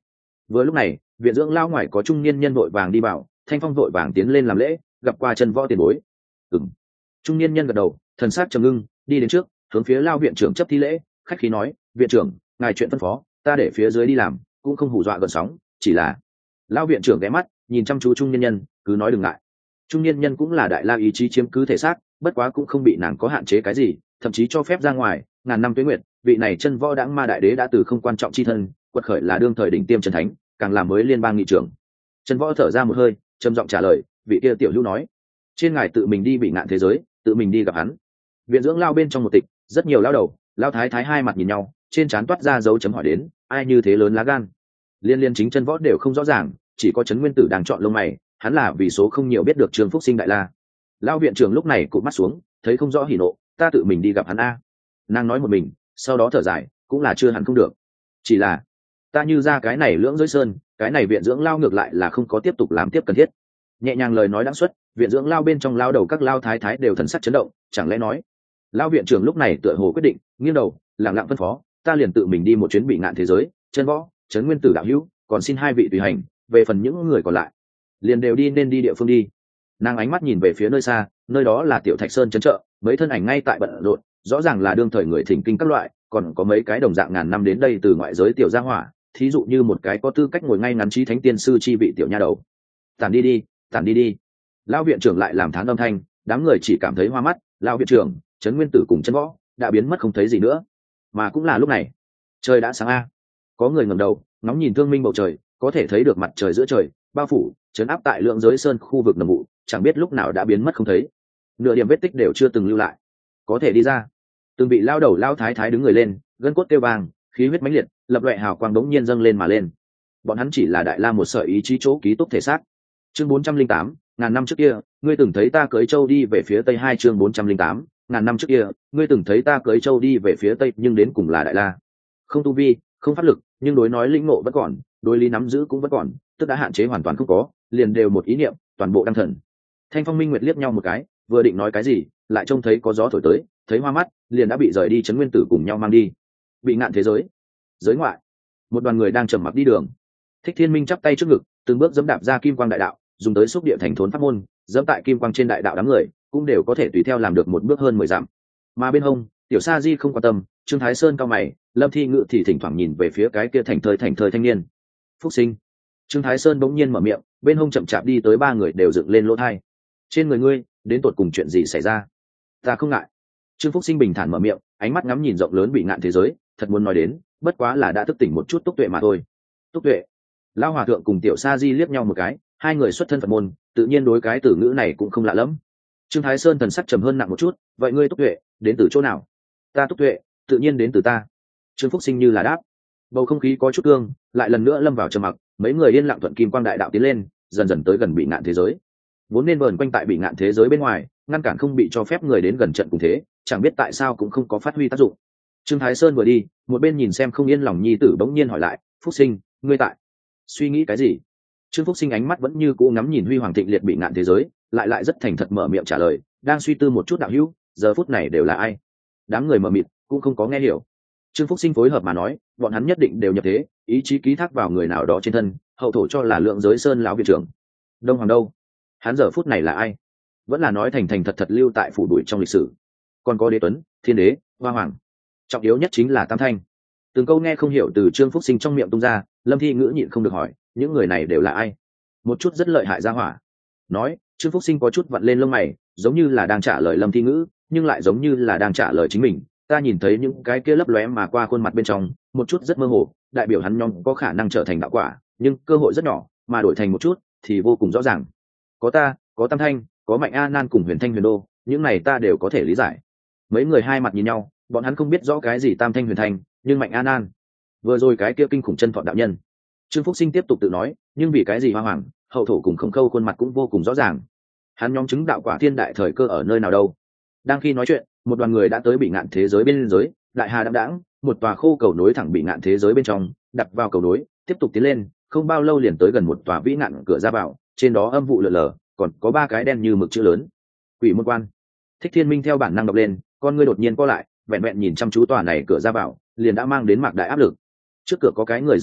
Vừa lúc này viện dưỡng lao ngoài có trung niên nhân vội vàng đi vào, Thanh Phong vội vàng tiến lên làm lễ, gặp qua Trần Võ tiền bối. Ừm. Trung niên nhân gật đầu, thần sắc trầm ngưng, đi đến trước, hướng phía lao viện trưởng chấp thi lễ, khách khí nói, viện trưởng, ngài chuyện phân phó ta để phía dưới đi làm, cũng không hù dọa gần sóng, chỉ là lao viện trưởng ghé mắt nhìn chăm chú trung niên nhân, cứ nói đừng ngại. Trung niên nhân cũng là đại la ý chí chiếm cứ thể xác, bất quá cũng không bị nàng có hạn chế cái gì, thậm chí cho phép ra ngoài. Ngàn năm tuế nguyệt, vị này chân võ đãng ma đại đế đã từ không quan trọng chi thân quật khởi là đương thời đỉnh tiêm chân thánh, càng làm mới liên bang nghị trưởng. Chân võ thở ra một hơi, trầm giọng trả lời, vị kia tiểu hữu nói trên ngài tự mình đi bị ngạn thế giới, tự mình đi gặp hắn. Viện dưỡng lao bên trong một tịch, rất nhiều lao đầu lao thái thái hai mặt nhìn nhau, trên trán toát ra dấu chấm hỏi đến, ai như thế lớn lá gan. Liên chính chân võ đều không rõ ràng, chỉ có Trấn Nguyên Tử đang chọn lông mày, hắn là vì số không nhiều biết được Trương Phúc Sinh đại la. Lao viện trưởng lúc này cụp mắt xuống, thấy không rõ hỉ nộ, ta tự mình đi gặp hắn a. Nàng nói một mình, sau đó thở dài, cũng là chưa hẳn không được, chỉ là ta như ra cái này lưỡng giới sơn, cái này viện dưỡng lao ngược lại là không có tiếp tục làm tiếp cần thiết. Nhẹ nhàng lời nói đáng xuất, viện dưỡng lao bên trong lao đầu các lao thái thái đều thần sắc chấn động, chẳng lẽ nói lao viện trưởng lúc này tựa hồ quyết định, nghiêng đầu lặng lặng phân phó, ta liền tự mình đi một chuyến bị ngạn thế giới, Chân Võ, Trấn Nguyên Tử đạo hữu, còn xin hai vị tùy hành, về phần những người còn lại liền đều đi nên đi địa phương đi. Nàng ánh mắt nhìn về phía nơi xa, nơi đó là Tiểu Thạch Sơn trấn trợ, mấy thân ảnh ngay tại bận rộn, rõ ràng là đương thời người thỉnh kinh các loại, còn có mấy cái đồng dạng ngàn năm đến đây từ ngoại giới tiểu gia hỏa, thí dụ như một cái có tư cách ngồi ngay ngắn trí thánh tiên sư chi vị tiểu nha đầu. Tản đi đi, tản đi đi. Lão viện trưởng lại làm thán âm thanh, đám người chỉ cảm thấy hoa mắt. Lão viện trưởng, Trấn Nguyên Tử cùng Chân Võ đã biến mất không thấy gì nữa. Mà cũng là lúc này, trời đã sáng a. Có người ngẩng đầu, ngóng nhìn thương minh bầu trời, có thể thấy được mặt trời giữa trời bao phủ chấn áp tại lượng giới sơn khu vực nằm vụ, chẳng biết lúc nào đã biến mất không thấy, nửa điểm vết tích đều chưa từng lưu lại. Có thể đi ra. Từng bị lao đầu lao thái thái đứng người lên, gân cốt kêu vàng, khí huyết mãnh liệt, lập loại hào quang đống nhiên dâng lên mà lên. Bọn hắn chỉ là đại la một sợi ý chí chỗ ký túc thể xác. Chương 408, ngàn năm trước kia, ngươi từng thấy ta cưỡi châu đi về phía tây. Hai chương 408, ngàn năm trước kia, ngươi từng thấy ta cưỡi châu đi về phía tây, nhưng đến cùng là đại la. Không tu vi, không pháp lực, nhưng đối nói lĩnh ngộ vẫn còn, đối lý nắm giữ cũng vẫn còn, tức đã hạn chế hoàn toàn không có, liền đều một ý niệm, toàn bộ đăng thần. Thanh Phong Minh Nguyệt liếc nhau một cái, vừa định nói cái gì, lại trông thấy có gió thổi tới, thấy hoa mắt, liền đã bị rời đi Trấn Nguyên Tử cùng nhau mang đi. Bị ngạn thế giới, giới ngoại, một đoàn người đang trầm mặc đi đường. Thích Thiên Minh chắp tay trước ngực, từng bước dẫm đạp ra kim quang đại đạo, dùng tới xúc địa thành thốn pháp môn, dẫm tại kim quang trên đại đạo, đám người cũng đều có thể tùy theo làm được một bước hơn 10 dặm. Mà bên hông, Tiểu Sa Di không quan tâm, Trương Thái Sơn cao mày, Lâm Thi Ngự thì thỉnh thoảng nhìn về phía cái kia thành thơi thanh niên. Phúc Sinh. Trương Thái Sơn bỗng nhiên mở miệng, bên hông chậm chạp đi tới ba người đều dựng lên lỗ tai. Trên người ngươi, đến tột cùng chuyện gì xảy ra? Ta không ngại. Trương Phúc Sinh bình thản mở miệng, ánh mắt ngắm nhìn rộng lớn bị ngạn thế giới, thật muốn nói đến, bất quá là đã thức tỉnh một chút túc tuệ mà thôi. Túc tuệ. Lão hòa thượng cùng Tiểu Sa Di liếc nhau một cái, hai người xuất thân Phật môn, tự nhiên đối cái từ ngữ này cũng không lạ lắm. Trương Thái Sơn thần sắc trầm hơn nặng một chút, vậy ngươi túc tuệ đến từ chỗ nào? Ta túc tuệ tự nhiên đến từ ta. Trương Phúc Sinh như là đáp. Bầu không khí có chút cương, lại lần nữa lâm vào trầm mặc, mấy người yên lặng thuận kim quang đại đạo tiến lên, dần dần tới gần bị ngạn thế giới. Vốn nên vờn quanh tại bị ngạn thế giới bên ngoài, ngăn cản không bị cho phép người đến gần trận cùng thế, chẳng biết tại sao cũng không có phát huy tác dụng. Trương Thái Sơn vừa đi, một bên nhìn xem không yên lòng nhi tử bỗng nhiên hỏi lại, Phúc Sinh, ngươi tại suy nghĩ cái gì? Trương Phúc Sinh ánh mắt vẫn như cũ ngắm nhìn huy hoàng thịnh liệt bị ngạn thế giới, lại rất thành thật mở miệng trả lời, đang suy tư một chút đạo hữu, giờ phút này đều là ai? Đám người mờ mịt cũng không có nghe hiểu. Trương Phúc Sinh phối hợp mà nói, bọn hắn nhất định đều nhập thế, ý chí ký thác vào người nào đó trên thân, hậu thổ cho là lượng giới sơn lão viện trưởng. Đông Hoàng đâu? Hắn giờ phút này là ai? Vẫn là nói thành thật lưu tại phủ đuổi trong lịch sử. Còn có Đế Tuấn, Thiên Đế, Hoa Hoàng. Trọng yếu nhất chính là Tam Thanh. Từng câu nghe không hiểu từ Trương Phúc Sinh trong miệng tung ra, Lâm Thi Ngữ nhịn không được hỏi, những người này đều là ai? Một chút rất lợi hại ra hỏa. Nói, Trương Phúc Sinh có chút vặn lên lông mày, giống như là đang trả lời Lâm Thi Ngữ, nhưng lại giống như là đang trả lời chính mình. Ta nhìn thấy những cái kia lấp lóe mà qua khuôn mặt bên trong, một chút rất mơ hồ, đại biểu hắn nhóm có khả năng trở thành đạo quả, nhưng cơ hội rất nhỏ, mà đổi thành một chút thì vô cùng rõ ràng. Có ta, có Tam Thanh, có Mạnh A Nan cùng Huyền Thanh Huyền Đô, những này ta đều có thể lý giải. Mấy người hai mặt nhìn nhau, bọn hắn không biết rõ cái gì Tam Thanh Huyền Thanh, nhưng Mạnh A Nan, vừa rồi cái kia kinh khủng chân thọ đạo nhân. Trương Phúc Sinh tiếp tục tự nói, nhưng vì cái gì Hoa Hoàng, hậu thổ cùng Khổng Khâu khuôn mặt cũng vô cùng rõ ràng. Hắn nhóm chứng đạo quả thiên đại thời cơ ở nơi nào đâu? Đang khi nói chuyện, một đoàn người đã tới bị ngạn thế giới bên giới, đại hà đãng đãng, một tòa khô cầu nối thẳng bị ngạn thế giới bên trong, đặt vào cầu nối, tiếp tục tiến lên, không bao lâu liền tới gần một tòa vĩ ngạn cửa ra vào, trên đó âm vụ lờ lờ, còn có ba cái đen như mực chữ lớn. Quỷ môn quan. Thích Thiên Minh theo bản năng đọc lên, con ngươi đột nhiên co lại, vẹn vẹn nhìn chăm chú tòa này cửa ra vào, liền đã mang đến mạc đại áp lực. Trước cửa có cái người giữ cửa,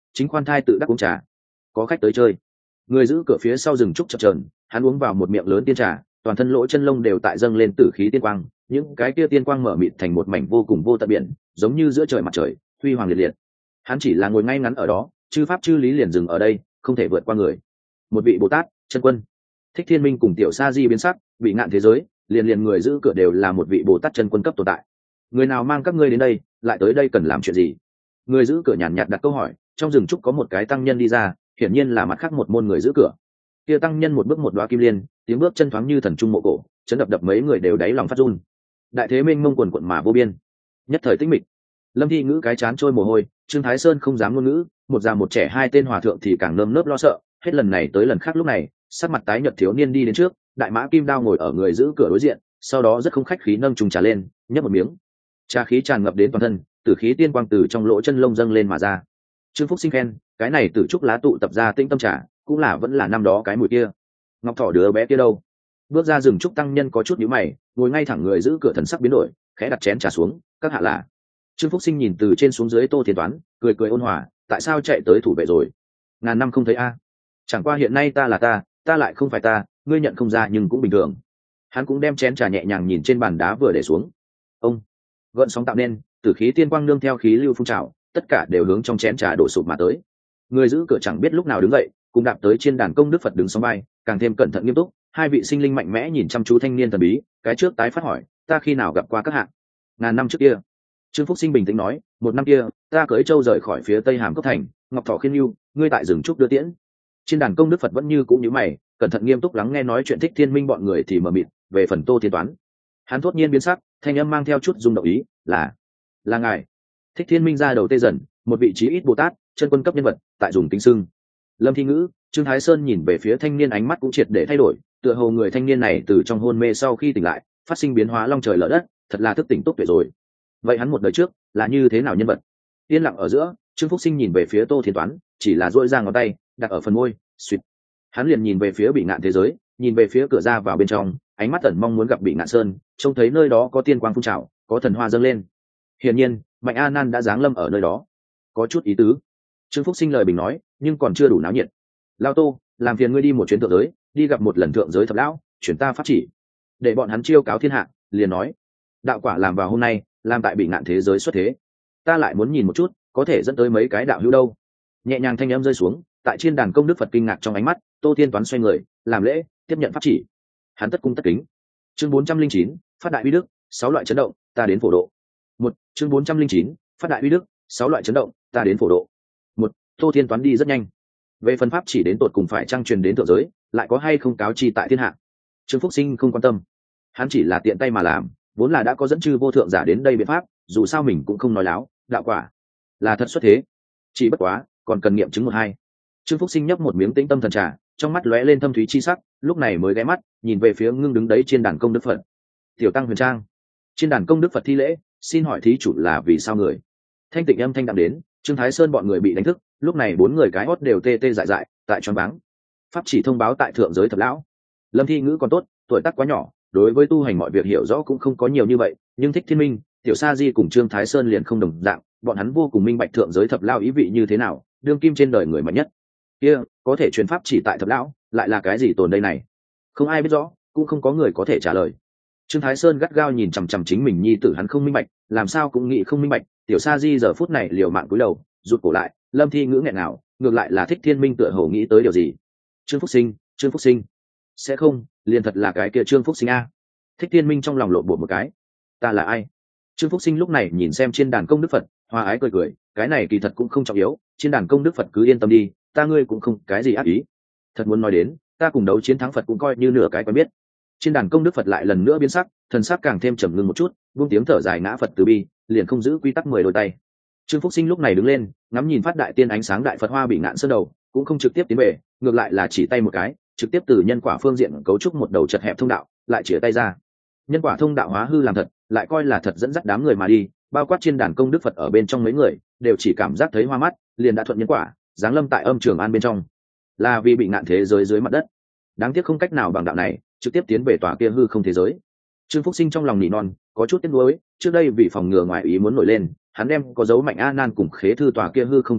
chính khoan thai tự đắc uống trà. Có khách tới chơi. Người giữ cửa phía sau rừng trúc chập chờn, hắn uống vào một miệng lớn tiên trà, toàn thân lỗ chân lông đều tại dâng lên tử khí tiên quang, những cái kia tiên quang mở mịt thành một mảnh vô cùng vô tận biển, giống như giữa trời mặt trời, huy hoàng liệt liệt. Hắn chỉ là ngồi ngay ngắn ở đó, chư pháp chư lý liền dừng ở đây, không thể vượt qua người. Một vị Bồ Tát, chân quân. Thích Thiên Minh cùng Tiểu Sa Di biến sắc, bị ngạn thế giới, liền người giữ cửa đều là một vị Bồ Tát chân quân cấp tồn tại. Người nào mang các ngươi đến đây, lại tới đây cần làm chuyện gì? Người giữ cửa nhàn nhạt đặt câu hỏi. Trong rừng trúc có một cái tăng nhân đi ra, hiển nhiên là mặt khác một môn người giữ cửa. Kia tăng nhân một bước một đóa kim liên, tiếng bước chân thoáng như thần trung mộ cổ, chấn đập mấy người đều đáy lòng phát run. Đại thế mênh mông quần quận mà vô biên, nhất thời tĩnh mịch. Lâm Thi Ngữ cái chán trôi mồ hôi, Trương Thái Sơn không dám ngôn ngữ, một già một trẻ hai tên hòa thượng thì càng nơm nớp lo sợ. Hết lần này tới lần khác lúc này, sắc mặt tái nhợt thiếu niên đi đến trước, đại mã kim đao ngồi ở người giữ cửa đối diện, sau đó rất không khách khí nâng chung trà lên, nhấp một miếng. Trà khí tràn ngập đến toàn thân, tử khí tiên quang từ trong lỗ chân lông dâng lên mà ra. Trương Phúc Sinh khen, cái này tử trúc lá tụ tập ra tĩnh tâm trà, cũng là vẫn là năm đó cái mùi kia. Ngọc Thỏ đứa bé kia đâu? Bước ra rừng trúc tăng nhân có chút nhíu mày, ngồi ngay thẳng người giữ cửa thần sắc biến đổi, khẽ đặt chén trà xuống, các hạ là. Trương Phúc Sinh nhìn từ trên xuống dưới Tô Thiên Toán, cười cười ôn hòa, tại sao chạy tới thủ vệ rồi? Ngàn năm không thấy a. Chẳng qua hiện nay ta là ta lại không phải ta, ngươi nhận không ra nhưng cũng bình thường. Hắn cũng đem chén trà nhẹ nhàng nhìn trên bàn đá vừa để xuống. Ông, gợn sóng tạo nên, tử khí tiên quang nương theo khí lưu phun trào, tất cả đều hướng trong chén trà đổ sụp mà tới. Người giữ cửa chẳng biết lúc nào đứng dậy, cùng đạp tới trên đàn công đức Phật đứng song vai, càng thêm cẩn thận nghiêm túc. Hai vị sinh linh mạnh mẽ nhìn chăm chú thanh niên thần bí, cái trước tái phát hỏi, ta khi nào gặp qua các hạng? Ngàn năm trước kia. Trương Phúc Sinh bình tĩnh nói, một năm kia, ta cưỡi trâu rời khỏi phía tây Hàm Cốc thành, Ngọc Thỏ khiên nhu, ngươi tại rừng trúc đưa tiễn. Trên đàn công đức Phật vẫn như cũng như mày, cẩn thận nghiêm túc lắng nghe nói chuyện Thích Thiên Minh bọn người thì mờ mịt. Về phần Tô Thiên Toán, hắn thốt nhiên biến sắc, thanh âm mang theo chút rung động ý, là ngài. Thích Thiên Minh ra đầu tê dần, một vị trí ít Bồ Tát, chân quân cấp nhân vật, tại dùng kính xưng. Lâm Thi Ngữ, Trương Thái Sơn nhìn về phía thanh niên, ánh mắt cũng triệt để thay đổi, tựa hồ người thanh niên này từ trong hôn mê sau khi tỉnh lại, phát sinh biến hóa long trời lở đất, thật là thức tỉnh tốt tuyệt rồi. Vậy hắn một đời trước là như thế nào nhân vật? Yên lặng ở giữa, Trương Phúc Sinh nhìn về phía Tô Thiên Toán, chỉ là duỗi ra ngón tay, đặt ở phần môi, suýt. Hắn liền nhìn về phía bị ngạn thế giới, nhìn về phía cửa ra vào bên trong, ánh mắt ẩn mong muốn gặp bị ngạn sơn, trông thấy nơi đó có tiên quang phun trào, có thần hoa dâng lên. Hiển nhiên, Mạnh A Nan đã giáng lâm ở nơi đó. Có chút ý tứ. Trương Phúc Sinh lời bình nói, nhưng còn chưa đủ náo nhiệt. Lao Tô, làm phiền ngươi đi một chuyến thượng giới, đi gặp một lần thượng giới thập lão, chuyển ta pháp chỉ, để bọn hắn chiêu cáo thiên hạ. Liền nói, đạo quả làm vào hôm nay, làm tại bị ngạn thế giới xuất thế, ta lại muốn nhìn một chút, có thể dẫn tới mấy cái đạo hữu đâu. Nhẹ nhàng thanh âm rơi xuống, tại trên đàn công đức Phật kinh ngạc trong ánh mắt, Tô Thiên Toán xoay người, làm lễ, tiếp nhận pháp chỉ. Hắn tất cung tất kính. Chương 409, phát đại uy đức, 6 loại chấn động, ta đến phổ độ. Một, chương 409, phát đại uy đức, 6 loại chấn động, ta đến phổ độ. Một, Tô Thiên Toán đi rất nhanh. Về phần pháp chỉ đến tột cùng phải trang truyền đến thượng giới, lại có hay không cáo chi tại thiên hạ, Trương Phúc Sinh không quan tâm. Hắn chỉ là tiện tay mà làm, vốn là đã có dẫn chư vô thượng giả đến đây biện pháp, dù sao mình cũng không nói láo, đạo quả là thật xuất thế, chỉ bất quá còn cần nghiệm chứng một hai. Trương Phúc Sinh nhấp một miếng tĩnh tâm thần trà, trong mắt lóe lên thâm thúy chi sắc, lúc này mới ghé mắt nhìn về phía ngưng đứng đấy trên đàn công đức Phật. Tiểu tăng Huyền Trang. Trên đàn công đức Phật thi lễ, xin hỏi thí chủ là vì sao người? Thanh tịnh âm thanh đạm đến, Trương Thái Sơn bọn người bị đánh thức, lúc này 4 người cái hót đều tê tê dại dại, tại choáng váng. Pháp chỉ thông báo tại thượng giới thập lão. Lâm Thi Ngữ còn tốt, tuổi tác quá nhỏ, đối với tu hành mọi việc hiểu rõ cũng không có nhiều như vậy, nhưng Thích Thiên Minh, Tiểu Sa Di cùng Trương Thái Sơn liền không đồng dạng, bọn hắn vô cùng minh bạch thượng giới thập lão ý vị như thế nào, đương kim trên đời người mạnh nhất. Kia, có thể truyền pháp chỉ tại thập lão, lại là cái gì tồn đây này? Không ai biết rõ, cũng không có người có thể trả lời. Trương Thái Sơn gắt gao nhìn chằm chằm chính mình nhi tử, hắn không minh bạch, làm sao cũng nghĩ không minh bạch. Tiểu Sa Di giờ phút này liều mạng cúi đầu, rụt cổ lại. Lâm Thi Ngữ nghẹn nào, ngược lại là Thích Thiên Minh tựa hồ nghĩ tới điều gì. Trương Phúc Sinh, sẽ không, liền thật là cái kia Trương Phúc Sinh a. Thích Thiên Minh trong lòng lộn bột một cái, ta là ai? Trương Phúc Sinh lúc này nhìn xem trên đàn công đức Phật, hòa ái cười cười, cái này kỳ thật cũng không trọng yếu, trên đàn công đức Phật cứ yên tâm đi, ta ngươi cũng không cái gì ác ý. Thật muốn nói đến, ta cùng đấu chiến thắng Phật cũng coi như nửa cái quen biết. Trên đàn công đức Phật lại lần nữa biến sắc, thần sắc càng thêm trầm ngưng một chút, buông tiếng thở dài ngã Phật từ bi, liền không giữ quy tắc 10 đôi tay. Trương Phúc Sinh lúc này đứng lên, ngắm nhìn phát đại tiên ánh sáng đại Phật hoa bị ngạn sơn đầu, cũng không trực tiếp tiến về, ngược lại là chỉ tay một cái, trực tiếp từ nhân quả phương diện cấu trúc một đầu chật hẹp thông đạo, lại chĩa tay ra. Nhân quả thông đạo hóa hư làm thật, lại coi là thật dẫn dắt đám người mà đi, bao quát trên đàn công đức Phật ở bên trong mấy người, đều chỉ cảm giác thấy hoa mắt, liền đã thuận nhân quả, giáng lâm tại âm trường an bên trong. Là vì bị ngạn thế giới dưới mặt đất. Đáng tiếc không cách nào bằng đạo này, trực tiếp tiến về tòa kia hư không thế giới. Trương Phúc Sinh trong lòng nỉ non, có chút tiếc nuối, trước đây vì phòng ngừa ngoại ý muốn nổi lên, hắn đem có dấu Mạnh A Nan cùng khế thư tòa kia hư không thế giới,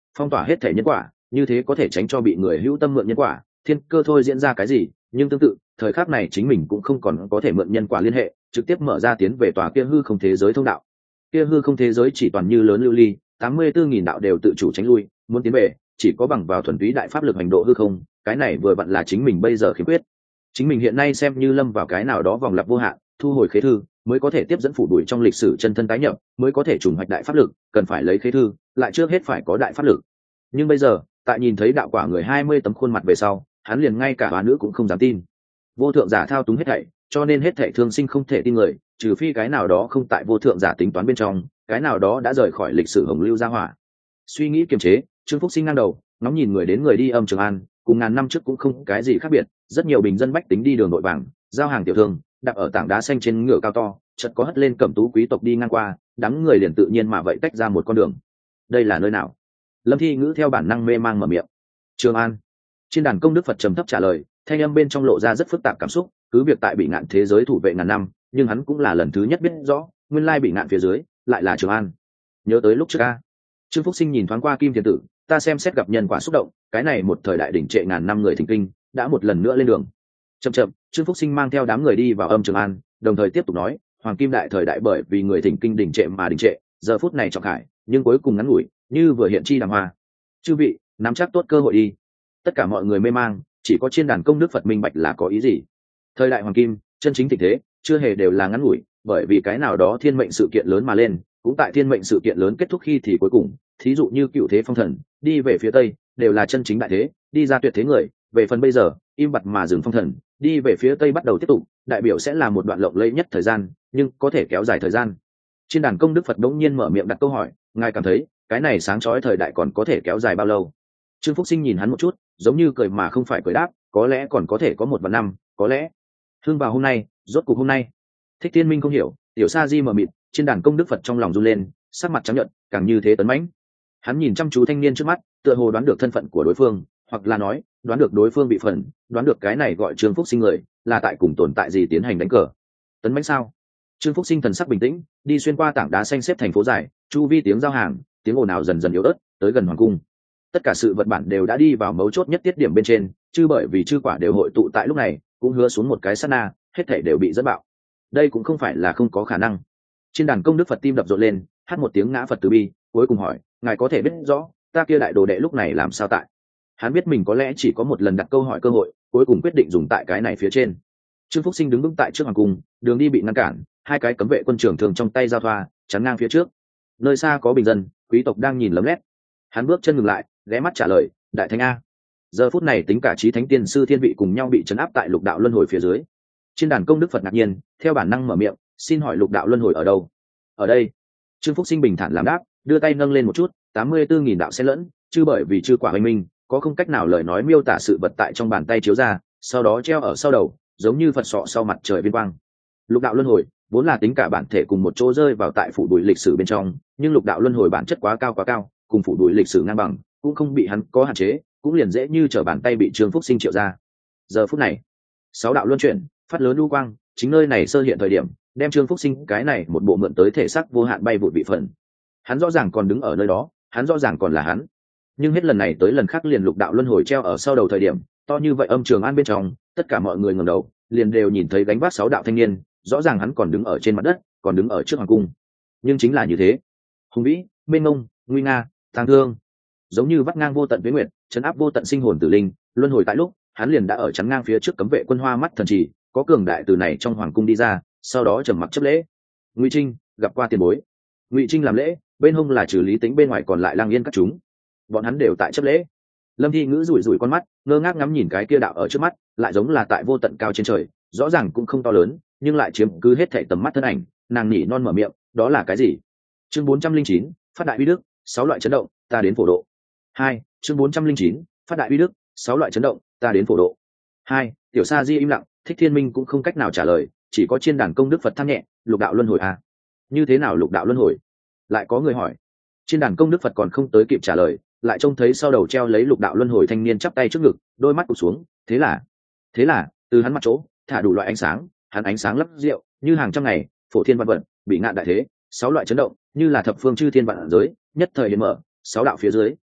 phong tỏa hết thể nhân quả, như thế có thể tránh cho bị người hữu tâm mượn nhân quả, thiên cơ thôi diễn ra cái gì. Nhưng tương tự, thời khắc này chính mình cũng không còn có thể mượn nhân quả liên hệ, trực tiếp mở ra tiến về tòa kia hư không thế giới thông đạo. Kia hư không thế giới chỉ toàn như lớn lưu ly, 84.000 đạo đều tự chủ tránh lui, muốn tiến về chỉ có bằng vào thuần túy đại pháp lực hành độ hư không, cái này vừa vặn là chính mình bây giờ khiếm khuyết. Chính mình hiện nay xem như lâm vào cái nào đó vòng lặp vô hạn, thu hồi khế thư mới có thể tiếp dẫn phủ đuổi trong lịch sử chân thân tái nhập, mới có thể trùng hoạch đại pháp lực, cần phải lấy khế thư, lại trước hết phải có đại pháp lực. Nhưng bây giờ, tại nhìn thấy đạo quả người 20 tấm khuôn mặt về sau, hắn liền ngay cả bà nữ cũng không dám tin. Vô thượng giả thao túng hết thảy, cho nên hết thảy thương sinh không thể tin người, trừ phi cái nào đó không tại vô thượng giả tính toán bên trong, cái nào đó đã rời khỏi lịch sử hồng lưu gia hỏa. Suy nghĩ kiềm chế, Trương Phúc Sinh ngang đầu, ngóng nhìn người đến người đi âm Trường An, cùng ngàn năm trước cũng không cái gì khác biệt, rất nhiều bình dân bách tính đi đường nội vàng, giao hàng tiểu thương, đặt ở tảng đá xanh trên ngựa cao to, chợt có hất lên cẩm tú quý tộc đi ngang qua, đám người liền tự nhiên mà vậy tách ra một con đường. Đây là nơi nào? Lâm Thi Ngữ theo bản năng mê mang mở miệng. Trường An. Trên đàn công đức Phật trầm thấp trả lời, thanh âm bên trong lộ ra rất phức tạp cảm xúc, cứ việc tại bị ngạn thế giới thủ vệ ngàn năm, nhưng hắn cũng là lần thứ nhất biết rõ, nguyên lai bị ngạn phía dưới lại là Trường An. Nhớ tới lúc trước a. Trương Phúc Sinh nhìn thoáng qua Kim Thiền Tử, ta xem xét gặp nhân quả xúc động, cái này một thời đại đỉnh trệ ngàn năm người thỉnh kinh, đã một lần nữa lên đường. Chậm chậm, Trương Phúc Sinh mang theo đám người đi vào âm Trường An, đồng thời tiếp tục nói, Hoàng Kim đại thời đại bởi vì người thỉnh kinh đỉnh trệ mà đỉnh trệ, giờ phút này trọng khải, nhưng cuối cùng ngắn ngủi, như vừa hiện chi đàm hoa. Chư vị, nắm chắc tốt cơ hội đi. Tất cả mọi người mê mang, chỉ có trên đàn công đức Phật minh bạch là có ý gì. Thời đại Hoàng Kim, chân chính tình thế, chưa hề đều là ngắn ngủi, bởi vì cái nào đó thiên mệnh sự kiện lớn mà lên, cũng tại thiên mệnh sự kiện lớn kết thúc khi thì cuối cùng, thí dụ như Cựu Thế Phong Thần, đi về phía tây, đều là chân chính đại thế, đi ra tuyệt thế người, về phần bây giờ, im bặt mà dừng phong thần, đi về phía tây bắt đầu tiếp tục, đại biểu sẽ là một đoạn lộng lẫy nhất thời gian, nhưng có thể kéo dài thời gian. Trên đàn công đức Phật đống nhiên mở miệng đặt câu hỏi, ngài cảm thấy, cái này sáng chói thời đại còn có thể kéo dài bao lâu? Trương Phúc Sinh nhìn hắn một chút, giống như cười mà không phải cười đáp, có lẽ còn có thể có 1 vạn năm, có lẽ thương vào hôm nay, rốt cuộc hôm nay. Thích Thiên Minh không hiểu, Tiểu Sa Di mở mịt, trên đàn công đức Phật trong lòng run lên, sắc mặt trắng nhợt, càng như thế tấn mãnh. Hắn nhìn chăm chú thanh niên trước mắt, tựa hồ đoán được thân phận của đối phương, hoặc là nói, đoán được đối phương bị phần, đoán được cái này gọi Trương Phúc Sinh người, là tại cùng tồn tại gì tiến hành đánh cờ. Tấn mãnh sao? Trương Phúc Sinh thần sắc bình tĩnh, đi xuyên qua tảng đá xanh xếp thành phố dài, chu vi tiếng giao hàng, tiếng ồn ào dần dần yếu ớt, tới gần hoàng cung. Tất cả sự vật bản đều đã đi vào mấu chốt nhất tiết điểm bên trên, chứ bởi vì chư quả đều hội tụ tại lúc này, cũng hứa xuống một cái sát na, hết thảy đều bị dẫn bạo. Đây cũng không phải là không có khả năng. Trên đàn công đức Phật tim đập rộn lên, hát một tiếng ngã Phật từ bi, cuối cùng hỏi, ngài có thể biết rõ, ta kia đại đồ đệ lúc này làm sao tại? Hắn biết mình có lẽ chỉ có một lần đặt câu hỏi cơ hội, cuối cùng quyết định dùng tại cái này phía trên. Trương Phúc Sinh đứng vững tại trước hoàng cung, đường đi bị ngăn cản, hai cái cấm vệ quân trưởng thường trong tay giao thoa, chắn ngang phía trước. Nơi xa có bình dân, quý tộc đang nhìn lấm lét. Hắn bước chân ngừng lại, ghé mắt trả lời, đại thánh a. Giờ phút này tính cả chí thánh tiên sư thiên vị cùng nhau bị trấn áp tại lục đạo luân hồi phía dưới. Trên đàn công đức Phật ngạc nhiên, theo bản năng mở miệng, xin hỏi lục đạo luân hồi ở đâu? Ở đây. Trương Phúc Sinh bình thản làm đáp, đưa tay nâng lên một chút, 84.000 đạo xen lẫn, chứ bởi vì chư quả hoành minh, có không cách nào lời nói miêu tả sự vật tại trong bàn tay chiếu ra, sau đó treo ở sau đầu, giống như Phật sọ sau mặt trời viên quang. Lục đạo luân hồi vốn là tính cả bản thể cùng một chỗ rơi vào tại phủ đuổi lịch sử bên trong, nhưng lục đạo luân hồi bản chất quá cao, cùng phủ đuổi lịch sử ngang bằng, cũng không bị hắn có hạn chế, cũng liền dễ như trở bàn tay bị Trương Phúc Sinh triệu ra. Giờ phút này, 6 đạo luân chuyển, phát lớn lưu quang, chính nơi này sơ hiện thời điểm, đem Trương Phúc Sinh cái này một bộ mượn tới thể xác vô hạn bay vụt vị phần. Hắn rõ ràng còn đứng ở nơi đó, hắn rõ ràng còn là hắn, nhưng hết lần này tới lần khác liền lục đạo luân hồi treo ở sau đầu thời điểm, to như vậy âm Trường An bên trong, tất cả mọi người ngẩng đầu, liền đều nhìn thấy gánh vác 6 đạo thanh niên, rõ ràng hắn còn đứng ở trên mặt đất, còn đứng ở trước hoàng cung. Nhưng chính là như thế, hùng vĩ, mênh mông, nguy nga, tang thương, giống như vắt ngang vô tận tuyết nguyệt, chấn áp vô tận sinh hồn tử linh, luân hồi tại lúc, hắn liền đã ở chắn ngang phía trước cấm vệ quân hoa mắt thần trì, có cường đại từ này trong hoàng cung đi ra, sau đó trầm mặc chấp lễ. Ngụy Trinh gặp qua tiền bối. Ngụy Trinh làm lễ, bên hông là trừ Lý Tĩnh bên ngoài còn lại Lang Yên các chúng, bọn hắn đều tại chấp lễ. Lâm Thi Ngữ rủi rủi con mắt, ngơ ngác ngắm nhìn cái kia đạo ở trước mắt, lại giống là tại vô tận cao trên trời, rõ ràng cũng không to lớn, nhưng lại chiếm cứ hết thảy tầm mắt thân ảnh, nàng nhỉ non mở miệng, đó là cái gì? Chương 409, phát đại uy đức, 6 loại chấn động, ta đến phổ độ. 2, chương 409, phát đại uy đức, 6 loại chấn động, ta đến phổ độ. 2, Tiểu Sa Di im lặng, Thích Thiên Minh cũng không cách nào trả lời, chỉ có trên đàn công đức Phật than nhẹ, lục đạo luân hồi à? Như thế nào lục đạo luân hồi? Lại có người hỏi. Trên đàn công đức Phật còn không tới kịp trả lời, lại trông thấy sau đầu treo lấy lục đạo luân hồi thanh niên chắp tay trước ngực, đôi mắt cụp xuống, thế là từ hắn mặt chỗ thả đủ loại ánh sáng, hắn ánh sáng lấp rượu như hàng trăm ngày, phổ thiên vạn vật, bị ngạn đại thế, 6 loại chấn động như là thập phương chư thiên vạn giới, nhất thời hiện mở, 6 đạo phía dưới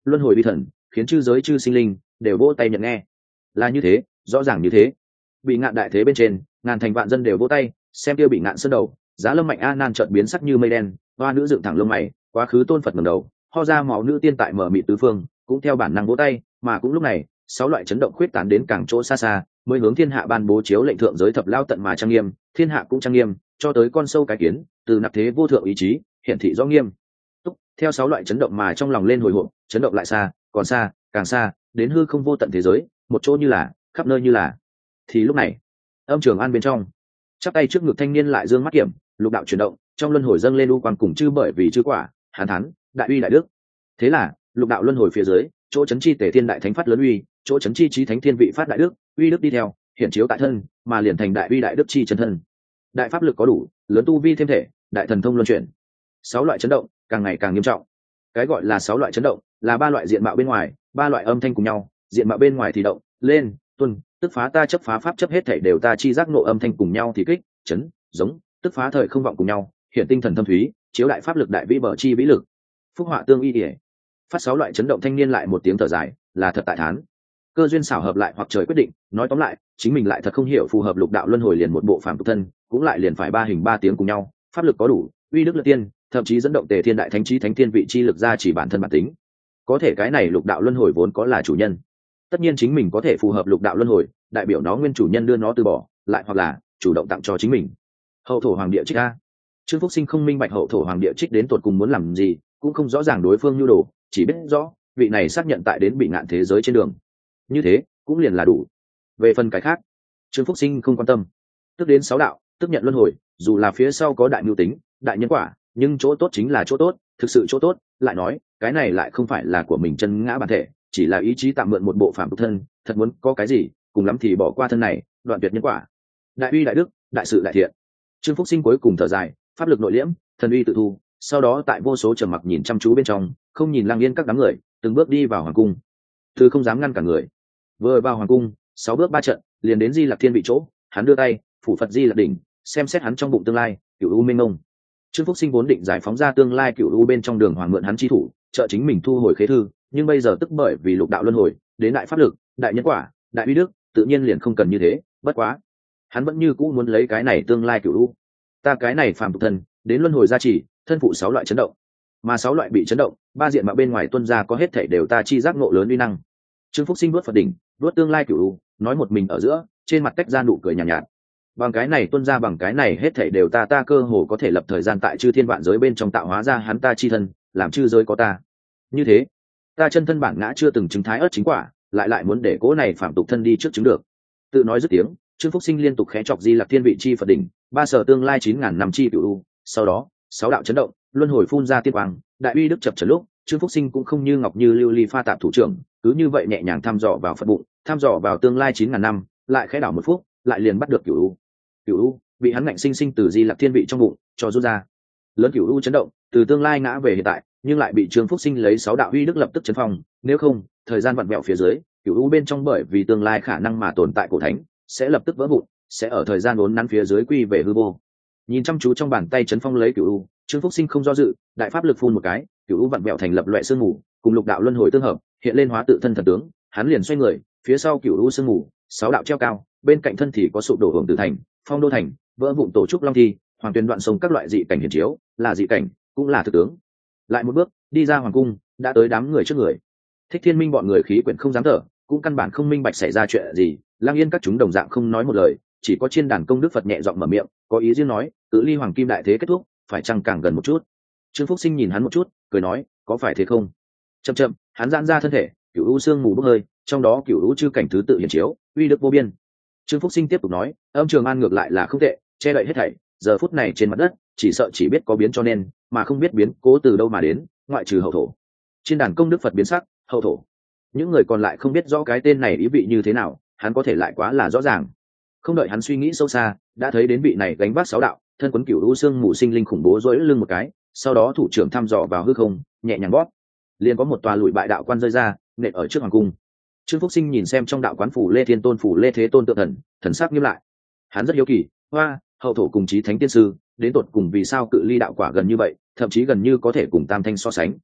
luân hồi vi thần, khiến chư giới chư sinh linh đều vỗ tay nhận nghe. Là như thế, rõ ràng như thế. Bị ngạn đại thế bên trên, ngàn thành vạn dân đều vỗ tay, xem tiêu bị ngạn sơn đầu, Giá Lâm Mạnh A Nan chợt biến sắc như mây đen, hoa nữ dựng thẳng lông mày, quá khứ tôn Phật ngẩng đầu, ho ra máu nữ tiên tại mở mịt tứ phương, cũng theo bản năng vỗ tay, mà cũng lúc này, 6 loại chấn động khuyết tán đến càng chỗ xa xa, mới hướng thiên hạ ban bố chiếu lệnh thượng giới thập lao tận mà trang nghiêm, thiên hạ cũng trang nghiêm, cho tới con sâu cái kiến, từ nạp thế vô thượng ý chí, hiển thị rõ nghiêm. Theo 6 loại chấn động mà trong lòng lên hồi hộp, chấn động lại xa, còn xa, càng xa, đến hư không vô tận thế giới, một chỗ như là, khắp nơi như là. Thì lúc này, Âm Trường An bên trong, chắp tay trước ngực thanh niên lại dương mắt kiểm, lục đạo chuyển động, trong luân hồi dâng lên u quan cùng chư bởi vì chư quả, hán thắn, đại uy đại đức. Thế là, lục đạo luân hồi phía dưới, chỗ chấn chi tề thiên đại thánh phát lớn uy, chỗ chấn chi chí thánh thiên vị phát đại đức, uy đức đi theo, hiển chiếu tại thân, mà liền thành đại uy đại đức chi chân thân. Đại pháp lực có đủ, lớn tu vi thêm thể, đại thần thông luân chuyển. 6 loại chấn động, càng ngày càng nghiêm trọng. Cái gọi là 6 loại chấn động, là 3 loại diện mạo bên ngoài, 3 loại âm thanh cùng nhau, diện mạo bên ngoài thì động, lên, tuân, tức phá ta chấp phá pháp chấp hết thảy đều ta chi giác nộ âm thanh cùng nhau thì kích, chấn, giống, tức phá thời không vọng cùng nhau, hiện tinh thần thâm thúy, chiếu đại pháp lực đại vĩ bờ chi vĩ lực. Phúc họa tương y điển. Phát 6 loại chấn động thanh niên lại một tiếng thở dài, là thật tại thán. Cơ duyên xảo hợp lại hoặc trời quyết định, nói tóm lại, chính mình lại thật không hiểu phù hợp lục đạo luân hồi liền một bộ phàm tục thân, cũng lại liền phải 3 hình 3 tiếng cùng nhau, pháp lực có đủ, uy đức lật tiên, thậm chí dẫn động tề thiên đại thánh chí thánh thiên vị chi lực ra chỉ bản thân bản tính. Có thể cái này lục đạo luân hồi vốn có là chủ nhân, tất nhiên chính mình có thể phù hợp lục đạo luân hồi, đại biểu nó nguyên chủ nhân đưa nó từ bỏ, lại hoặc là chủ động tặng cho chính mình. Hậu thổ hoàng địa trích a. Trương Phúc Sinh không minh bạch hậu thổ hoàng địa trích đến tột cùng muốn làm gì, cũng không rõ ràng đối phương nhu đồ, chỉ biết rõ vị này xác nhận tại đến bị ngạn thế giới trên đường, như thế cũng liền là đủ. Về phần cái khác, Trương Phúc Sinh không quan tâm. Tức đến 6 đạo, tức nhận luân hồi, dù là phía sau có đại mưu tính, đại nhân quả, nhưng chỗ tốt chính là chỗ tốt, thực sự chỗ tốt, lại nói, cái này lại không phải là của mình chân ngã bản thể, chỉ là ý chí tạm mượn một bộ phàm tục thân, thật muốn có cái gì, cùng lắm thì bỏ qua thân này, đoạn tuyệt nhân quả. Đại uy đại đức, đại sự đại thiện. Trương Phúc Sinh cuối cùng thở dài, pháp lực nội liễm, thần uy tự thu, sau đó tại vô số trầm mặc nhìn chăm chú bên trong, không nhìn Lăng Yên các đám người, từng bước đi vào hoàng cung. Thư không dám ngăn cả người. Vừa vào hoàng cung, 6 bước 3 trận, liền đến Di Lặc Thiên vị chỗ, hắn đưa tay, phủ Phật Di Lặc đỉnh, xem xét hắn trong bụng tương lai, Cửu U minh mông. Trương Phúc Sinh vốn định giải phóng ra tương lai Cửu U bên trong đường hoàng mượn hắn chi thủ, trợ chính mình thu hồi khế thư, nhưng bây giờ tức bởi vì lục đạo luân hồi, đến đại pháp lực, đại nhân quả, đại uy đức, tự nhiên liền không cần như thế, bất quá, hắn vẫn như cũ muốn lấy cái này tương lai Cửu U. Ta cái này phàm tục thân, đến luân hồi gia trì, thân phụ 6 loại chấn động, mà 6 loại bị chấn động, 3 diện mạo bên ngoài tuân ra có hết thảy đều ta chi giác ngộ lớn uy năng. Trương Phúc Sinh vuốt Phật đỉnh, vuốt tương lai Cửu U, nói một mình ở giữa, trên mặt tách ra nụ cười nhàn nhạt. Bằng cái này tuân ra bằng cái này hết thảy đều ta cơ hồ có thể lập thời gian tại chư thiên vạn giới bên trong tạo hóa ra hắn ta chi thân, làm chư giới có ta. Như thế, ta chân thân bản ngã chưa từng chứng thái ớt chính quả, lại muốn để cố này phạm tục thân đi trước chứng được. Tự nói dứt tiếng, Trương Phúc Sinh liên tục khẽ chọc Di Lặc Thiên vị chi Phật đỉnh, 3 sở tương lai 9000 năm chi Cửu U, sau đó, 6 đạo chấn động, luân hồi phun ra tiên quang, đại uy đức chập chờn lúc, Trương Phúc Sinh cũng không như ngọc như lưu ly pha tạp thủ trưởng, cứ như vậy nhẹ nhàng thăm dò vào Phật bụng, thăm dò vào tương lai 9000 năm, lại khẽ đảo một phút, lại liền bắt được Cửu U. Cửu U bị hắn ngạnh sinh sinh từ Di Lặc Thiên vị trong bụng cho rút ra. Lớn Cửu U chấn động, từ tương lai ngã về hiện tại, nhưng lại bị Trương Phúc Sinh lấy 6 đạo uy đức lập tức chấn phong, nếu không, thời gian vặn vẹo phía dưới, Cửu U bên trong bởi vì tương lai khả năng mà tồn tại cổ thánh, sẽ lập tức vỡ vụn, sẽ ở thời gian uốn nắn phía dưới quy về hư vô. Nhìn chăm chú trong bàn tay chấn phong lấy Cửu U, Trương Phúc Sinh không do dự, đại pháp lực phun một cái, Cửu U vặn vẹo thành lập loại sương mù, cùng lục đạo luân hồi tương hợp, hiện lên hóa tự thân thần tướng, hắn liền xoay người, phía sau Cửu U sương mù, 6 đạo treo cao, bên cạnh thân thì có sụp đổ hưởng tử thành, phong đô thành, vỡ vụn tổ trúc long thi, hoàng tuyên đoạn sông các loại dị cảnh hiển chiếu, là dị cảnh, cũng là thực tướng. Lại một bước, đi ra hoàng cung, đã tới đám người trước người. Thích Thiên Minh bọn người khí quyển không dám thở, cũng căn bản không minh bạch xảy ra chuyện gì, Lang Yên các chúng đồng dạng không nói một lời, chỉ có Chiên Đàn Công Đức Phật nhẹ giọng mở miệng, có ý riêng nói, cự ly hoàng kim đại thế kết thúc, phải chăng càng gần một chút. Trương Phúc Sinh nhìn hắn một chút, cười nói, có phải thế không? Chậm chậm, hắn giãn ra thân thể, Cửu U sương mù bốc hơi, trong đó Cửu U chư cảnh thứ tự hiển chiếu, uy đức vô biên. Trương Phúc Sinh tiếp tục nói, Âm Trường An ngược lại là không tệ, che đậy hết thảy, giờ phút này trên mặt đất, chỉ sợ chỉ biết có biến cho nên, mà không biết biến cố từ đâu mà đến, ngoại trừ hậu thổ. Trên Đàn Công Đức Phật biến sắc, hậu thổ. Những người còn lại không biết rõ cái tên này ý vị như thế nào, hắn có thể lại quá là rõ ràng. Không đợi hắn suy nghĩ sâu xa, đã thấy đến vị này gánh vác 6 đạo, thân quấn Cửu U xương mù sinh linh khủng bố rối lưng một cái, sau đó thủ trưởng thăm dò vào hư không, nhẹ nhàng bóp, liền có một tòa lụi bại đạo quan rơi ra, nện ở trước hoàng cung. Trương Phúc Sinh nhìn xem trong đạo quán phủ Lê Thiên Tôn phủ Lê Thế Tôn tượng thần, thần sắc nghiêm lại. Hắn rất hiếu kỳ, hoa, hậu thổ cùng chí thánh tiên sư, đến tột cùng vì sao cự ly đạo quả gần như vậy, thậm chí gần như có thể cùng tam thanh so sánh.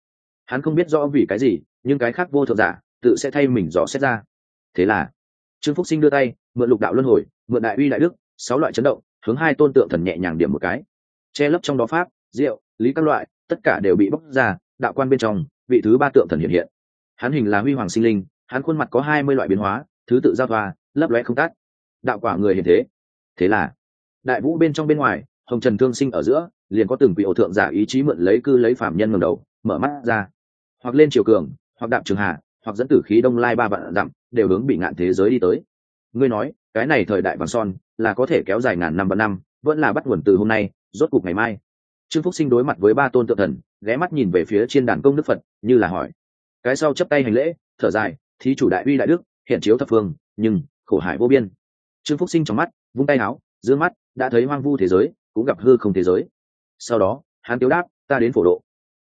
hắn không biết rõ vì cái gì, nhưng cái khác vô thượng giả tự sẽ thay mình dò xét ra. Thế là Trương Phúc Sinh đưa tay mượn lục đạo luân hồi, mượn đại uy đại đức 6 loại chấn động, hướng 2 tôn tượng thần nhẹ nhàng điểm một cái, che lấp trong đó pháp diệu lý các loại tất cả đều bị bóc ra. Đạo quan bên trong vị thứ 3 tượng thần hiện hiện, hắn hình là huy hoàng sinh linh, hắn khuôn mặt có 20 loại biến hóa, thứ tự giao thoa lấp lóe không tắt, đạo quả người hiện thế. Thế là đại vũ bên trong bên ngoài, hồng trần thương sinh ở giữa, liền có từng vị ổ thượng giả ý chí mượn lấy cư lấy phạm nhân ngẩng đầu mở mắt ra, hoặc lên triều cường, hoặc đạp trường hà, hoặc dẫn tử khí đông lai 3 vạn dặm, đều hướng bị ngạn thế giới đi tới. Ngươi nói cái này thời đại vàng son là có thể kéo dài ngàn năm và năm, vẫn là bắt nguồn từ hôm nay, rốt cục ngày mai? Trương Phúc Sinh đối mặt với 3 tôn tượng thần, ghé mắt nhìn về phía trên đàn công đức Phật, như là hỏi. Cái sau chấp tay hành lễ, thở dài, thí chủ đại uy đại đức, hiện chiếu thập phương, nhưng khổ hải vô biên. Trương Phúc Sinh trong mắt vung tay áo, dương mắt đã thấy hoang vu thế giới, cũng gặp hư không thế giới. Sau đó hắn tiếu đáp, ta đến phổ độ.